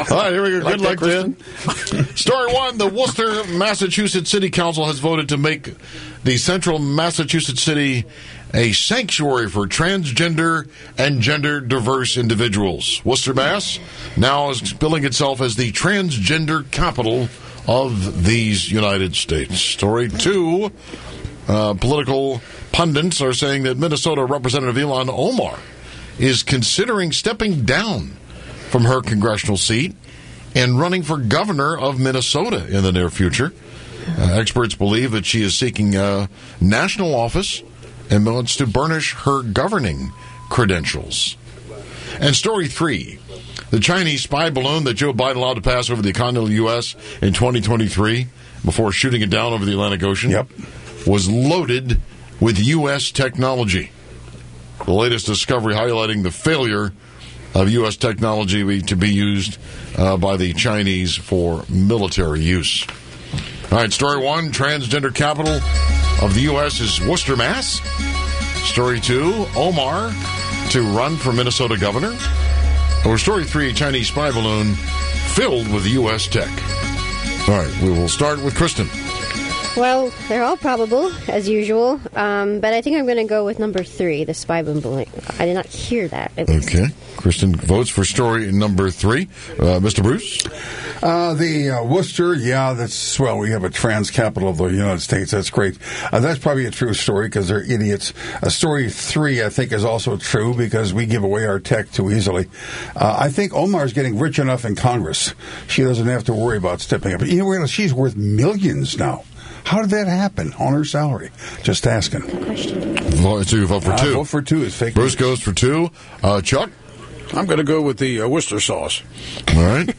All right, here we go. Good luck, Kristen. Dan. Story one, the Worcester, Massachusetts City Council has voted to make the central Massachusetts city a sanctuary for transgender and gender-diverse individuals. Worcester, Mass. now is billing itself as the transgender capital of these United States. Story two, political pundits are saying that Minnesota Representative Ilhan Omar is considering stepping down from her congressional seat and running for governor of Minnesota in the near future. Experts believe that she is seeking national office and wants to burnish her governing credentials. And story three, the Chinese spy balloon that Joe Biden allowed to pass over the continental U.S. in 2023 before shooting it down over the Atlantic Ocean was loaded with U.S. technology. The latest discovery highlighting the failure of U.S. technology to be used by the Chinese for military use. All right, story one, transgender capital of the U.S. is Worcester, Mass. Story two, Omar to run for Minnesota governor. Or story three, Chinese spy balloon filled with U.S. tech. All right, we will start with Kristen. Well, they're all probable, as usual, but I think I'm going to go with number three, the spy balloon. I did not hear that. Okay. Kristen votes for story number three. Mr. Bruce? The Worcester, we have a trans capital of the United States. That's great. That's probably a true story because they're idiots. Story three, I think, is also true because we give away our tech too easily. I think Omar's getting rich enough in Congress. She doesn't have to worry about stepping up. She's worth millions now. How did that happen on her salary? Just asking. So you vote for two. Vote for two is fake. Bruce goes for two. Chuck? I'm going to go with the Worcester sauce. All right.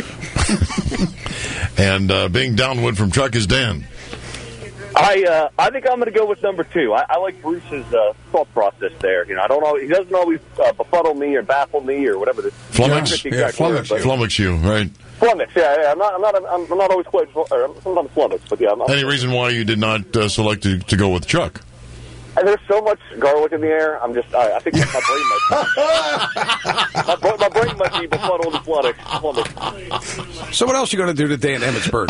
And being downwind from Chuck is Dan. I think I'm going to go with number two. I like Bruce's thought process there. He doesn't always befuddle me or baffle me or whatever. Flummox you, right? Flummox, yeah. I'm not always quite. Sometimes flummox, but yeah. Any reason why you did not select to go with Chuck? And there's so much garlic in the air. I think my brain might be befuddled and flummoxed. So what else are you going to do today in Emmitsburg?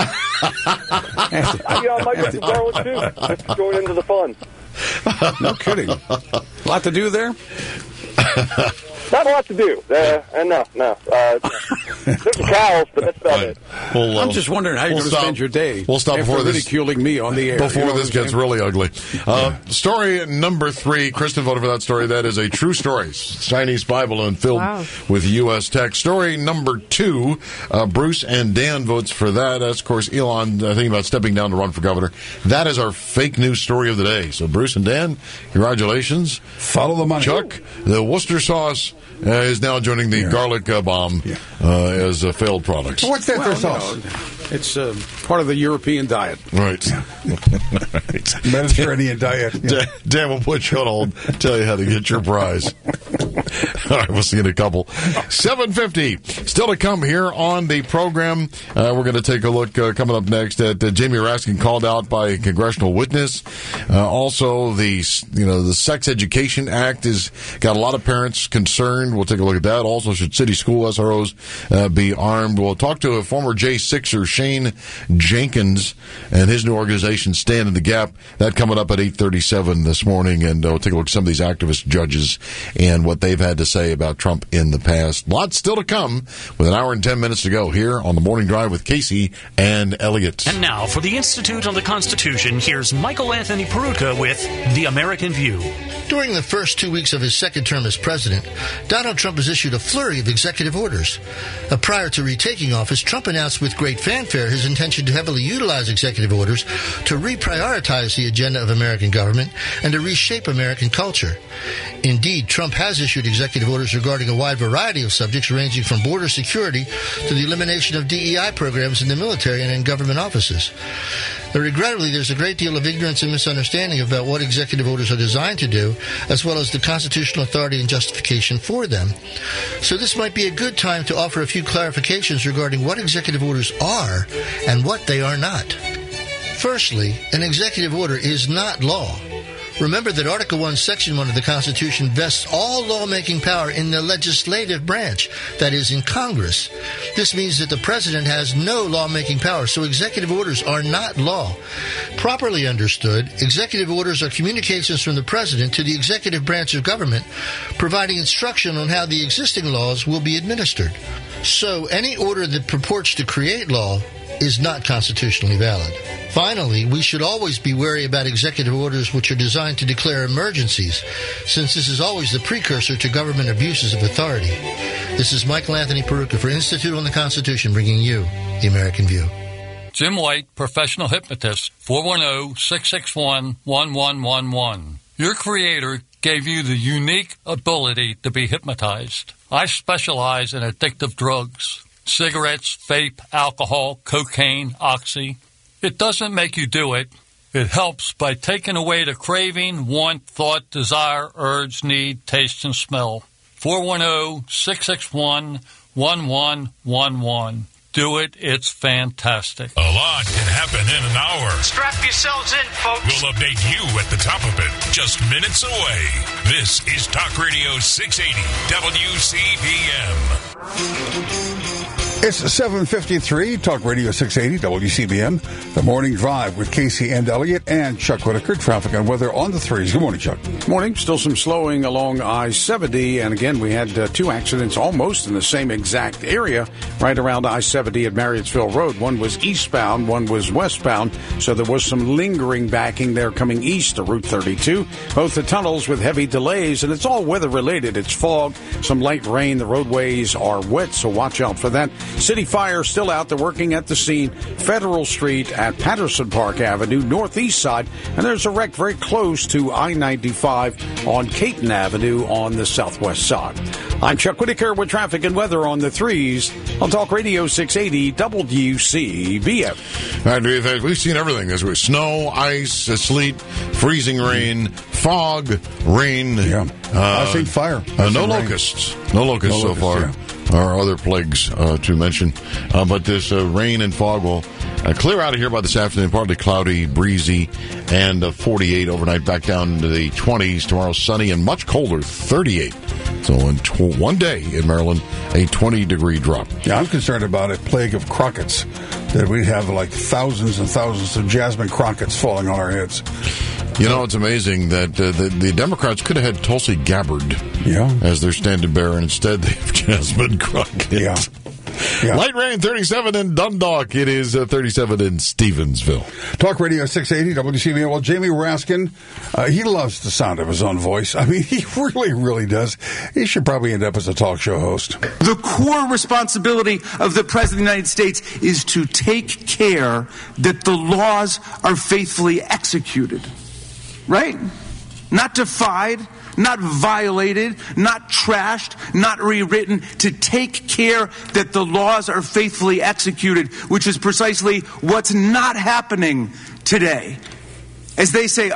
I might get some garlic too. Just join into the fun. No kidding. A lot to do there? Not a lot to do. No. There's some cows, but that's about it. I'm just wondering how you're going to spend your day. We'll stop before ridiculing me on the air. Before this gets really ugly. Story number three. Kristen voted for that story. That is a true story. Chinese spy balloon filled with U.S. tech. Story number two. Bruce and Dan votes for that. That's, of course, Elon thinking about stepping down to run for governor. That is our fake news story of the day. So, Bruce and Dan, congratulations. Follow the money. Chuck, the Worcester sauce is now joining the garlic bomb as a failed product. What's that sauce? It's part of the European diet. Right. Mediterranean diet. Yeah. Dan will put you on hold, tell you how to get your prize. All right, we'll see you in a couple. 7:50. Still to come here on the program. We're going to take a look coming up next at Jamie Raskin called out by a congressional witness. Also, the Sex Education Act has got a lot of parents concerned. We'll take a look at that. Also, should city school SROs be armed? We'll talk to a former J6er, Shane Jenkins, and his new organization, Stand in the Gap. That coming up at 8:37 this morning, and we'll take a look at some of these activist judges and what they've had to say about Trump in the past. Lots still to come with an hour and 10 minutes to go here on the Morning Drive with Casey and Elliott. And now for the Institute on the Constitution, here's Michael Anthony Peruka with The American View. During the first 2 weeks of his second term as president, Donald Trump has issued a flurry of executive orders. Prior to retaking office, Trump announced with great fanfare his intention to heavily utilize executive orders to reprioritize the agenda of American government and to reshape American culture. Indeed, Trump has issued executive orders regarding a wide variety of subjects ranging from border security to the elimination of DEI programs in the military and in government offices. Regrettably, there's a great deal of ignorance and misunderstanding about what executive orders are designed to do, as well as the constitutional authority and justification for them. So this might be a good time to offer a few clarifications regarding what executive orders are and what they are not. Firstly, an executive order is not law. Remember that Article 1, Section 1 of the Constitution vests all lawmaking power in the legislative branch, that is, in Congress. This means that the president has no lawmaking power, so executive orders are not law. Properly understood, executive orders are communications from the president to the executive branch of government, providing instruction on how the existing laws will be administered. So any order that purports to create law is not constitutionally valid. Finally, we should always be wary about executive orders which are designed to declare emergencies, since this is always the precursor to government abuses of authority. This is Michael Anthony Peruka for Institute on the Constitution, bringing you the American View. Jim White, professional hypnotist, 410-661-1111. Your creator gave you the unique ability to be hypnotized. I specialize in addictive drugs. Cigarettes, vape, alcohol, cocaine, oxy. It doesn't make you do it. It helps by taking away the craving, want, thought, desire, urge, need, taste, and smell. 410-661-1111. Do it. It's fantastic. A lot can happen in an hour. Strap yourselves in, folks. We'll update you at the top of it, just minutes away. This is Talk Radio 680 WCBM. It's 7:53, Talk Radio 680, WCBM. The Morning Drive with Casey and Elliott and Chuck Whitaker. Traffic and weather on the threes. Good morning, Chuck. Morning. Still some slowing along I-70. And again, we had two accidents almost in the same exact area, right around I-70 at Marriottsville Road. One was eastbound, one was westbound. So there was some lingering backing there coming east of Route 32. Both the tunnels with heavy delays, and it's all weather related. It's fog, some light rain. The roadways are wet, so watch out for that. City Fire still out. They're working at the scene. Federal Street at Patterson Park Avenue, northeast side. And there's a wreck very close to I-95 on Caton Avenue on the southwest side. I'm Chuck Whitaker with traffic and weather on the threes on Talk Radio 680 WCBM. All right, we've seen everything this week. Snow, ice, sleet, freezing rain, fog, rain. Yeah. I've seen fire. No locusts. No locusts so far. Yeah. Or other plagues to mention. But this rain and fog will clear out of here by this afternoon. Partly cloudy, breezy, and 48 overnight. Back down to the 20s. Tomorrow sunny and much colder, 38. So in one day in Maryland, a 20-degree drop. Yeah, I'm concerned about a plague of crockets. That we'd have like thousands and thousands of Jasmine Crockett's falling on our heads. You know, it's amazing that the Democrats could have had Tulsi Gabbard as their standing bearer, and instead they have Jasmine Crockett. Yeah. Light rain, 37 in Dundalk. It is 37 in Stevensville. Talk Radio 680 WCBM. Well, Jamie Raskin, he loves the sound of his own voice. I mean, he really, really does. He should probably end up as a talk show host. The core responsibility of the President of the United States is to take care that the laws are faithfully executed. Right? Not defied, not violated, not trashed, not rewritten, to take care that the laws are faithfully executed, which is precisely what's not happening today. As they say,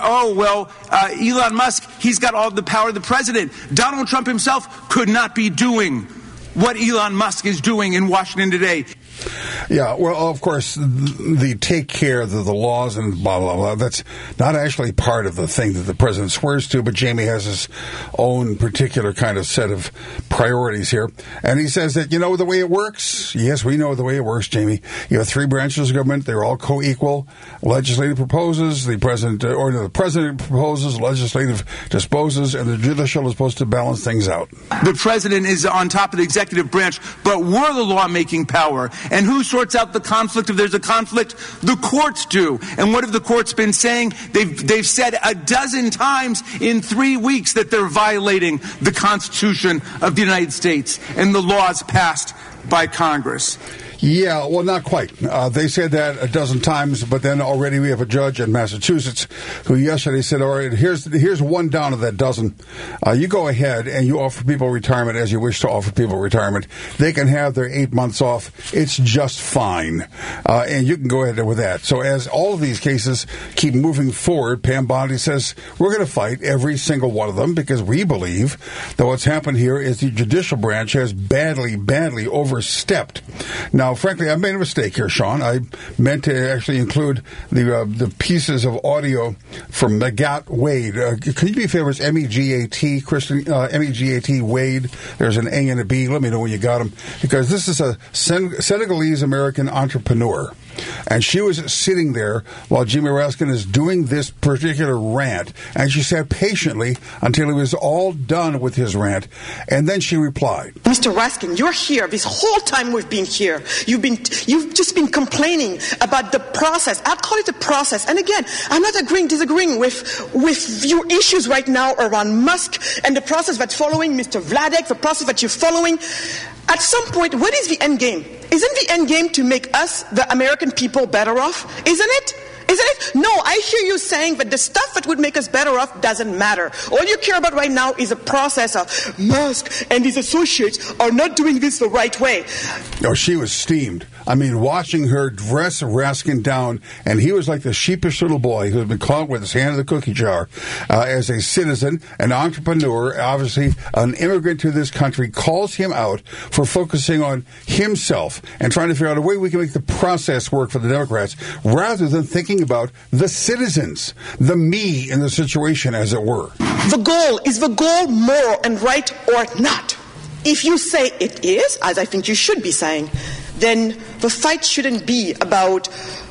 Elon Musk, he's got all the power of the president. Donald Trump himself could not be doing what Elon Musk is doing in Washington today. Yeah, well, of course, the take care of the laws and blah, blah, blah, that's not actually part of the thing that the president swears to, but Jamie has his own particular kind of set of priorities here. And he says that, you know the way it works? Yes, we know the way it works, Jamie. You have three branches of government. They're all co-equal. Legislative proposes, the president proposes, legislative disposes, and the judicial is supposed to balance things out. The president is on top of the executive branch, but we're the lawmaking power. And who sorts out the conflict if there's a conflict? The courts do. And what have the courts been saying? They've said a dozen times in 3 weeks that they're violating the Constitution of the United States and the laws passed by Congress. Yeah, well, not quite. They said that a dozen times, but then already we have a judge in Massachusetts who yesterday said, all right, here's one down of that dozen. You go ahead and you offer people retirement as you wish to offer people retirement. They can have their 8 months off. It's just fine. And you can go ahead with that. So as all of these cases keep moving forward, Pam Bondi says, we're going to fight every single one of them because we believe that what's happened here is the judicial branch has badly, badly overstepped. Now, Now, frankly, I made a mistake here, Sean. I meant to actually include the pieces of audio from Megat Wade. Can you be favors? MEGAT, Kristen, MEGAT Wade. There's an A and a B. Let me know when you got them. Because this is a Senegalese-American entrepreneur. And she was sitting there while Jimmy Raskin is doing this particular rant. And she sat patiently until he was all done with his rant. And then she replied, Mr. Raskin, you're here. This whole time we've been here. You've just been complaining about the process. I'll call it a process. And again, I'm not disagreeing with your issues right now around Musk and the process that's following Mr. Vladek, the process that you're following. At some point, what is the end game? Isn't the end game to make us, the American people, better off? Isn't it? Isn't it? No, I hear you saying that the stuff that would make us better off doesn't matter. All you care about right now is a process of Musk and his associates are not doing this the right way. Oh, she was steamed. I mean, watching her dress Raskin down, and he was like the sheepish little boy who had been caught with his hand in the cookie jar. As a citizen, an entrepreneur, obviously an immigrant to this country, calls him out for focusing on himself and trying to figure out a way we can make the process work for the Democrats, rather than thinking about the citizens, the me in the situation, as it were. Is the goal moral and right or not? If you say it is, as I think you should be saying, then the fight shouldn't be about,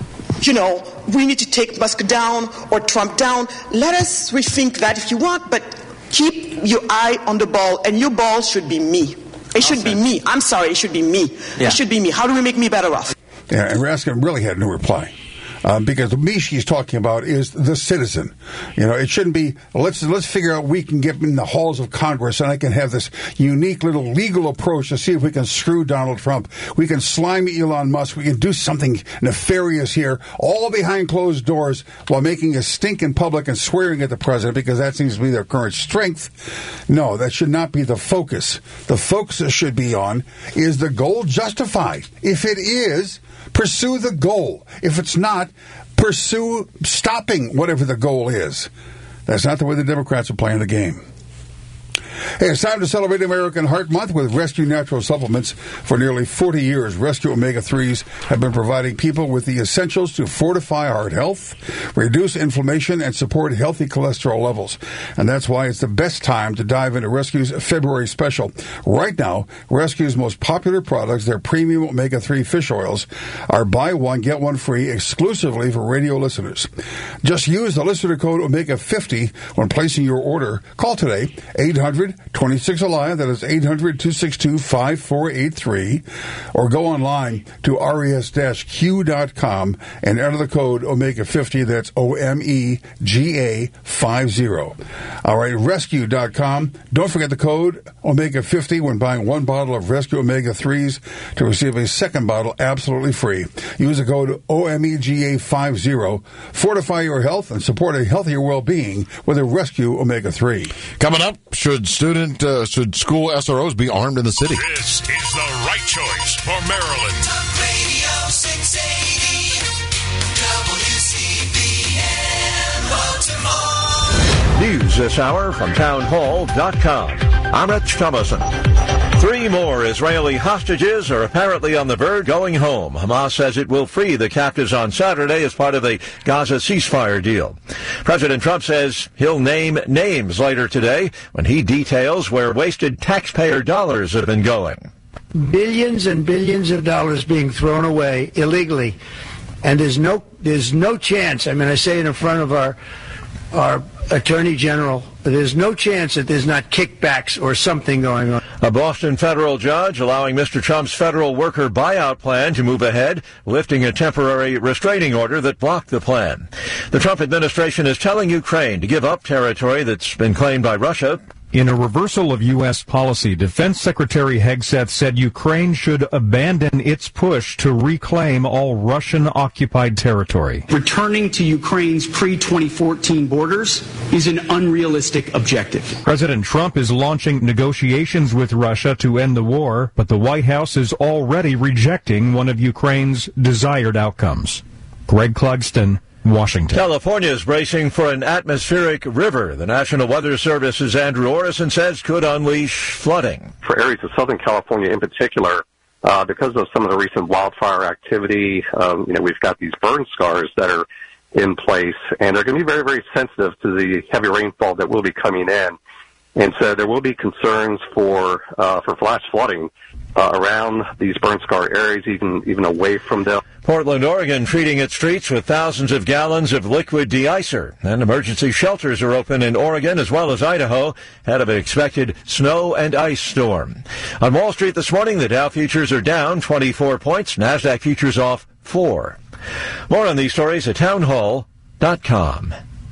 we need to take Musk down or Trump down. Let us rethink that if you want, but keep your eye on the ball, and your ball should be me. It should be me. I'm sorry, it should be me. Yeah. It should be me. How do we make me better off? Yeah, and Raskin really had no reply. Because the me she's talking about is the citizen. It shouldn't be, let's figure out we can get in the halls of Congress and I can have this unique little legal approach to see if we can screw Donald Trump. We can slime Elon Musk. We can do something nefarious here, all behind closed doors, while making a stink in public and swearing at the president, because that seems to be their current strength. No, that should not be the focus. The focus it should be on, is the goal justified? If it is, pursue the goal. If it's not, pursue stopping whatever the goal is. That's not the way the Democrats are playing the game. Hey, it's time to celebrate American Heart Month with Rescue Natural Supplements. For nearly 40 years, Rescue Omega-3s have been providing people with the essentials to fortify heart health, reduce inflammation, and support healthy cholesterol levels. And that's why it's the best time to dive into Rescue's February special. Right now, Rescue's most popular products, their premium Omega-3 fish oils, are buy one, get one free exclusively for radio listeners. Just use the listener code Omega50 when placing your order. Call today, 800-26-ALIVE, that is 800-262-5483, or go online to res-q.com and enter the code Omega50, that's OMEGA50. All right, rescue.com. Don't forget the code Omega50 when buying one bottle of Rescue Omega-3s to receive a second bottle absolutely free. Use the code OMEGA50. Fortify your health and support a healthier well-being with a Rescue Omega-3. Coming up, should school SROs be armed in the city? This is the right choice for Maryland. Talk Radio 680 WCBM Baltimore. News this hour from townhall.com. I'm Rich Thomason. 3 more Israeli hostages are apparently on the verge going home. Hamas says it will free the captives on Saturday as part of the Gaza ceasefire deal. President Trump says he'll name names later today when he details where wasted taxpayer dollars have been going. Billions and billions of dollars being thrown away illegally. And there's no chance, I say it in front of our Attorney General, there's no chance that there's not kickbacks or something going on. A Boston federal judge allowing Mr. Trump's federal worker buyout plan to move ahead, lifting a temporary restraining order that blocked the plan. The Trump administration is telling Ukraine to give up territory that's been claimed by Russia. In a reversal of U.S. policy, Defense Secretary Hegseth said Ukraine should abandon its push to reclaim all Russian-occupied territory. Returning to Ukraine's pre-2014 borders is an unrealistic objective. President Trump is launching negotiations with Russia to end the war, but the White House is already rejecting one of Ukraine's desired outcomes. Greg Clugston, Washington. California is bracing for an atmospheric river. The National Weather Service's Andrew Orison says could unleash flooding. For areas of Southern California in particular, because of some of the recent wildfire activity, we've got these burn scars that are in place, and they're going to be very, very sensitive to the heavy rainfall that will be coming in. And so there will be concerns for flash flooding around these burn scar areas, even away from them. Portland, Oregon, treating its streets with thousands of gallons of liquid de-icer. And emergency shelters are open in Oregon as well as Idaho ahead of an expected snow and ice storm. On Wall Street this morning, the Dow futures are down 24 points. NASDAQ futures off 4. More on these stories at townhall.com.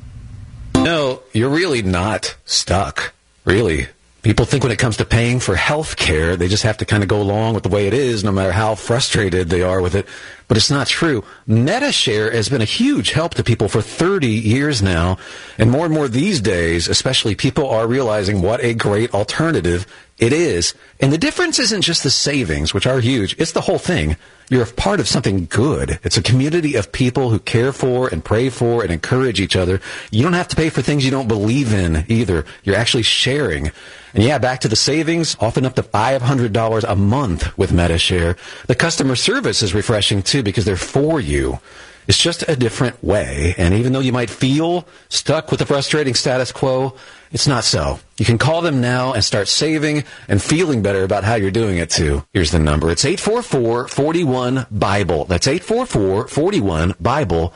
No, you're really not stuck. Really. People think when it comes to paying for health care, they just have to kind of go along with the way it is, no matter how frustrated they are with it. But it's not true. MediShare has been a huge help to people for 30 years now. And more these days, especially, people are realizing what a great alternative it is. And the difference isn't just the savings, which are huge. It's the whole thing. You're a part of something good. It's a community of people who care for and pray for and encourage each other. You don't have to pay for things you don't believe in either. You're actually sharing. And yeah, back to the savings, often up to $500 a month with MediShare. The customer service is refreshing too because they're for you. It's just a different way. And even though you might feel stuck with the frustrating status quo, it's not so. You can call them now and start saving and feeling better about how you're doing it too. Here's the number. It's 844-41-BIBLE. That's 844-41-BIBLE.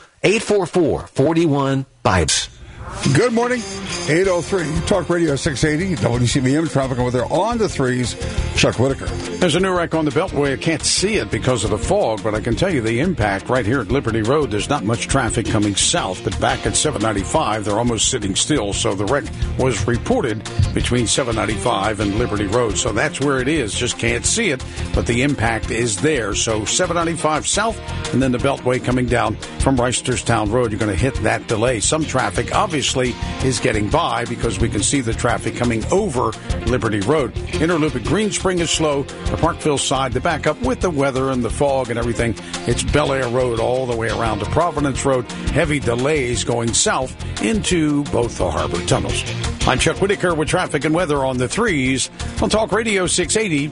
844-41-BIBLE. Good morning. 8:03. Talk Radio 680. WCBM. Traffic over there on the threes. Chuck Whitaker. There's a new wreck on the Beltway. I can't see it because of the fog, but I can tell you the impact right here at Liberty Road. There's not much traffic coming south, but back at 795, they're almost sitting still. So the wreck was reported between 795 and Liberty Road. So that's where it is. Just can't see it, but the impact is there. So 795 south, and then the Beltway coming down from Reisterstown Road. You're going to hit that delay. Some traffic, obviously, is getting by because we can see the traffic coming over Liberty Road. Interloop at Green Spring is slow. The Parkville side, the backup with the weather and the fog and everything. It's Bel Air Road all the way around to Providence Road. Heavy delays going south into both the harbor tunnels. I'm Chuck Whitaker with traffic and weather on the threes on Talk Radio 680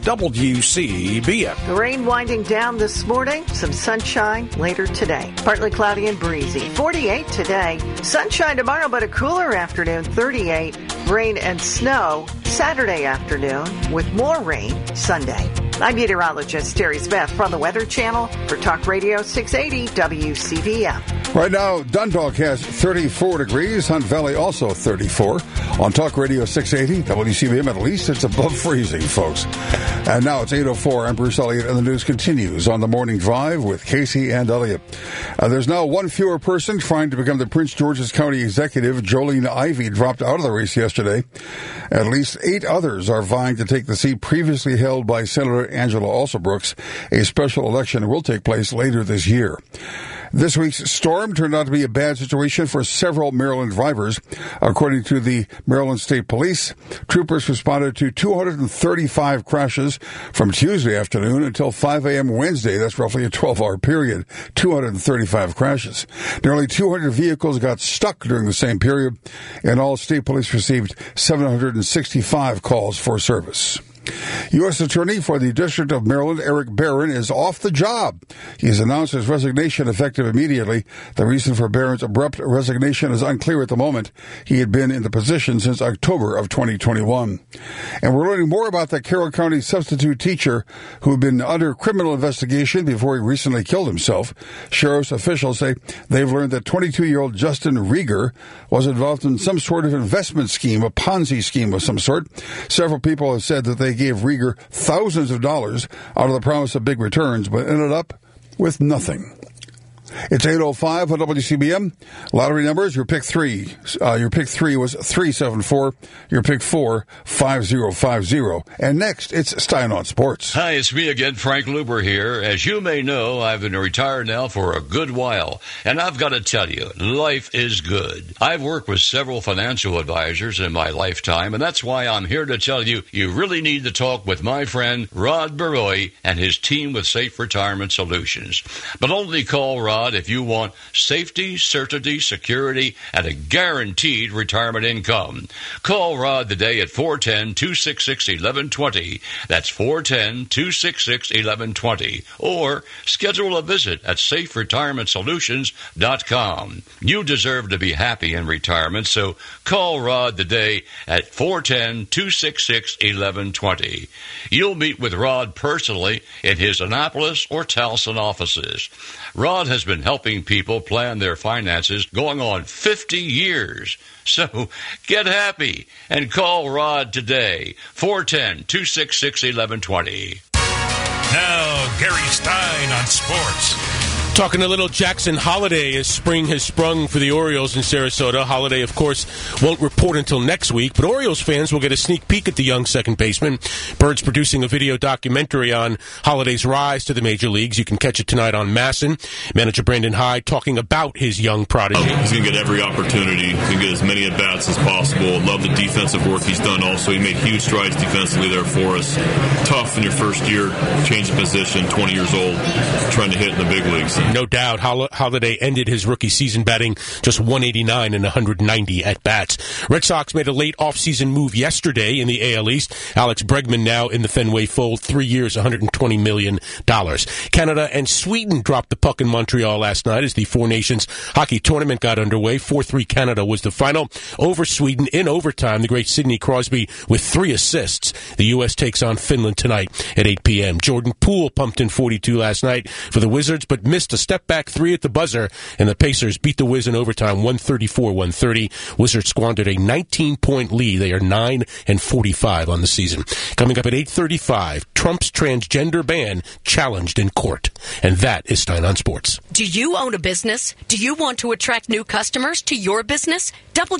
WCBM. The rain winding down this morning. Some sunshine later today. Partly cloudy and breezy. 48 today. Sunshine tomorrow, but a cooler afternoon. 38. Rain and snow Saturday afternoon with more rain Sunday. I'm meteorologist Terry Smith from the Weather Channel for Talk Radio 680 WCBM. Right now, Dundalk has 34 degrees. Hunt Valley also 34. On Talk Radio 680 WCBM, at least it's above freezing, folks. And now it's 8:04. I'm Bruce Elliott, and the news continues on the Morning Drive with Casey and Elliott. There's now one fewer person trying to become the Prince George's County executive. Jolene Ivey dropped out of the race yesterday. At least 8 others are vying to take the seat previously held by Senator Angela Alsobrooks. A special election will take place later this year. This week's storm turned out to be a bad situation for several Maryland drivers. According to the Maryland State Police, troopers responded to 235 crashes from Tuesday afternoon until 5 a.m. Wednesday. That's roughly a 12-hour period. 235 crashes. Nearly 200 vehicles got stuck during the same period. In all, State Police received 765 calls for service. U.S. Attorney for the District of Maryland, Eric Barron, is off the job. He has announced his resignation effective immediately. The reason for Barron's abrupt resignation is unclear at the moment. He had been in the position since October of 2021. And we're learning more about the Carroll County substitute teacher who had been under criminal investigation before he recently killed himself. Sheriff's officials say they've learned that 22-year-old Justin Rieger was involved in some sort of investment scheme, a Ponzi scheme of some sort. Several people have said that they gave Rieger thousands of dollars out of the promise of big returns, but ended up with nothing. It's 8:05 on WCBM. Lottery numbers, your pick 3. Your pick 3 was 374. Your pick 4, 5050. And next, it's Stein on Sports. Hi, it's me again, Frank Luber here. As you may know, I've been retired now for a good while. And I've got to tell you, life is good. I've worked with several financial advisors in my lifetime, and that's why I'm here to tell you, you really need to talk with my friend Rod Baroy and his team with Safe Retirement Solutions. But only call Rod Rod if you want safety, certainty, security, and a guaranteed retirement income. Call Rod today at 410-266-1120. That's 410-266-1120. Or schedule a visit at SafeRetirementSolutions.com. You deserve to be happy in retirement, so call Rod today at 410-266-1120. You'll meet with Rod personally in his Annapolis or Towson offices. Rod has been helping people plan their finances going on 50 years. So get happy and call Rod today, 410-266-1120. Now, Gary Stein on sports. Talking a little Jackson Holiday as spring has sprung for the Orioles in Sarasota. Holiday, of course, won't report until next week, but Orioles fans will get a sneak peek at the young second baseman. Bird's producing a video documentary on Holiday's rise to the major leagues. You can catch it tonight on Masson. Manager Brandon Hyde talking about his young prodigy. He's going to get every opportunity. He's going to get as many at-bats as possible. Love the defensive work he's done also. He made huge strides defensively there for us. Tough in your first year, change of position, 20 years old, trying to hit in the big leagues. No doubt, Holiday ended his rookie season batting just 189 and 190 at-bats. Red Sox made a late offseason move yesterday in the AL East. Alex Bregman now in the Fenway fold, 3 years, $120 million. Canada and Sweden dropped the puck in Montreal last night as the Four Nations hockey tournament got underway. 4-3 Canada was the final over Sweden in overtime. The great Sidney Crosby with 3 assists. The U.S. takes on Finland tonight at 8 p.m. Jordan Poole pumped in 42 last night for the Wizards, but missed a step-back 3 at the buzzer, and the Pacers beat the Wiz in overtime 134-130. Wizards squandered a 19-point lead. They are 9-45 on the season. Coming up at 8:35, Trump's transgender ban challenged in court. And that is Stein on Sports. Do you own a business? Do you want to attract new customers to your business?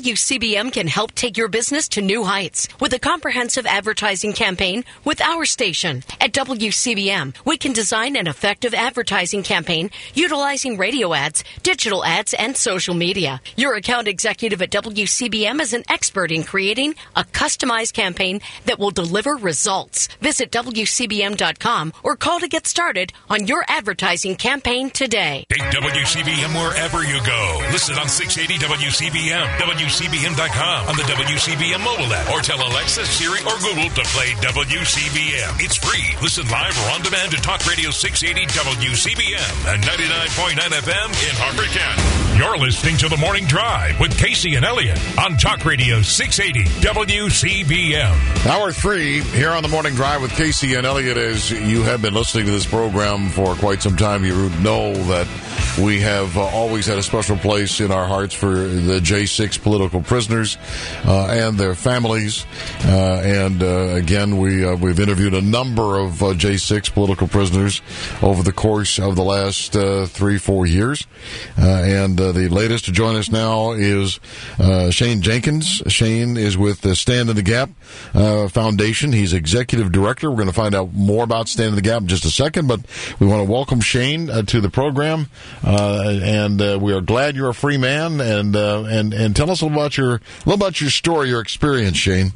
WCBM can help take your business to new heights with a comprehensive advertising campaign with our station. At WCBM, we can design an effective advertising campaign utilizing radio ads, digital ads, and social media. Your account executive at WCBM is an expert in creating a customized campaign that will deliver results. Visit WCBM.com or call to get started on your advertising campaign today. Take WCBM wherever you go. Listen on 680 WCBM, WCBM.com, on the WCBM mobile app, or tell Alexa, Siri, or Google to play WCBM. It's free. Listen live or on demand to Talk Radio 680 WCBM and 99.9 FM in Harford County. You're listening to The Morning Drive with Casey and Elliott on Talk Radio 680 WCBM. Hour 3 here on The Morning Drive with Casey and Elliott. As you have been listening to this program for quite some time, you know that we have always had a special place in our hearts for the J6 political prisoners and their families. Again, we've interviewed a number of J6 political prisoners over the course of the last 3-4 years. The latest to join us now is Shane Jenkins. Shane is with the Stand in the Gap Foundation. He's executive director. We're going to find out more about Stand in the Gap in just a second, but we want to welcome Shane to the program. We are glad you're a free man, and tell us a little about your story, your experience, Shane.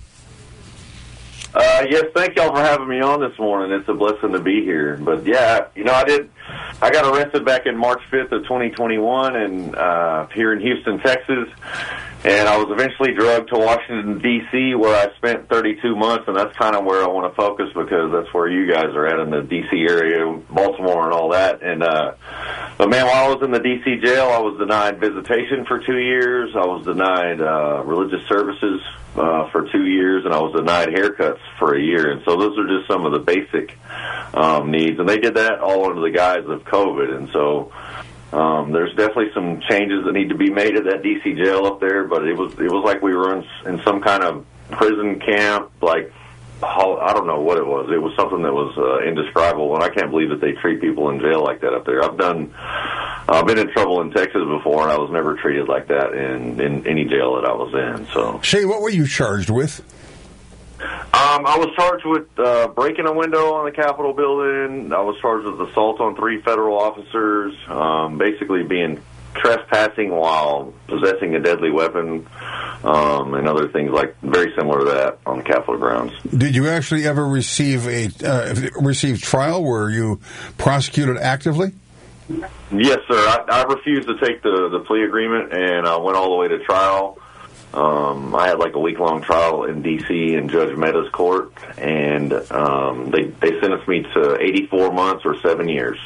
Yes, thank y'all for having me on this morning. It's a blessing to be here. But yeah, I got arrested back in March 5th of 2021 and here in Houston, Texas. And I was eventually drugged to Washington, D.C., where I spent 32 months, and that's kind of where I want to focus because that's where you guys are at in the D.C. area, Baltimore and all that. But man, while I was in the D.C. jail, I was denied visitation for 2 years. I was denied religious services for 2 years, and I was denied haircuts for a year. And so those are just some of the basic needs. And they did that all under the guise of COVID. And so there's definitely some changes that need to be made at that D.C. jail up there, but it was like we were in some kind of prison camp, like, I don't know what it was. It was something that was indescribable, and I can't believe that they treat people in jail like that up there. I've been in trouble in Texas before, and I was never treated like that in any jail that I was in. So, Shane, what were you charged with? I was charged with breaking a window on the Capitol building. I was charged with assault on 3 federal officers, basically being trespassing while possessing a deadly weapon, and other things like very similar to that on the Capitol grounds. Did you actually ever receive trial? Were you prosecuted actively? Yes, sir. I refused to take the plea agreement, and I went all the way to trial. I had like a week-long trial in D.C. in Judge Mehta's court, and they sentenced me to 84 months or 7 years.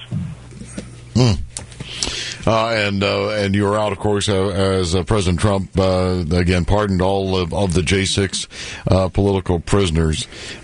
And you were out, of course, as President Trump, again, pardoned all of the J6 political prisoners.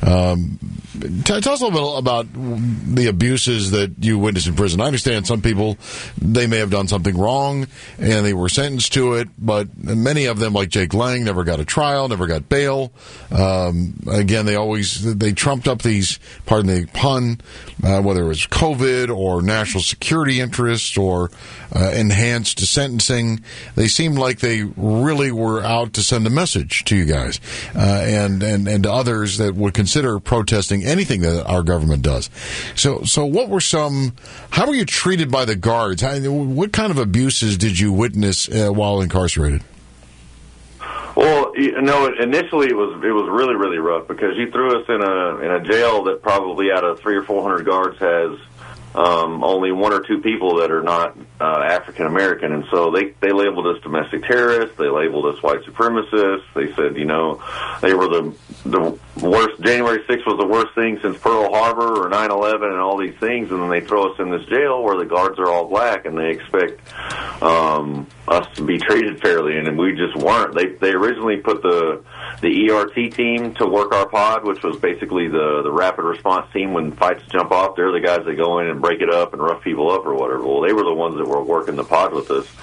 Tell us a little bit about the abuses that you witnessed in prison. I understand some people, they may have done something wrong, and they were sentenced to it, but many of them, like Jake Lang, never got a trial, never got bail. Again, they trumped up these, pardon the pun, whether it was COVID or national security interests or enhanced sentencing. They seemed like they really were out to send a message to you guys and to others that would consider protesting anything that our government does. So what were how were you treated by the guards? What kind of abuses did you witness while incarcerated? Well, initially it was really, really rough because you threw us in a jail that probably out of 300 or 400 guards has only one or two people that are not African American, and so they labeled us domestic terrorists. They labeled us white supremacists. They said, they were the worst. January 6th was the worst thing since Pearl Harbor or 9/11 and all these things, and then they throw us in this jail where the guards are all black, and they expect us to be treated fairly, and we just weren't. They originally put the ERT team to work our pod, which was basically the rapid response team. When fights jump off, they're the guys that go in and break it up and rough people up or whatever. Well, they were the ones that were working the pod with us.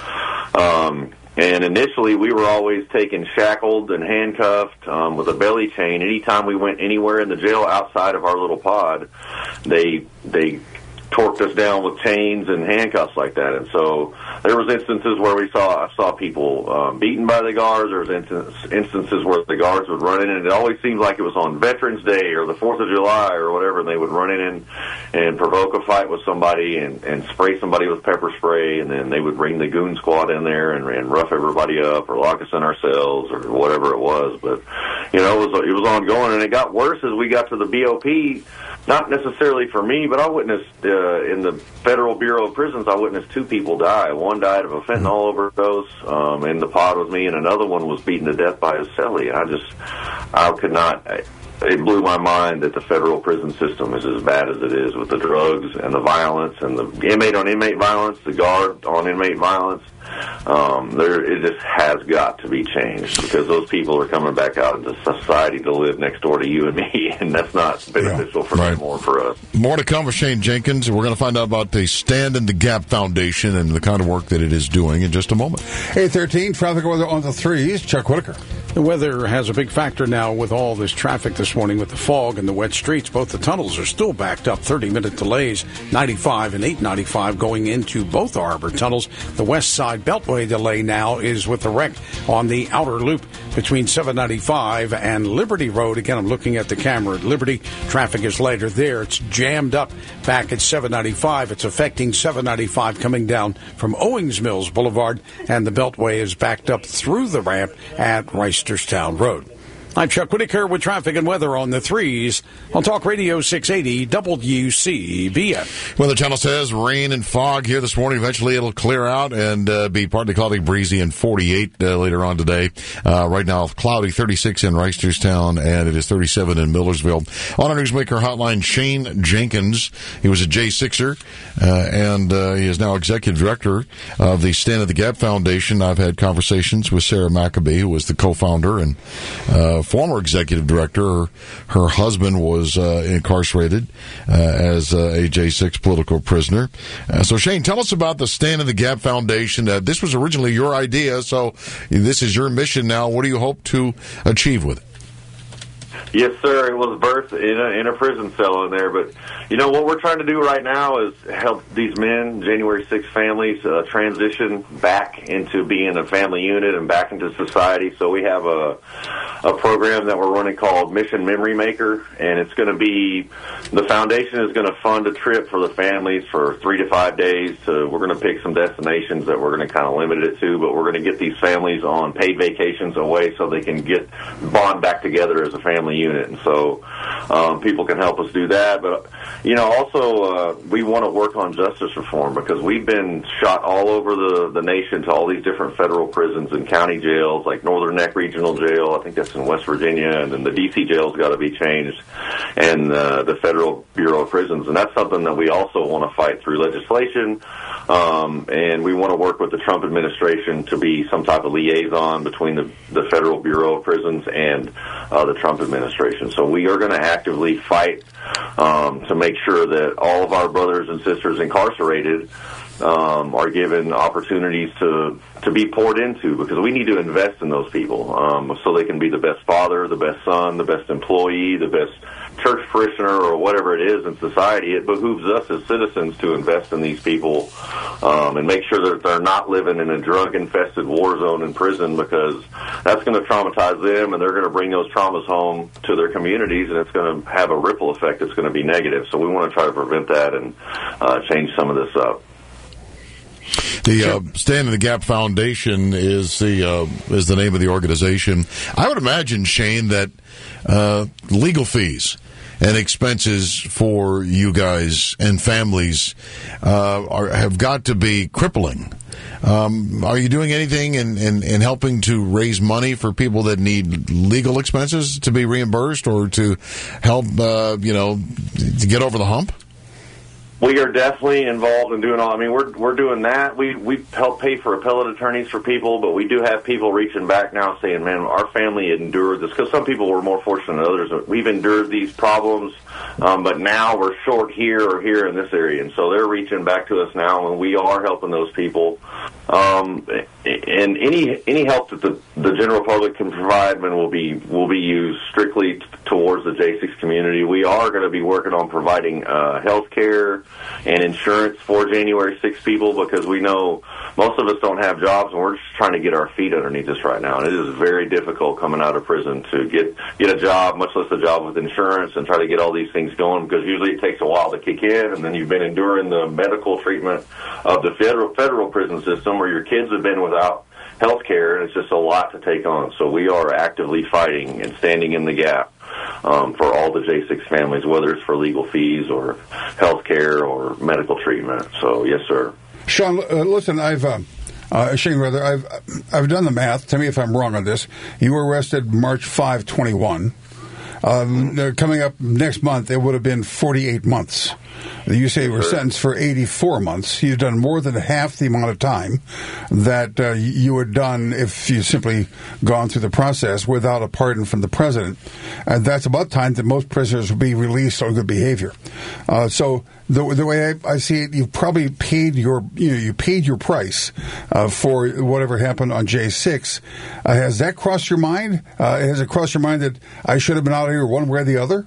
And initially, we were always taken shackled and handcuffed with a belly chain. Anytime we went anywhere in the jail outside of our little pod, they torqued us down with chains and handcuffs like that. And so there was instances where I saw people beaten by the guards. There was instances where the guards would run in, and it always seemed like it was on Veterans Day or the 4th of July or whatever, and they would run in and provoke a fight with somebody and spray somebody with pepper spray, and then they would bring the goon squad in there and rough everybody up or lock us in our cells or whatever it was. But, it was ongoing, and it got worse as we got to the BOP. Not necessarily for me, but I witnessed in the Federal Bureau of Prisons, I witnessed two people die. One died of a fentanyl overdose in the pod with me, and another one was beaten to death by his cellie. I could not. It blew my mind that the federal prison system is as bad as it is with the drugs and the violence and the inmate-on-inmate violence, the guard-on-inmate violence. It just has got to be changed because those people are coming back out into society to live next door to you and me, and that's not beneficial for them or for us. More to come with Shane Jenkins. We're going to find out about the Stand in the Gap Foundation and the kind of work that it is doing in just a moment. 8:13, traffic weather on the threes. Chuck Whitaker. The weather has a big factor now with all this traffic this morning with the fog and the wet streets. Both the tunnels are still backed up, 30-minute delays, 95 and 895 going into both Harbor tunnels. The west side Beltway delay now is with the wreck on the outer loop between 795 and Liberty Road. Again, I'm looking at the camera at Liberty. Traffic is later there. It's jammed up back at 795. It's affecting 795 coming down from Owings Mills Boulevard, and the Beltway is backed up through the ramp at Reisterstown Road. I'm Chuck Whitaker with traffic and weather on the threes on Talk Radio 680 WCBM. Well, the channel says rain and fog here this morning. Eventually it'll clear out and be partly cloudy, breezy, and 48 later on today. Right now, cloudy, 36 in Reisterstown, and it is 37 in Millersville. On our Newsmaker hotline, Shane Jenkins. He was a J6er, and he is now executive director of the Stand in the Gap Foundation. I've had conversations with Sarah Maccabee, who was the co-founder and former executive director. Her husband was incarcerated as a J6 political prisoner. So, Shane, tell us about the Stand in the Gap Foundation. This was originally your idea, so this is your mission now. What do you hope to achieve with it? Yes, sir. It was birthed in a prison cell in there. But, what we're trying to do right now is help these men, January 6 families, transition back into being a family unit and back into society. So we have a program that we're running called Mission Memory Maker, and it's going to be, the foundation is going to fund a trip for the families for 3 to 5 days. We're going to pick some destinations that we're going to kind of limit it to, but we're going to get these families on paid vacations away so they can bond back together as a family unit. And so people can help us do that. But, also we want to work on justice reform because we've been shot all over the nation to all these different federal prisons and county jails, like Northern Neck Regional Jail. I think that's in West Virginia. And then the D.C. jail's got to be changed, and the Federal Bureau of Prisons. And that's something that we also want to fight through legislation. And we want to work with the Trump administration to be some type of liaison between the Federal Bureau of Prisons and the Trump administration. So we are going to actively fight to make sure that all of our brothers and sisters incarcerated are given opportunities to be poured into, because we need to invest in those people so they can be the best father, the best son, the best employee, the best church parishioner, or whatever it is in society. It behooves us as citizens to invest in these people and make sure that they're not living in a drug-infested war zone in prison, because that's going to traumatize them, and they're going to bring those traumas home to their communities, and it's going to have a ripple effect that's going to be negative. So we want to try to prevent that and change some of this up. The Stand in the Gap Foundation is the name of the organization. I would imagine, Shane, that legal fees and expenses for you guys and families have got to be crippling. Are you doing anything in helping to raise money for people that need legal expenses to be reimbursed, or to help to get over the hump? We are definitely involved in doing all. I mean, we're doing that. We help pay for appellate attorneys for people, but we do have people reaching back now saying, "Man, our family endured this," because some people were more fortunate than others. We've endured these problems, but now we're short here or here in this area, and so they're reaching back to us now, and we are helping those people. And any help that the general public can provide will be used strictly towards the J6 community. We are going to be working on providing health care and insurance for January 6 people, because we know most of us don't have jobs, and we're just trying to get our feet underneath us right now. And it is very difficult coming out of prison to get a job, much less a job with insurance, and try to get all these things going, because usually it takes a while to kick in, and then you've been enduring the medical treatment of the federal prison system, where your kids have been without health care, and it's just a lot to take on. So we are actively fighting and standing in the gap for all the J6 families, whether it's for legal fees or health care or medical treatment. So, yes, sir. Sean, listen, Shane, rather, I've done the math. Tell me if I'm wrong on this. You were arrested March 5, 21. Coming up next month, it would have been 48 months. You say you were sentenced for 84 months. You've done more than half the amount of time that you had done if you simply gone through the process without a pardon from the president. And that's about time that most prisoners will be released on good behavior. So the way I see it, you've probably paid your price for whatever happened on J6. Has that crossed your mind? Has it crossed your mind that I should have been out of here one way or the other?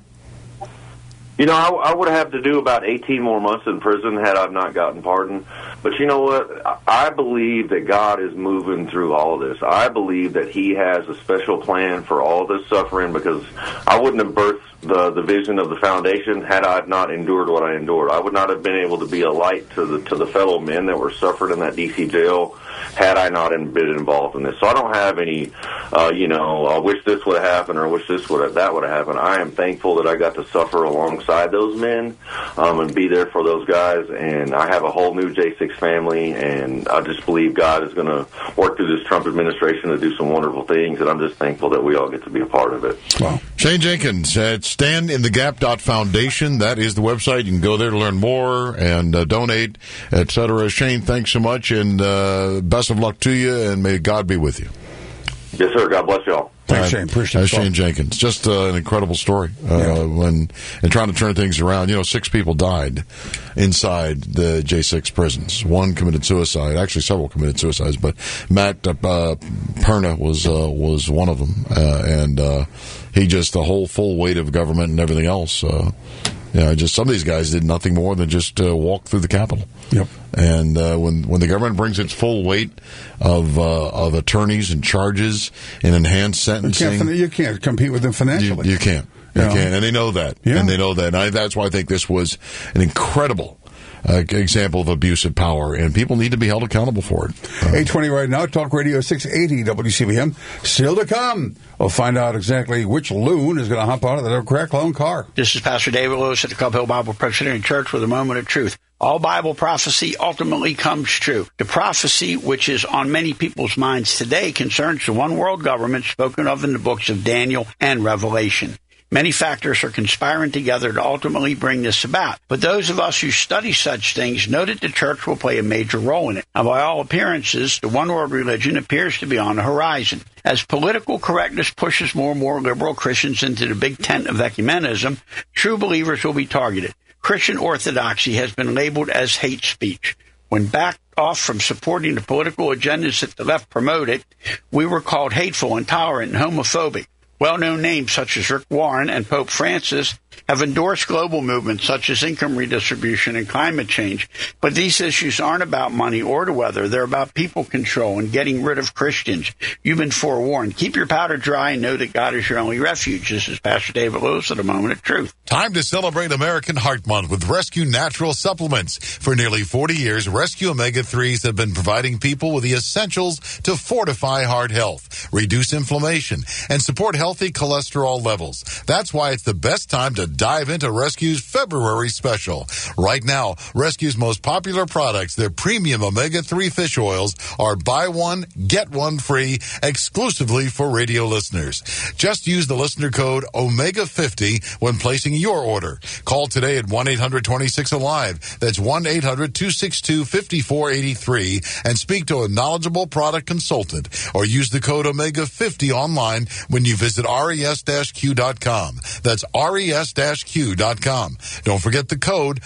I would have to do about 18 more months in prison had I not gotten pardoned. But you know what? I believe that God is moving through all of this. I believe that He has a special plan for all this suffering, because I wouldn't have birthed the vision of the foundation had I not endured what I endured. I would not have been able to be a light to the fellow men that were suffering in that D.C. jail had I not been involved in this. So I don't have any, I wish this would have happened, or I wish that would have happened. I am thankful that I got to suffer alongside those men and be there for those guys. And I have a whole new J6 family, and I just believe God is going to work through this Trump administration to do some wonderful things, and I'm just thankful that we all get to be a part of it. Wow. Shane Jenkins at standinthegap.foundation. That is the website. You can go there to learn more and donate, etc. Shane, thanks so much, and best of luck to you, and may God be with you. Yes, sir. God bless y'all. Thanks, Shane. Appreciate it. Shane Jenkins. Just an incredible story when trying to turn things around. 6 people died inside the J6 prisons. One committed suicide. Actually, several committed suicides, but Matt Perna was one of them, and he just the whole full weight of government and everything else. Just some of these guys did nothing more than just walk through the Capitol. Yep. And when the government brings its full weight of attorneys and charges and enhanced sentencing, you can't compete with them financially. You can't. You can't, and they know that. Yeah. And they know that. And that's why I think this was an incredible example of abuse of power, and people need to be held accountable for it. 8:20 right now, Talk Radio 680 WCBM. Still to come, we'll find out exactly which loon is going to hop out of the Democrat clone car. This is Pastor David Lewis at the Club Hill Bible Presbyterian Church with a moment of truth. All Bible prophecy ultimately comes true. The prophecy, which is on many people's minds today, concerns the one world government spoken of in the books of Daniel and Revelation. Many factors are conspiring together to ultimately bring this about. But those of us who study such things know that the church will play a major role in it. Now, by all appearances, the one world religion appears to be on the horizon. As political correctness pushes more and more liberal Christians into the big tent of ecumenism, true believers will be targeted. Christian orthodoxy has been labeled as hate speech. When backed off from supporting the political agendas that the left promoted, we were called hateful, intolerant, and homophobic. Well-known names such as Rick Warren and Pope Francis have endorsed global movements such as income redistribution and climate change. But these issues aren't about money or the weather. They're about people control and getting rid of Christians. You've been forewarned. Keep your powder dry and know that God is your only refuge. This is Pastor David Lewis at A Moment of Truth. Time to celebrate American Heart Month with Rescue Natural Supplements. For nearly 40 years, Rescue Omega-3s have been providing people with the essentials to fortify heart health, reduce inflammation, and support healthy cholesterol levels. That's why it's the best time to dive into Rescue's February special. Right now, Rescue's most popular products, their premium omega-3 fish oils, are buy one, get one free exclusively for radio listeners. Just use the listener code OMEGA50 when placing your order. Call today at 1-800-26-ALIVE. That's 1-800-262-5483 and speak to a knowledgeable product consultant, or use the code OMEGA50 online when you visit res-q.com. That's res-q.com. Don't forget the code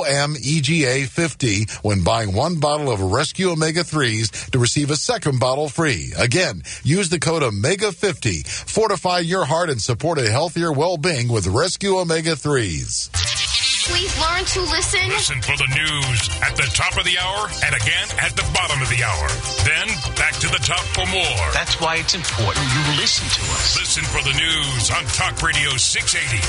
OMEGA50 when buying one bottle of Rescue Omega-3s to receive a second bottle free. Again, use the code OMEGA50. Fortify your heart and support a healthier well-being with Rescue Omega-3s. Please learn to listen. Listen for the news at the top of the hour and again at the bottom of the hour. Then back to the top for more. That's why it's important you listen to us. Listen for the news on Talk Radio 680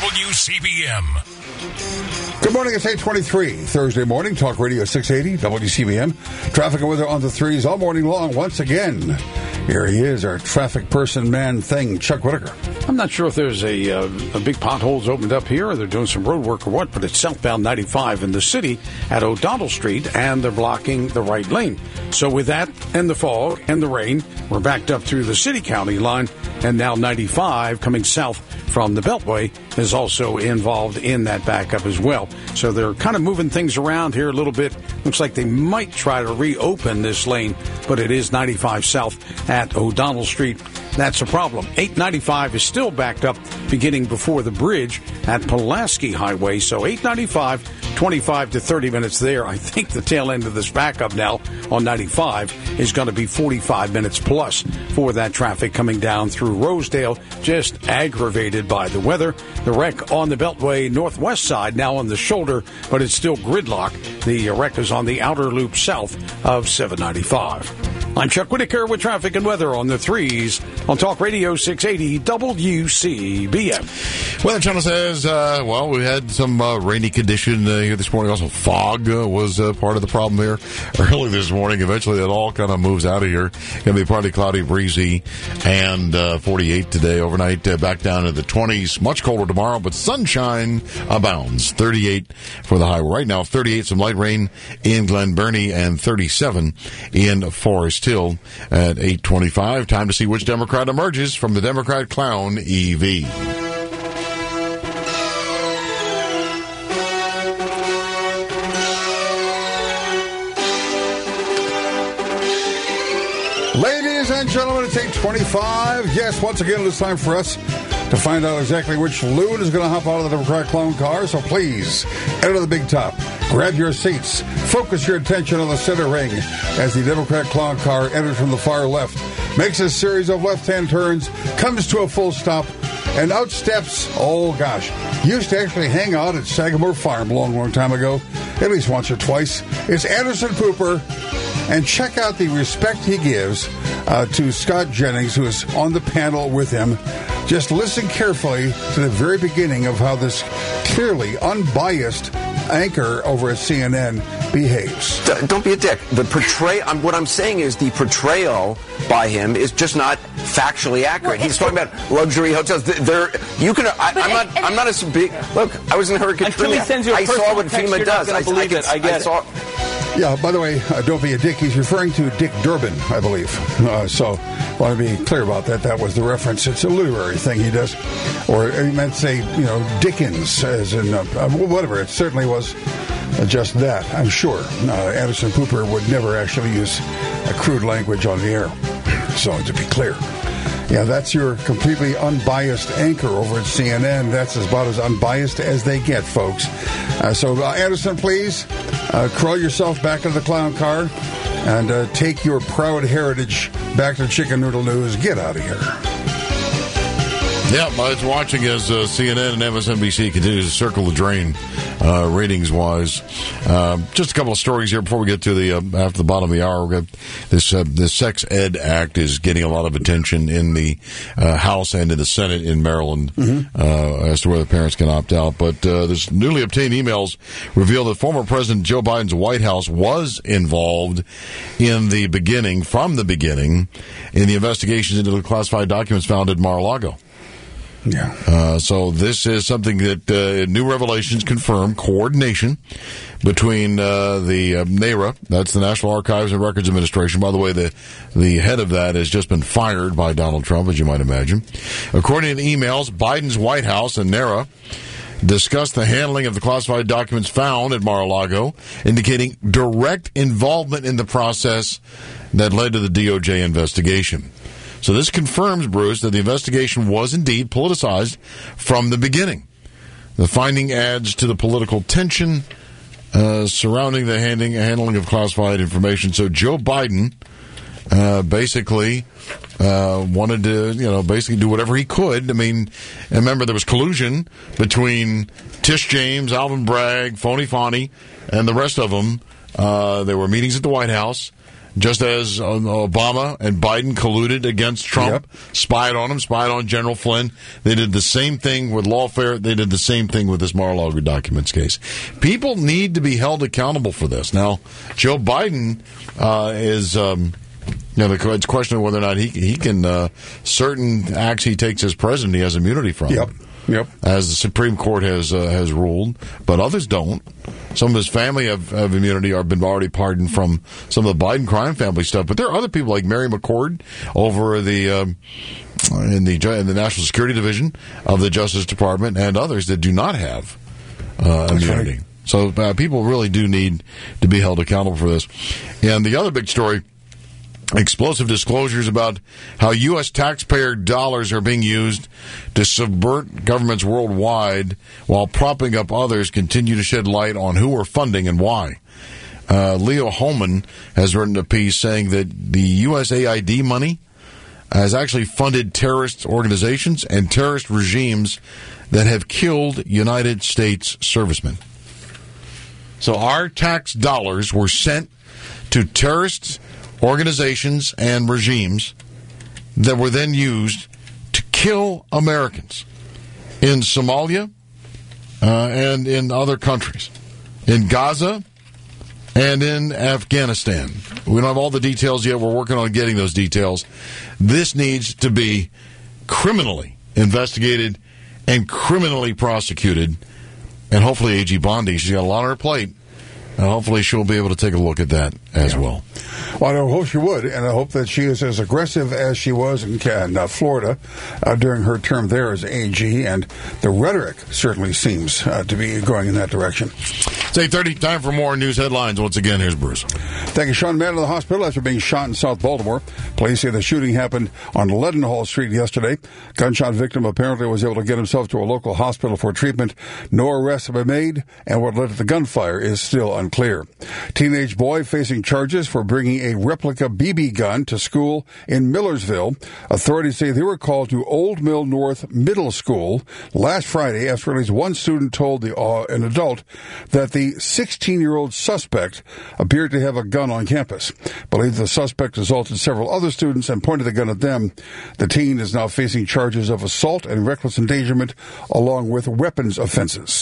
WCBM. Good morning, it's 8:23, Thursday morning, Talk Radio 680, WCBM. Traffic and weather on the threes all morning long once again. Here he is, our traffic person, man, thing, Chuck Whitaker. I'm not sure if there's a big potholes opened up here, or they're doing some road work or what, but it's southbound 95 in the city at O'Donnell Street, and they're blocking the right lane. So with that and the fog and the rain, we're backed up through the city-county line, and now 95 coming south from the Beltway is also involved in that backup as well. So they're kind of moving things around here a little bit. Looks like they might try to reopen this lane, but it is 95 south at O'Donnell Street. That's a problem. 895 is still backed up beginning before the bridge at Pulaski Highway. So 895, 25 to 30 minutes there. I think the tail end of this backup now on 95 is going to be 45 minutes plus for that traffic coming down through Rosedale, just aggravated by the weather. The wreck on the Beltway northwest side now on the shoulder, but it's still gridlock. The wreck is on the outer loop south of 795. I'm Chuck Whitaker with traffic and weather on the threes on Talk Radio 680 WCBM. Weather Channel says, we had some rainy condition here this morning. Also, fog was part of the problem here early this morning. Eventually, that all kind of moves out of here. Going to be partly cloudy, breezy, and 48 today. Overnight, back down to the 20s. Much colder tomorrow, but sunshine abounds. 38 for the high. Right now, 38, some light rain in Glen Burnie, and 37 in Forest Hill at 8:25. Time to see which Democrat emerges from the Democrat clown EV. Ladies and gentlemen, it's 8:25. Yes, once again, it is time for us to find out exactly which loon is going to hop out of the Democrat clone car. So please, enter the big top. Grab your seats. Focus your attention on the center ring as the Democrat clown car enters from the far left, makes a series of left-hand turns, comes to a full stop, and out steps, used to actually hang out at Sagamore Farm a long, long time ago, at least once or twice. It's Anderson Cooper. And check out the respect he gives to Scott Jennings, who is on the panel with him. Just listen carefully to the very beginning of how this clearly unbiased anchor over at CNN behaves. Don't be a dick. What I'm saying is the portrayal by him is just not factually accurate. He's talking about luxury hotels. I'm not as big. Look, I was in Hurricane Katrina. I saw what FEMA does. I get it. Yeah, by the way, don't be a dick. He's referring to Dick Durbin, I believe. So I want to be clear about that. That was the reference. It's a literary thing he does. Or he meant to say, Dickens, as in whatever. It certainly was just that, I'm sure. Anderson Cooper would never actually use a crude language on the air. So to be clear. Yeah, that's your completely unbiased anchor over at CNN. That's about as unbiased as they get, folks. So, Anderson, please crawl yourself back into the clown car and take your proud heritage back to Chicken Noodle News. Get out of here. Yeah, it's watching as CNN and MSNBC continue to circle the drain ratings-wise. Just a couple of stories here before we get to the after the bottom of the hour. We've got this Sex Ed Act is getting a lot of attention in the House and in the Senate in Maryland as to whether parents can opt out. But this newly obtained emails reveal that former President Joe Biden's White House was involved from the beginning, in the investigations into the classified documents found at Mar-a-Lago. Yeah. So this is something that new revelations confirm coordination between the NARA, that's the National Archives and Records Administration. By the way, the head of that has just been fired by Donald Trump, as you might imagine. According to the emails, Biden's White House and NARA discussed the handling of the classified documents found at Mar-a-Lago, indicating direct involvement in the process that led to the DOJ investigation. So this confirms, Bruce, that the investigation was indeed politicized from the beginning. The finding adds to the political tension surrounding the handling of classified information. So Joe Biden basically wanted to, basically do whatever he could. I mean, remember there was collusion between Tish James, Alvin Bragg, Phony Fani, and the rest of them. There were meetings at the White House. Just as Obama and Biden colluded against Trump, spied on him, spied on General Flynn. They did the same thing with lawfare. They did the same thing with this Mar-a-Lago documents case. People need to be held accountable for this. Now, Joe Biden is, it's a question of whether or not he can, certain acts he takes as president, he has immunity from. Yep. As the Supreme Court has ruled, but others don't. Some of his family have immunity or been already pardoned from some of the Biden crime family stuff. But there are other people like Mary McCord over in the National Security Division of the Justice Department and others that do not have immunity. Right. So people really do need to be held accountable for this. And the other big story, explosive disclosures about how U.S. taxpayer dollars are being used to subvert governments worldwide while propping up others continue to shed light on who are funding and why. Leo Holman has written a piece saying that the USAID money has actually funded terrorist organizations and terrorist regimes that have killed United States servicemen. So our tax dollars were sent to terrorists, organizations and regimes that were then used to kill Americans in Somalia and in other countries, in Gaza and in Afghanistan. We don't have all the details yet. We're working on getting those details. This needs to be criminally investigated and criminally prosecuted. And hopefully A.G. Bondi, she's got a lot on her plate. And hopefully she'll be able to take a look at that as well. Well, I hope she would, and I hope that she is as aggressive as she was in Florida during her term there as AG, and the rhetoric certainly seems to be going in that direction. It's 8:30, time for more news headlines. Once again, here's Bruce. Thank you. Sean, man in the hospital after being shot in South Baltimore. Police say the shooting happened on Leadenhall Street yesterday. Gunshot victim apparently was able to get himself to a local hospital for treatment. No arrests have been made, and what led to the gunfire is still unclear. Teenage boy facing charges for bringing a replica BB gun to school in Millersville. Authorities say they were called to Old Mill North Middle School last Friday after at least one student told an adult that the 16-year-old suspect appeared to have a gun on campus. Believed the suspect assaulted several other students and pointed the gun at them. The teen is now facing charges of assault and reckless endangerment along with weapons offenses.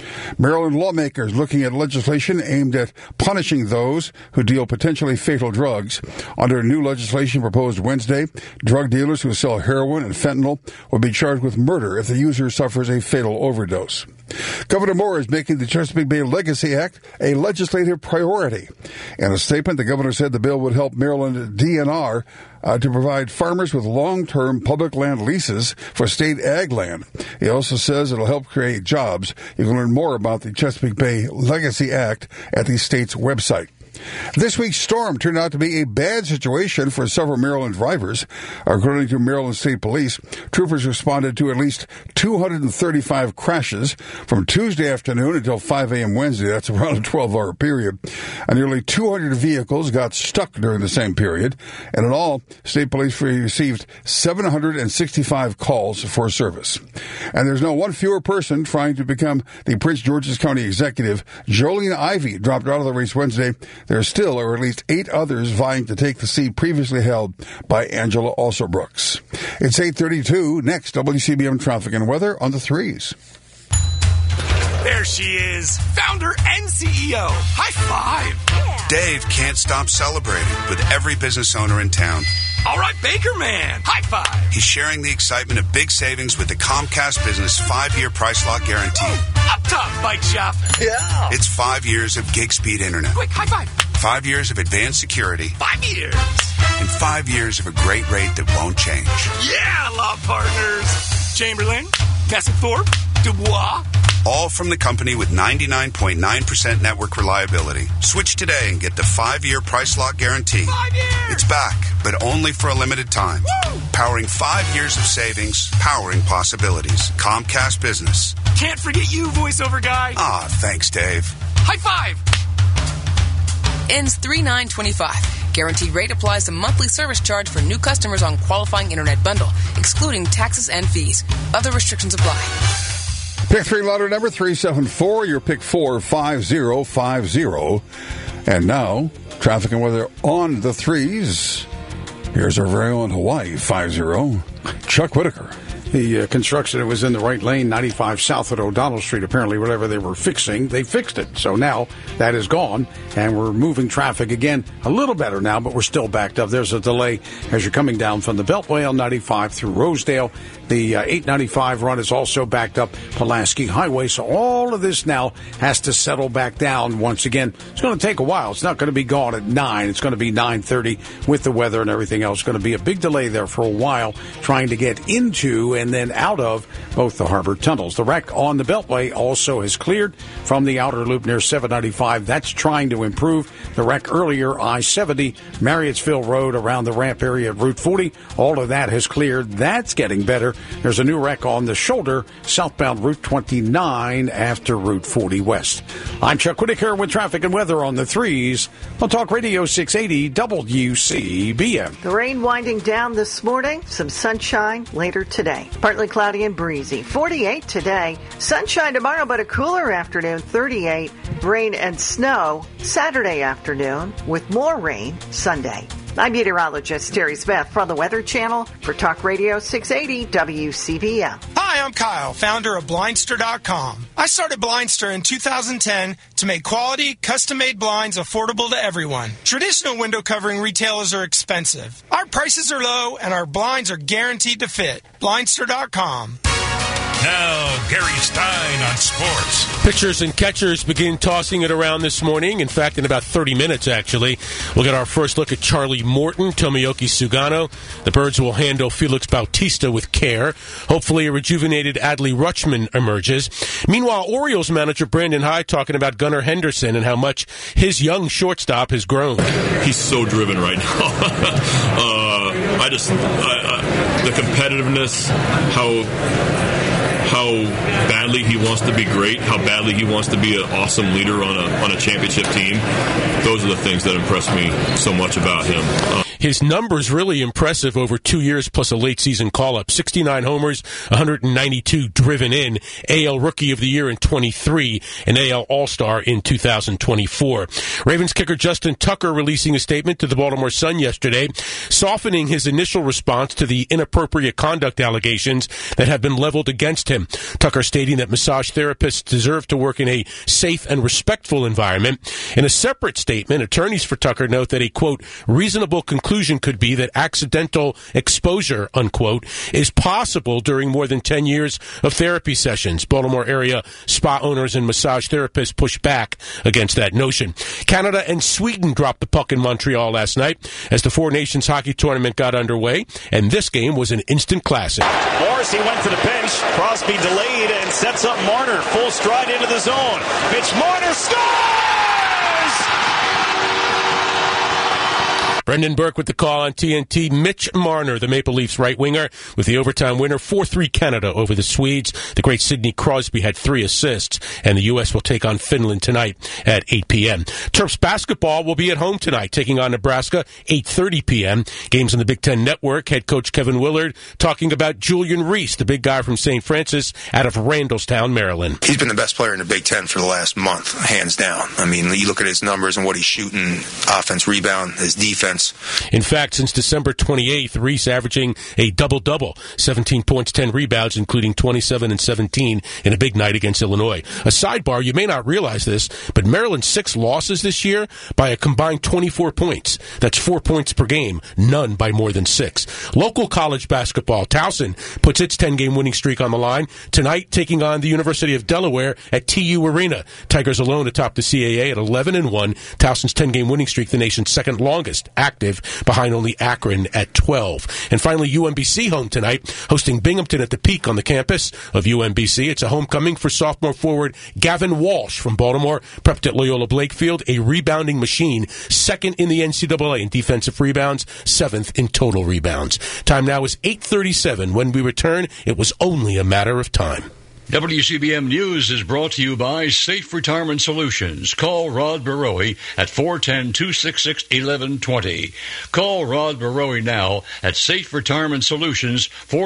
Maryland lawmakers looking at legislation aimed at punishing those who deal potentially fatal drugs. Under new legislation proposed Wednesday, drug dealers who sell heroin and fentanyl will be charged with murder if the user suffers a fatal overdose. Governor Moore is making the Chesapeake Bay Legacy Act a legislative priority. In a statement, the governor said the bill would help Maryland DNR to provide farmers with long-term public land leases for state ag land. He also says it'll help create jobs. You can learn more about the Chesapeake Bay Legacy Act at the state's website. This week's storm turned out to be a bad situation for several Maryland drivers. According to Maryland State Police, troopers responded to at least 235 crashes from Tuesday afternoon until 5 a.m. Wednesday. That's around a 12-hour period. And nearly 200 vehicles got stuck during the same period. And in all, State Police received 765 calls for service. And there's now one fewer person trying to become the Prince George's County executive. Jolene Ivey dropped out of the race Wednesday. There still are at least 8 others vying to take the seat previously held by Angela Alsobrooks. It's 8:32. Next, WCBM traffic and weather on the 3s. There she is, founder and CEO. High five. Yeah. Dave can't stop celebrating with every business owner in town. All right, Baker Man. High five. He's sharing the excitement of big savings with the Comcast Business 5-year price lock guarantee. Up top, Bike Shop. Yeah. It's 5 years of gig speed internet. Quick, high five. 5 years of advanced security. 5 years. And 5 years of a great rate that won't change. Yeah, law partners. Chamberlain, Messethorpe, Dubois. All from the company with 99.9% network reliability. Switch today and get the 5-year price lock guarantee. 5 years! It's back, but only for a limited time. Woo! Powering 5 years of savings, powering possibilities. Comcast Business. Can't forget you, voiceover guy. Ah, thanks, Dave. High five! Ends 3/9/25. Guaranteed rate applies to monthly service charge for new customers on qualifying internet bundle, excluding taxes and fees. Other restrictions apply. Pick 3 lottery number 374. Your pick 4 5050. And now, traffic and weather on the 3s. Here's our very own Hawaii 50. Chuck Whitaker. The construction that was in the right lane, 95 south at O'Donnell Street, apparently whatever they were fixing, they fixed it. So now that is gone, and we're moving traffic again a little better now, but we're still backed up. There's a delay as you're coming down from the Beltway on 95 through Rosedale. The 895 run is also backed up Pulaski Highway. So all of this now has to settle back down once again. It's going to take a while. It's not going to be gone at 9. It's going to be 9:30 with the weather and everything else. It's going to be a big delay there for a while trying to get into and then out of both the harbor tunnels. The wreck on the Beltway also has cleared from the outer loop near 795. That's trying to improve. The wreck earlier, I-70, Marriottsville Road around the ramp area of Route 40. All of that has cleared. That's getting better. There's a new wreck on the shoulder, southbound Route 29 after Route 40 West. I'm Chuck Whitaker with traffic and weather on the 3s on Talk Radio 680 WCBM. The rain winding down this morning, some sunshine later today. Partly cloudy and breezy. 48 today. Sunshine tomorrow, but a cooler afternoon. 38. Rain and snow Saturday afternoon with more rain Sunday. I'm meteorologist Terry Smith from the Weather Channel for Talk Radio 680 WCBM. Hi, I'm Kyle, founder of Blindster.com. I started Blindster in 2010 to make quality, custom-made blinds affordable to everyone. Traditional window covering retailers are expensive. Our prices are low, and our blinds are guaranteed to fit. Blindster.com. Now, Gary Stein on sports. Pitchers and catchers begin tossing it around this morning. In fact, in about 30 minutes, actually. We'll get our first look at Charlie Morton, Tomoyoki Sugano. The Birds will handle Felix Bautista with care. Hopefully, a rejuvenated Adley Rutschman emerges. Meanwhile, Orioles manager Brandon Hyde talking about Gunnar Henderson and how much his young shortstop has grown. He's so driven right now. The competitiveness, how badly he wants to be great, how badly he wants to be an awesome leader on a championship team. Those are the things that impress me so much about him. his numbers really impressive over 2 years plus a late season call-up. 69 homers, 192 driven in. AL Rookie of the Year in 23, and AL All-Star in 2024. Ravens kicker Justin Tucker releasing a statement to the Baltimore Sun yesterday, softening his initial response to the inappropriate conduct allegations that have been leveled against him. Tucker stating that massage therapists deserve to work in a safe and respectful environment. In a separate statement, attorneys for Tucker note that a, quote, reasonable conclusion could be that accidental exposure, unquote, is possible during more than 10 years of therapy sessions. Baltimore area spa owners and massage therapists push back against that notion. Canada and Sweden dropped the puck in Montreal last night as the Four Nations hockey tournament got underway, and this game was an instant classic. Morrissey went for the bench. Crosby delayed and sets up Marner. Full stride into the zone. Mitch Marner scores! Brendan Burke with the call on TNT. Mitch Marner, the Maple Leafs right winger, with the overtime winner, 4-3 Canada over the Swedes. The great Sidney Crosby had 3 assists, and the U.S. will take on Finland tonight at 8 p.m. Terps basketball will be at home tonight, taking on Nebraska, 8:30 p.m. Games on the Big Ten Network. Head coach Kevin Willard talking about Julian Reese, the big guy from St. Francis out of Randallstown, Maryland. He's been the best player in the Big Ten for the last month, hands down. I mean, you look at his numbers and what he's shooting, offense, rebound, his defense. In fact, since December 28th, Reese averaging a double-double, 17 points, 10 rebounds, including 27 and 17 in a big night against Illinois. A sidebar, you may not realize this, but Maryland's 6 losses this year by a combined 24 points. That's 4 points per game, none by more than 6. Local college basketball, Towson puts its 10-game winning streak on the line tonight, taking on the University of Delaware at TU Arena. Tigers alone atop the CAA at 11-1. Towson's 10-game winning streak, the nation's second longest, active, behind only Akron at 12. And finally, UMBC home tonight, hosting Binghamton at the Peak on the campus of UMBC. It's a homecoming for sophomore forward Gavin Walsh from Baltimore, prepped at Loyola Blakefield, a rebounding machine, second in the NCAA in defensive rebounds, 7th in total rebounds. Time now is 8:37. When we return, it was only a matter of time. WCBM News is brought to you by Safe Retirement Solutions. Call Rod Barowie at 410-266-1120. Call Rod Barowie now at Safe Retirement Solutions,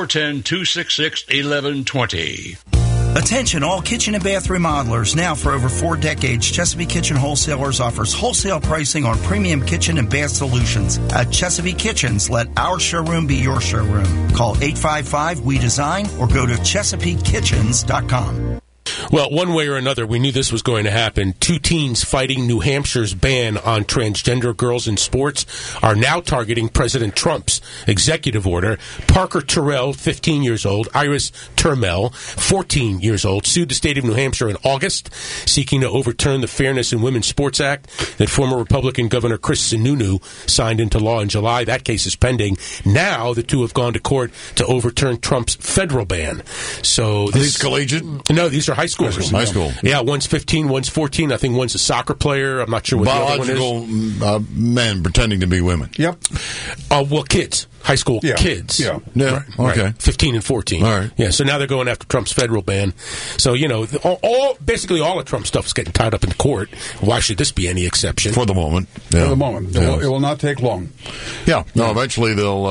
410-266-1120. Attention all kitchen and bath remodelers. Now for over 4 decades, Chesapeake Kitchen Wholesalers offers wholesale pricing on premium kitchen and bath solutions. At Chesapeake Kitchens, let our showroom be your showroom. Call 855-WE-DESIGN or go to ChesapeakeKitchens.com. Well, one way or another, we knew this was going to happen. 2 teens fighting New Hampshire's ban on transgender girls in sports are now targeting President Trump's executive order. Parker Terrell, 15 years old, Iris Turmel, 14 years old, sued the state of New Hampshire in August, seeking to overturn the Fairness in Women's Sports Act that former Republican Governor Chris Sununu signed into law in July. That case is pending. Now the two have gone to court to overturn Trump's federal ban. So are these collegiate? No, these are high schoolers. High school. Yeah, one's 15, one's 14. I think one's a soccer player. I'm not sure what the other one is. Biological men pretending to be women. Yep. Well, kids. High school kids. Yeah. Right, Okay. Right. 15 and 14. All right. Yeah, so now they're going after Trump's federal ban. So, you know, basically all of Trump's stuff is getting tied up in court. Why should this be any exception? For the moment. Yeah. For the moment. Yeah. It will not take long. Yeah. No, eventually they'll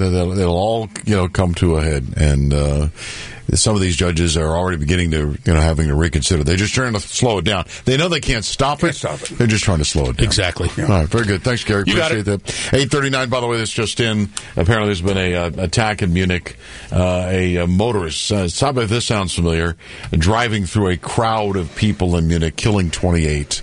all, come to a head. And, some of these judges are already beginning to, having to reconsider. They're just trying to slow it down. They know they can't stop it. They're just trying to slow it down. Exactly. Yeah. All right, very good. Thanks, Gary. Appreciate that. 8:39. By the way, this just in. Apparently, there's been a attack in Munich. A motorist. This sounds familiar. Driving through a crowd of people in Munich, killing 28.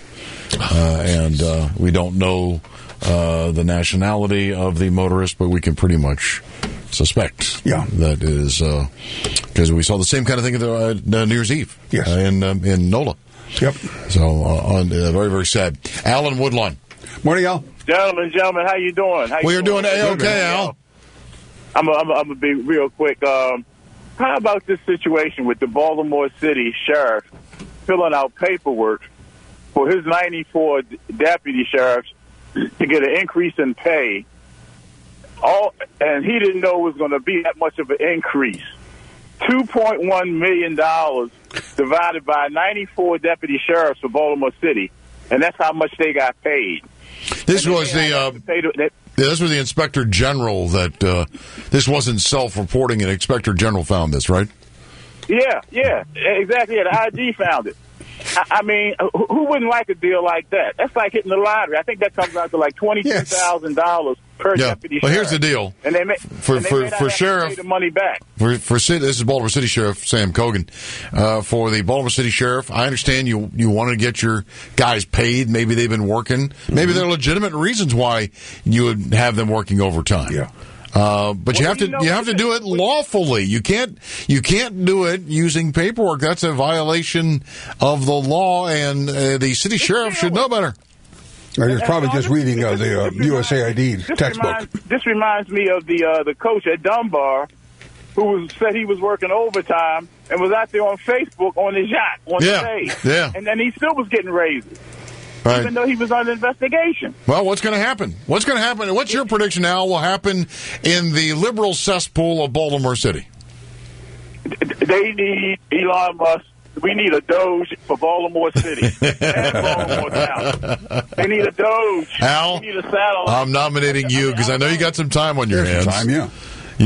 And we don't know the nationality of the motorist, but we can pretty much suspect. Yeah. That is because we saw the same kind of thing at New Year's Eve. Yes. In NOLA. Yep. So very, very sad. Alan Woodlawn. Morning, Al. Gentlemen, how you doing? We're doing okay, Al. I'm gonna be real quick. How about this situation with the Baltimore City Sheriff filling out paperwork for his 94 deputy sheriffs to get an increase in pay? And he didn't know it was going to be that much of an increase. $2.1 million divided by 94 deputy sheriffs for Baltimore City, and that's how much they got paid. This was the this was the Inspector General that this wasn't self-reporting. An Inspector General found this, right? Yeah, exactly. Yeah, the IG found it. I mean, who wouldn't like a deal like that? That's like hitting the lottery. I think that comes out to like $22,000 per deputy sheriff. Well, here's the deal. And they may for sheriff, pay the money back. For this is Baltimore City Sheriff Sam Cogan. For the Baltimore City Sheriff, I understand you want to get your guys paid. Maybe they've been working. Maybe there are legitimate reasons why you would have them working overtime. Yeah. But you have to do it lawfully. You can't do it using paperwork. That's a violation of the law, and the city sheriff should know better. I was probably just reading the USAID textbook. This reminds me of the coach at Dunbar who said he was working overtime and was out there on Facebook on his yacht on the day. Yeah. And then he still was getting raises. Right. Even though he was under investigation. Well, what's going to happen? What's going to happen? And what's your prediction, Al, will happen in the liberal cesspool of Baltimore City? They need Elon Musk. We need a Doge for Baltimore City and Baltimore County. They need a Doge. Al, we need a satellite. I'm nominating you because I know you got some time on your hands. Time, yeah.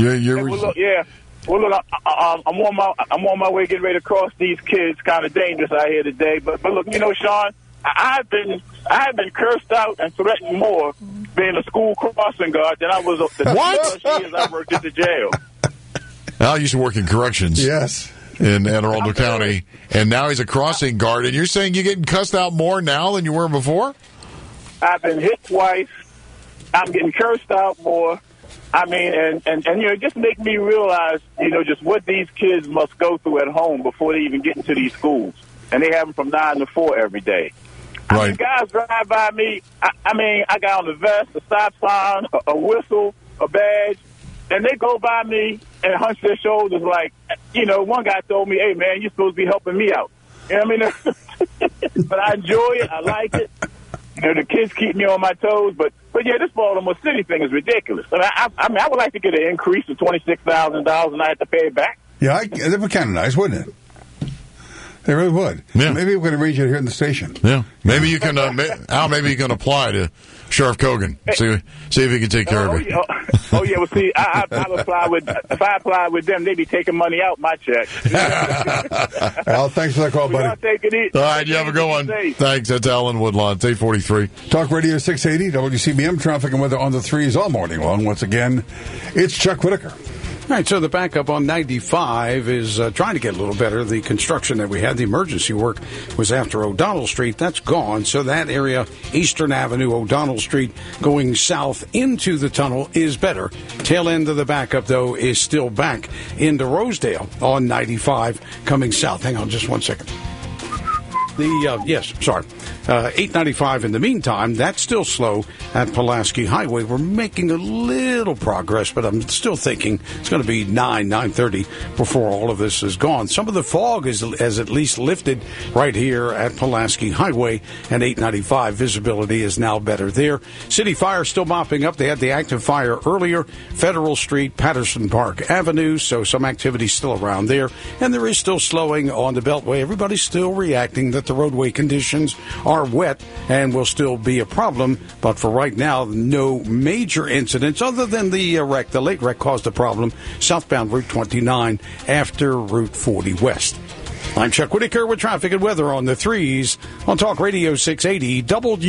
Well, look, I'm on my way getting ready to cross these kids. Kind of dangerous out here today. But look, Sean, I've been cursed out and threatened more being a school crossing guard than I was the first years I worked at the jail. Al used to work in corrections. Yes. In Anne Arundel County, and now he's a crossing guard. And you're saying you're getting cussed out more now than you were before? I've been hit twice. I'm getting cursed out more. I mean, and it just make me realize, just what these kids must go through at home before they even get into these schools. And they have them from 9 to 4 every day. Right. I mean, guys drive by me. I got on the vest, a stop sign, a whistle, a badge. And they go by me and hunch their shoulders like, one guy told me, hey, man, you're supposed to be helping me out. You know what I mean? But I enjoy it. I like it. The kids keep me on my toes. But yeah, this Baltimore City thing is ridiculous. I would like to get an increase of $26,000 and I have to pay it back. Yeah, that would be kind of nice, wouldn't it? They really would. Yeah. Maybe we can arrange it here in the station. Yeah. Maybe you can, Al, maybe you can apply to Sheriff Cogan. See if he can take care of it. Well, see, if I apply with them, they'd be taking money out my check. Al, thanks for that call, buddy. Y'all take it easy. All right, you have a good one. Thanks. That's Alan Woodlawn. It's 8:43. Talk Radio 680, WCBM, traffic and weather on the threes all morning long. Once again, it's Chuck Whitaker. All right, so the backup on 95 is trying to get a little better. The construction that we had, the emergency work, was after O'Donnell Street. That's gone. So that area, Eastern Avenue, O'Donnell Street, going south into the tunnel is better. Tail end of the backup, though, is still back into Rosedale on 95 coming south. Hang on just one second. 895 in the meantime, that's still slow at Pulaski Highway. We're making a little progress, but I'm still thinking it's going to be 9:30 before all of this is gone. Some of the fog has at least lifted right here at Pulaski Highway, and 895 visibility is now better there. City Fire still mopping up. They had the active fire earlier, Federal Street, Patterson Park Avenue, so some activity still around there. And there is still slowing on the Beltway. Everybody's still reacting that the roadway conditions are wet and will still be a problem, but for right now, no major incidents other than the wreck. The late wreck caused a problem southbound Route 29 after Route 40 West. I'm Chuck Whitaker with traffic and weather on the threes on Talk Radio 680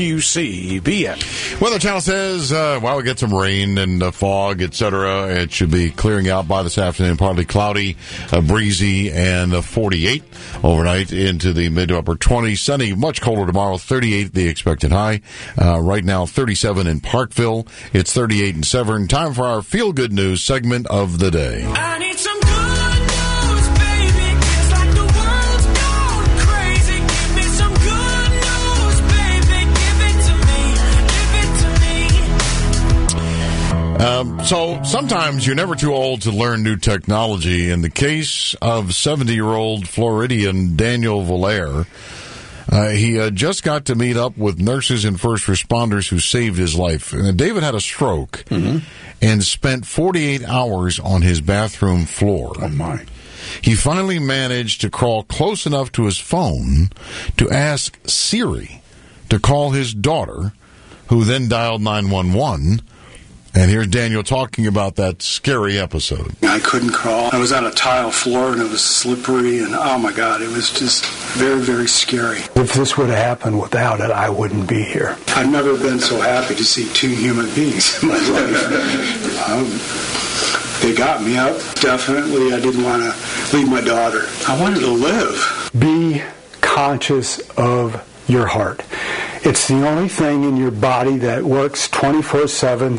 WCBM. Weather Channel says, we get some rain and fog, etc. It should be clearing out by this afternoon. Partly cloudy, breezy, and 48 overnight into the mid to upper 20s. Sunny, much colder tomorrow. 38 the expected high. Right now 37 in Parkville. It's 38 in Severn. Time for our feel good news segment of the day. I need some good news, baby. It's like the world's gone crazy. Give me some good news, baby. Give it to me. So sometimes you're never too old to learn new technology. In the case of 70-year-old Floridian Daniel Valaire, he just got to meet up with nurses and first responders who saved his life. David had a stroke and spent 48 hours on his bathroom floor. Oh, my. He finally managed to crawl close enough to his phone to ask Siri to call his daughter, who then dialed 911, And here's Daniel talking about that scary episode. I couldn't crawl. I was on a tile floor and it was slippery, and oh my God, it was just very, very scary. If this would have happened without it, I wouldn't be here. I've never been so happy to see two human beings in my life. They got me up. Definitely, I didn't want to leave my daughter. I wanted to live. Be conscious of your heart. It's the only thing in your body that works 24/7,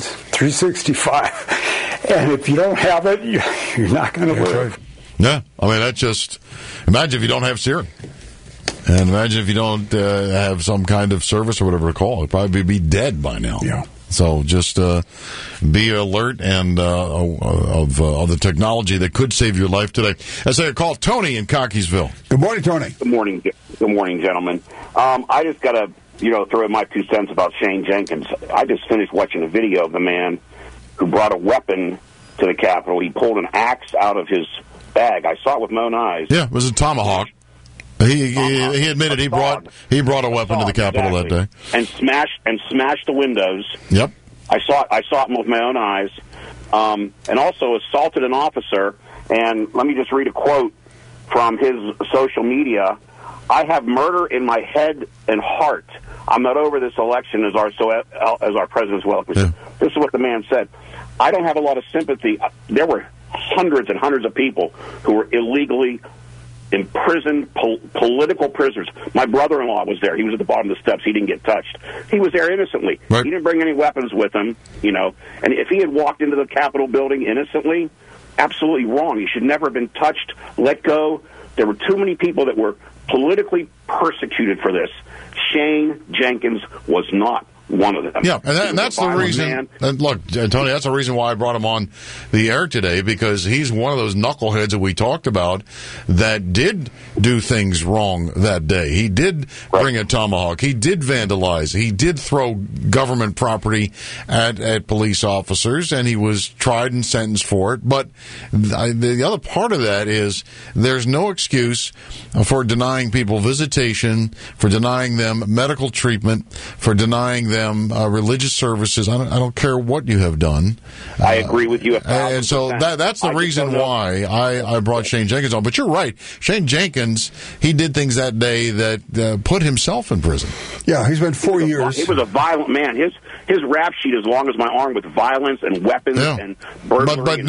365. And if you don't have it, you're not going to live. Yeah, I mean, that's just, imagine if you don't have Siri. And imagine if you don't have some kind of service or whatever to call. It'd probably be dead by now. Yeah. So just be alert and of the technology that could save your life today. Let's say a call. Tony in Cockeysville. Good morning, Tony. Good morning, gentlemen. I just got to, throw in my 2 cents about Shane Jenkins. I just finished watching a video of the man who brought a weapon to the Capitol. He pulled an axe out of his bag. I saw it with my own eyes. Yeah, it was a tomahawk. He admitted he brought a weapon to the Capitol that day and smashed the windows. Yep, I saw it with my own eyes, and also assaulted an officer. And let me just read a quote from his social media: "I have murder in my head and heart. I'm not over this election as our president's welcome." Yeah. This is what the man said. I don't have a lot of sympathy. There were hundreds and hundreds of people who were illegally imprisoned, political prisoners. My brother-in-law was there. He was at the bottom of the steps. He didn't get touched. He was there innocently. Right. He didn't bring any weapons with him, And if he had walked into the Capitol building innocently, absolutely wrong. He should never have been touched, let go. There were too many people that were politically persecuted for this. Shane Jenkins was not one of them. Yeah, and that's the reason. And look, Tony, that's the reason why I brought him on the air today, because he's one of those knuckleheads that we talked about that did do things wrong that day. He did bring a tomahawk. He did vandalize. He did throw government property at police officers, and he was tried and sentenced for it. But the other part of that is there's no excuse for denying people visitation, for denying them medical treatment, for denying them religious services. I don't care what you have done. I agree with you 1,000%. And so that's the reason why I brought Shane Jenkins on. But you're right. Shane Jenkins, he did things that day that put himself in prison. Yeah, he's been 4 years. He was a violent man. His rap sheet as long as my arm with violence and weapons and burglary. But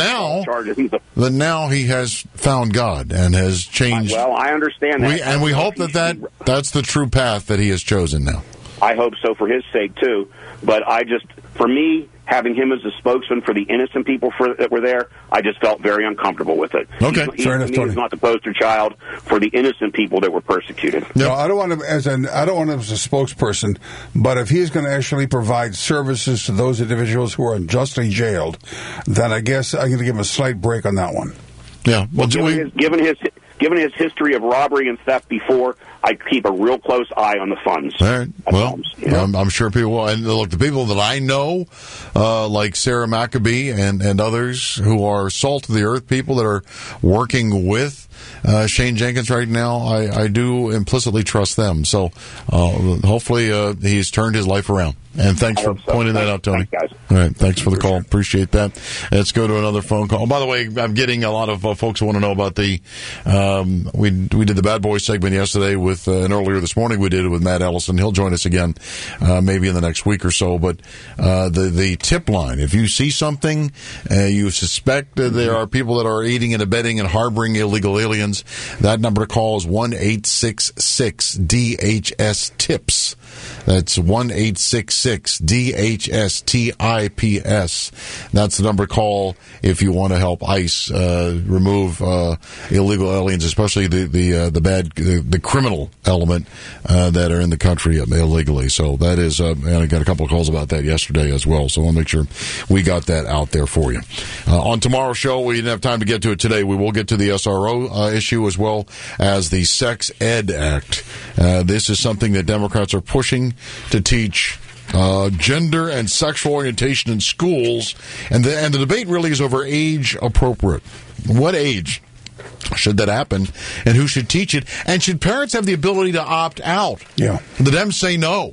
now he has found God and has changed. Well, I understand that. And we hope that's the true path that he has chosen now. I hope so for his sake, too. But for me, having him as a spokesman for the innocent people that were there, I just felt very uncomfortable with it. Okay, fair enough, Tony. He's not the poster child for the innocent people that were persecuted. No, I don't want him as a spokesperson, but if he's going to actually provide services to those individuals who are unjustly jailed, then I guess I'm going to give him a slight break on that one. Yeah, well, given his history of robbery and theft before, I keep a real close eye on the funds. All right. Well, I'm sure people will. And look, the people that I know, like Sarah Maccabee and others who are salt of the earth people that are working with Shane Jenkins right now, I do implicitly trust them. So hopefully he's turned his life around. And thanks for pointing that out, Tony. Thanks, guys. All right, thanks for the call. Appreciate that. Let's go to another phone call. Oh, by the way, I'm getting a lot of folks who want to know about the. We did the Bad Boys segment yesterday with, and earlier this morning we did it with Matt Ellison. He'll join us again, maybe in the next week or so. But the tip line: if you see something, you suspect that there are people that are aiding and abetting and harboring illegal aliens, that number to call is 1-866-DHS-TIPS. That's 1-866-DHS-TIPS. That's the number to call if you want to help ICE remove illegal aliens, especially the criminal element that are in the country illegally. So that is, and I got a couple of calls about that yesterday as well. So I'll make sure we got that out there for you. On tomorrow's show, we didn't have time to get to it today. We will get to the SRO issue as well as the Sex Ed Act. This is something that Democrats are pushing to teach gender and sexual orientation in schools, and the debate really is over age appropriate. What age should that happen, and who should teach it? And should parents have the ability to opt out? Yeah. The Dems say no.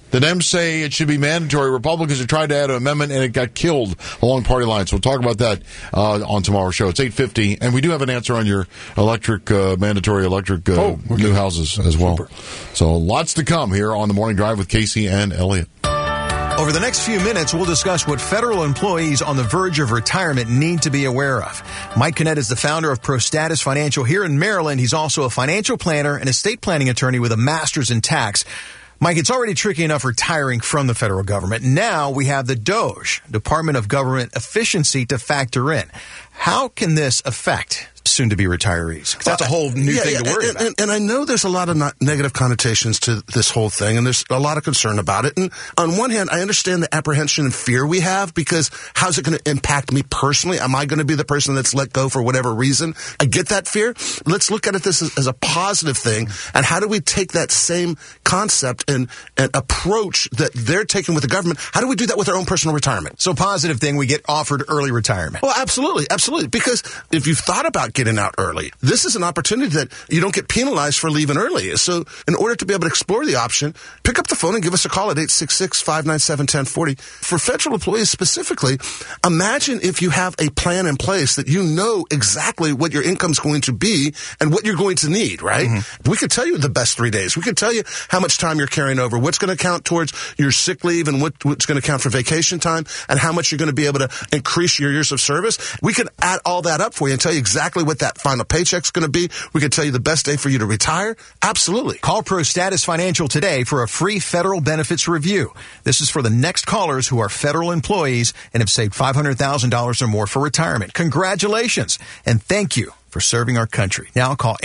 The Dems say it should be mandatory. Republicans have tried to add an amendment, and it got killed along party lines. We'll talk about that on tomorrow's show. It's 8:50, and we do have an answer on your mandatory electric new houses as well. Super. So lots to come here on the Morning Drive with Casey and Elliot. Over the next few minutes, we'll discuss what federal employees on the verge of retirement need to be aware of. Mike Kinnett is the founder of ProStatus Financial here in Maryland. He's also a financial planner and estate planning attorney with a master's in tax. Mike, it's already tricky enough retiring from the federal government. Now we have the DOGE, Department of Government Efficiency, to factor in. How can this affect soon-to-be retirees? 'Cause that's a whole new thing to worry about. And I know there's a lot of negative connotations to this whole thing, and there's a lot of concern about it. And on one hand, I understand the apprehension and fear we have, because how's it going to impact me personally? Am I going to be the person that's let go for whatever reason? I get that fear. Let's look at this as a positive thing. And how do we take that same concept and approach that they're taking with the government? How do we do that with our own personal retirement? So positive thing, we get offered early retirement. Well, absolutely. Because if you've thought about getting out early, this is an opportunity that you don't get penalized for leaving early. So in order to be able to explore the option, pick up the phone and give us a call at 866-597-1040. For federal employees specifically, imagine if you have a plan in place that you know exactly what your income's going to be and what you're going to need, right? Mm-hmm. We could tell you the best 3 days. We could tell you how much time you're carrying over, what's going to count towards your sick leave and what's going to count for vacation time, and how much you're going to be able to increase your years of service. We could add all that up for you and tell you exactly what that final paycheck's going to be. We could tell you the best day for you to retire. Absolutely. Call ProStatus Financial today for a free federal benefits review. This is for the next callers who are federal employees and have saved $500,000 or more for retirement. Congratulations, and thank you for serving our country. Now call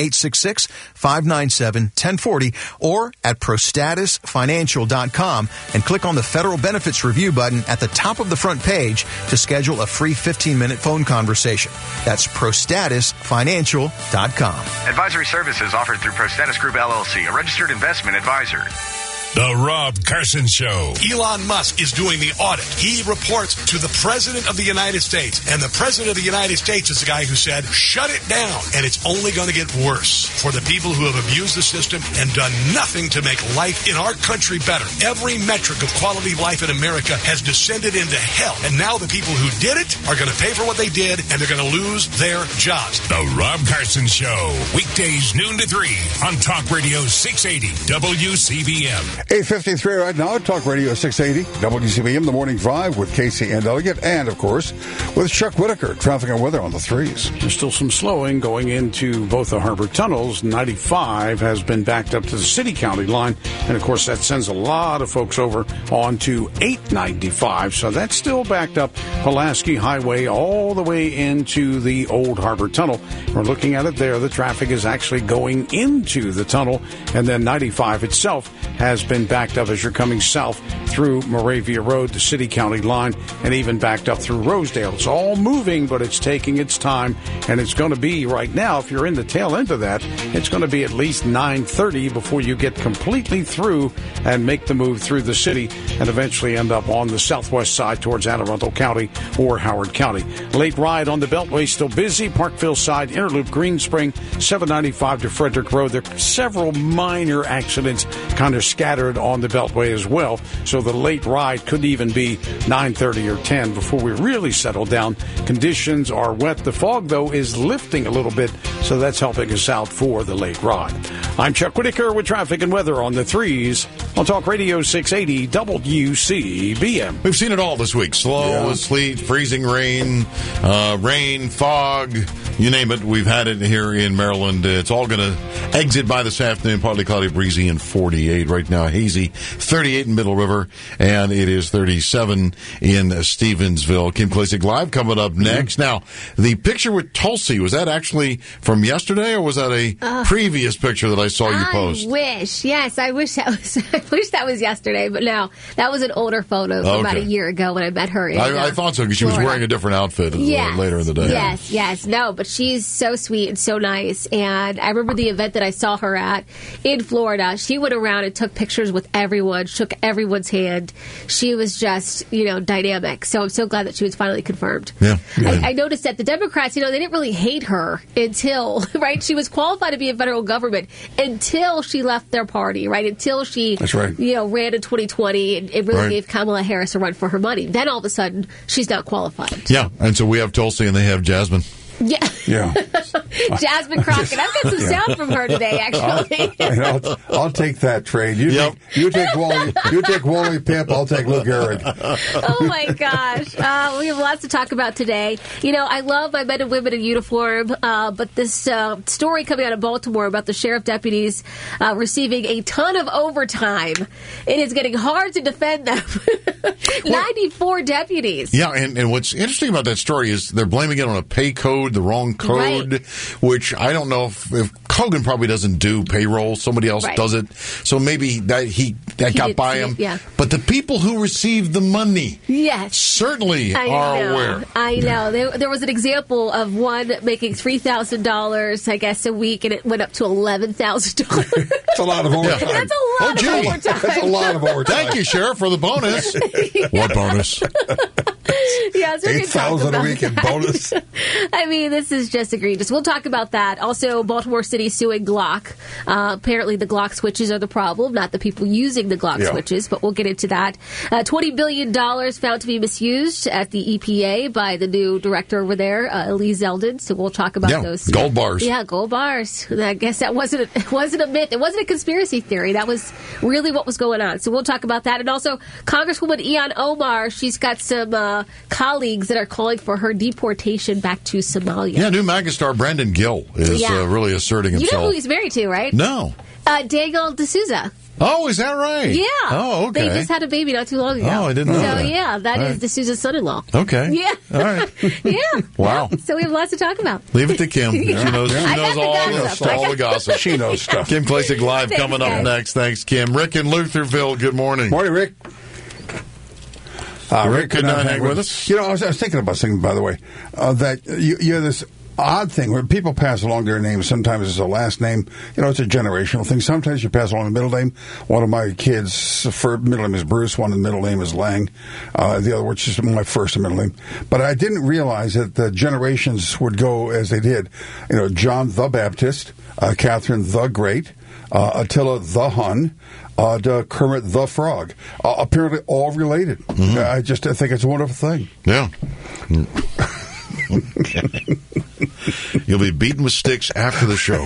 866-597-1040 or at prostatusfinancial.com and click on the Federal Benefits Review button at the top of the front page to schedule a free 15-minute phone conversation. That's prostatusfinancial.com. Advisory services offered through ProStatus Group, LLC, a registered investment advisor. The Rob Carson Show. Elon Musk is doing the audit. He reports to the President of the United States. And the President of the United States is the guy who said, shut it down. And it's only going to get worse for the people who have abused the system and done nothing to make life in our country better. Every metric of quality of life in America has descended into hell. And now the people who did it are going to pay for what they did, and they're going to lose their jobs. The Rob Carson Show. Weekdays noon to 3 on Talk Radio 680 WCBM. 8:53 right now, Talk Radio 680, WCBM, The Morning Drive with Casey and Elliott, and, of course, with Chuck Whitaker, traffic and weather on the threes. There's still some slowing going into both the harbor tunnels. 95 has been backed up to the city-county line, and, of course, that sends a lot of folks over onto 895, so that's still backed up Pulaski Highway all the way into the Old Harbor Tunnel. We're looking at it there. The traffic is actually going into the tunnel, and then 95 itself has been backed up as you're coming south through Moravia Road, the city-county line, and even backed up through Rosedale. It's all moving, but it's taking its time, and it's going to be right now, if you're in the tail end of that, it's going to be at least 9:30 before you get completely through and make the move through the city and eventually end up on the southwest side towards Anne Arundel County or Howard County. Late ride on the Beltway, still busy. Parkville side, Interloop, Green Spring, 795 to Frederick Road. There are several minor accidents kind of scattered on the Beltway as well, so the late ride could even be 9:30 or 10 before we really settle down. Conditions are wet. The fog, though, is lifting a little bit, so that's helping us out for the late ride. I'm Chuck Whitaker with traffic and weather on the threes on Talk Radio 680 WCBM. We've seen it all this week. Slow, sleet, freezing rain, fog, you name it. We've had it here in Maryland. It's all going to exit by this afternoon. Partly cloudy, breezy, and 48 right now. Hazy, 38 in Middle River, and it is 37 in Stevensville. Kim Klacik Live coming up next. Now, the picture with Tulsi, was that actually from yesterday, or was that a previous picture that I saw you post? I wish. Yes, I wish that was. I wish that was yesterday, but no, that was an older photo from about a year ago when I met her. I thought so because she was wearing a different outfit later in the day. Yes. No, but she's so sweet and so nice. And I remember the event that I saw her at in Florida. She went around and took pictures pictures with everyone, shook everyone's hand. She was just, dynamic. So I'm so glad that she was finally confirmed. Yeah. I noticed that the Democrats, they didn't really hate her until, right? She was qualified to be in federal government until she left their party, right? Until she, That's right. ran in 2020 and it really Right. gave Kamala Harris a run for her money. Then all of a sudden, she's not qualified. Yeah, and so we have Tulsi and they have Jasmine. Yeah. Yeah. Jasmine Crockett. I've got some sound from her today, actually. I'll take that trade. You take Wally Pimp. I'll take Lou Gehrig. Oh my gosh. We have lots to talk about today. I love my men and women in uniform, but this story coming out of Baltimore about the sheriff deputies receiving a ton of overtime. It is getting hard to defend them. 94 deputies. Yeah, and what's interesting about that story is they're blaming it on a pay code, the wrong code, which I don't know if Kogan probably doesn't do payroll. Somebody else does it. So maybe that got by him. Yeah. But the people who received the money certainly I are know. aware. I know. There was an example of one making $3,000, I guess, a week, and it went up to $11,000. That's a lot of overtime. That's a lot of overtime. That's a lot of overtime. Thank you, Sheriff, for the bonus. What bonus? Yeah, so we can talk 8,000 a about week in that. bonus. I mean, this is just egregious. We'll talk about that. Also, Baltimore City suing Glock. Apparently, the Glock switches are the problem, not the people using the Glock switches, but we'll get into that. $20 billion found to be misused at the EPA by the new director over there, Lee Zeldin. So we'll talk about those. Gold bars. Yeah, gold bars. I guess that wasn't a myth. It wasn't a conspiracy theory. That was really what was going on. So we'll talk about that. And also, Congresswoman Ilhan Omar, she's got some colleagues that are calling for her deportation back to Somalia. Yeah, new MAGA star Brandon Gill is really asserting himself. You know who he's married to, right? No. Daniel D'Souza. Oh, is that right? Yeah. Oh, okay. They just had a baby not too long ago. Oh, I didn't know that. So, yeah, that All is right. D'Souza's son-in-law. Okay. Yeah. All right. Yeah. Wow. So we have lots to talk about. Leave it to Kim. She knows, I got the all the gossip. She knows stuff. Kim Klacik Live Thanks, coming up guys. next. Thanks, Kim. Rick in Lutherville, good morning. Morning, Rick. Rick could not hang with us. I was thinking about something, by the way, that you have this odd thing where people pass along their names. Sometimes it's a last name. It's a generational thing. Sometimes you pass along a middle name. One of my kids' middle name is Bruce. One of the middle name is Lang. The other, which is my first and middle name. But I didn't realize that the generations would go as they did. John the Baptist, Catherine the Great, Attila the Hun, Kermit the Frog. Apparently all related. Mm-hmm. I think it's a wonderful thing. Yeah. You'll be beaten with sticks after the show.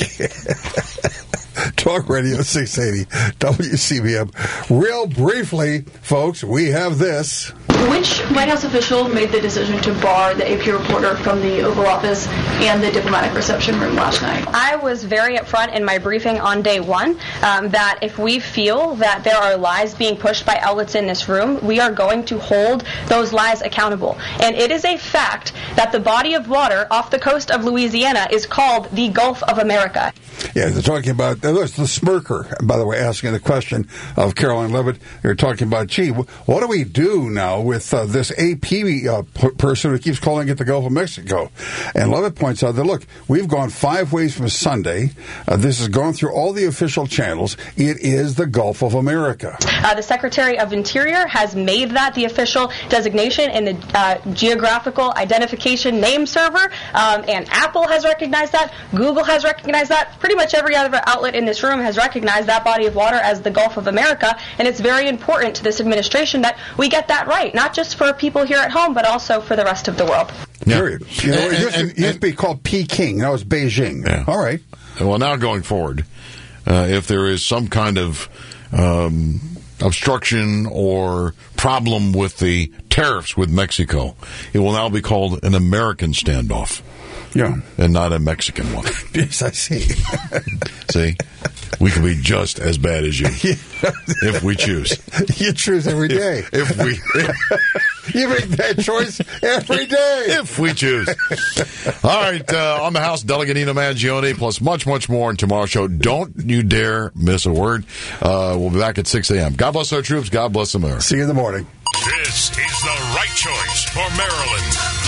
Talk Radio 680 WCBM. Real briefly, folks, we have this. Which White House official made the decision to bar the AP reporter from the Oval Office and the diplomatic reception room last night? I was very upfront in my briefing on day one that if we feel that there are lies being pushed by outlets in this room, we are going to hold those lies accountable. And it is a fact that the body of water off the coast of Louisiana is called the Gulf of America. Yeah, they're talking about, there's the smirker, by the way, asking the question of Caroline Levitt. They're talking about, gee, what do we do now with this AP person who keeps calling it the Gulf of Mexico? And Levitt points out that, look, we've gone 5 ways from Sunday. This has gone through all the official channels. It is the Gulf of America. The Secretary of Interior has made that the official designation in the geographical identification name server, and Apple has recognized that. Google has recognized that. Pretty much every other outlet in this room has recognized that body of water as the Gulf of America, and it's very important to this administration that we get that right, not just for people here at home, but also for the rest of the world. Period. It used to be called Peking. Now it's Beijing. Yeah. All right. Well, now going forward, if there is some kind of obstruction or problem with the tariffs with Mexico, it will now be called an American standoff. Yeah. And not a Mexican one. Yes, I see. See? We can be just as bad as you if we choose. You choose every day. If we you make that choice every day. If we choose. All right, on the House, Delegate Nino Mangione, plus much, much more in tomorrow's show. Don't you dare miss a word. We'll be back at 6 a.m. God bless our troops. God bless America. See you in the morning. This is the right choice for Maryland.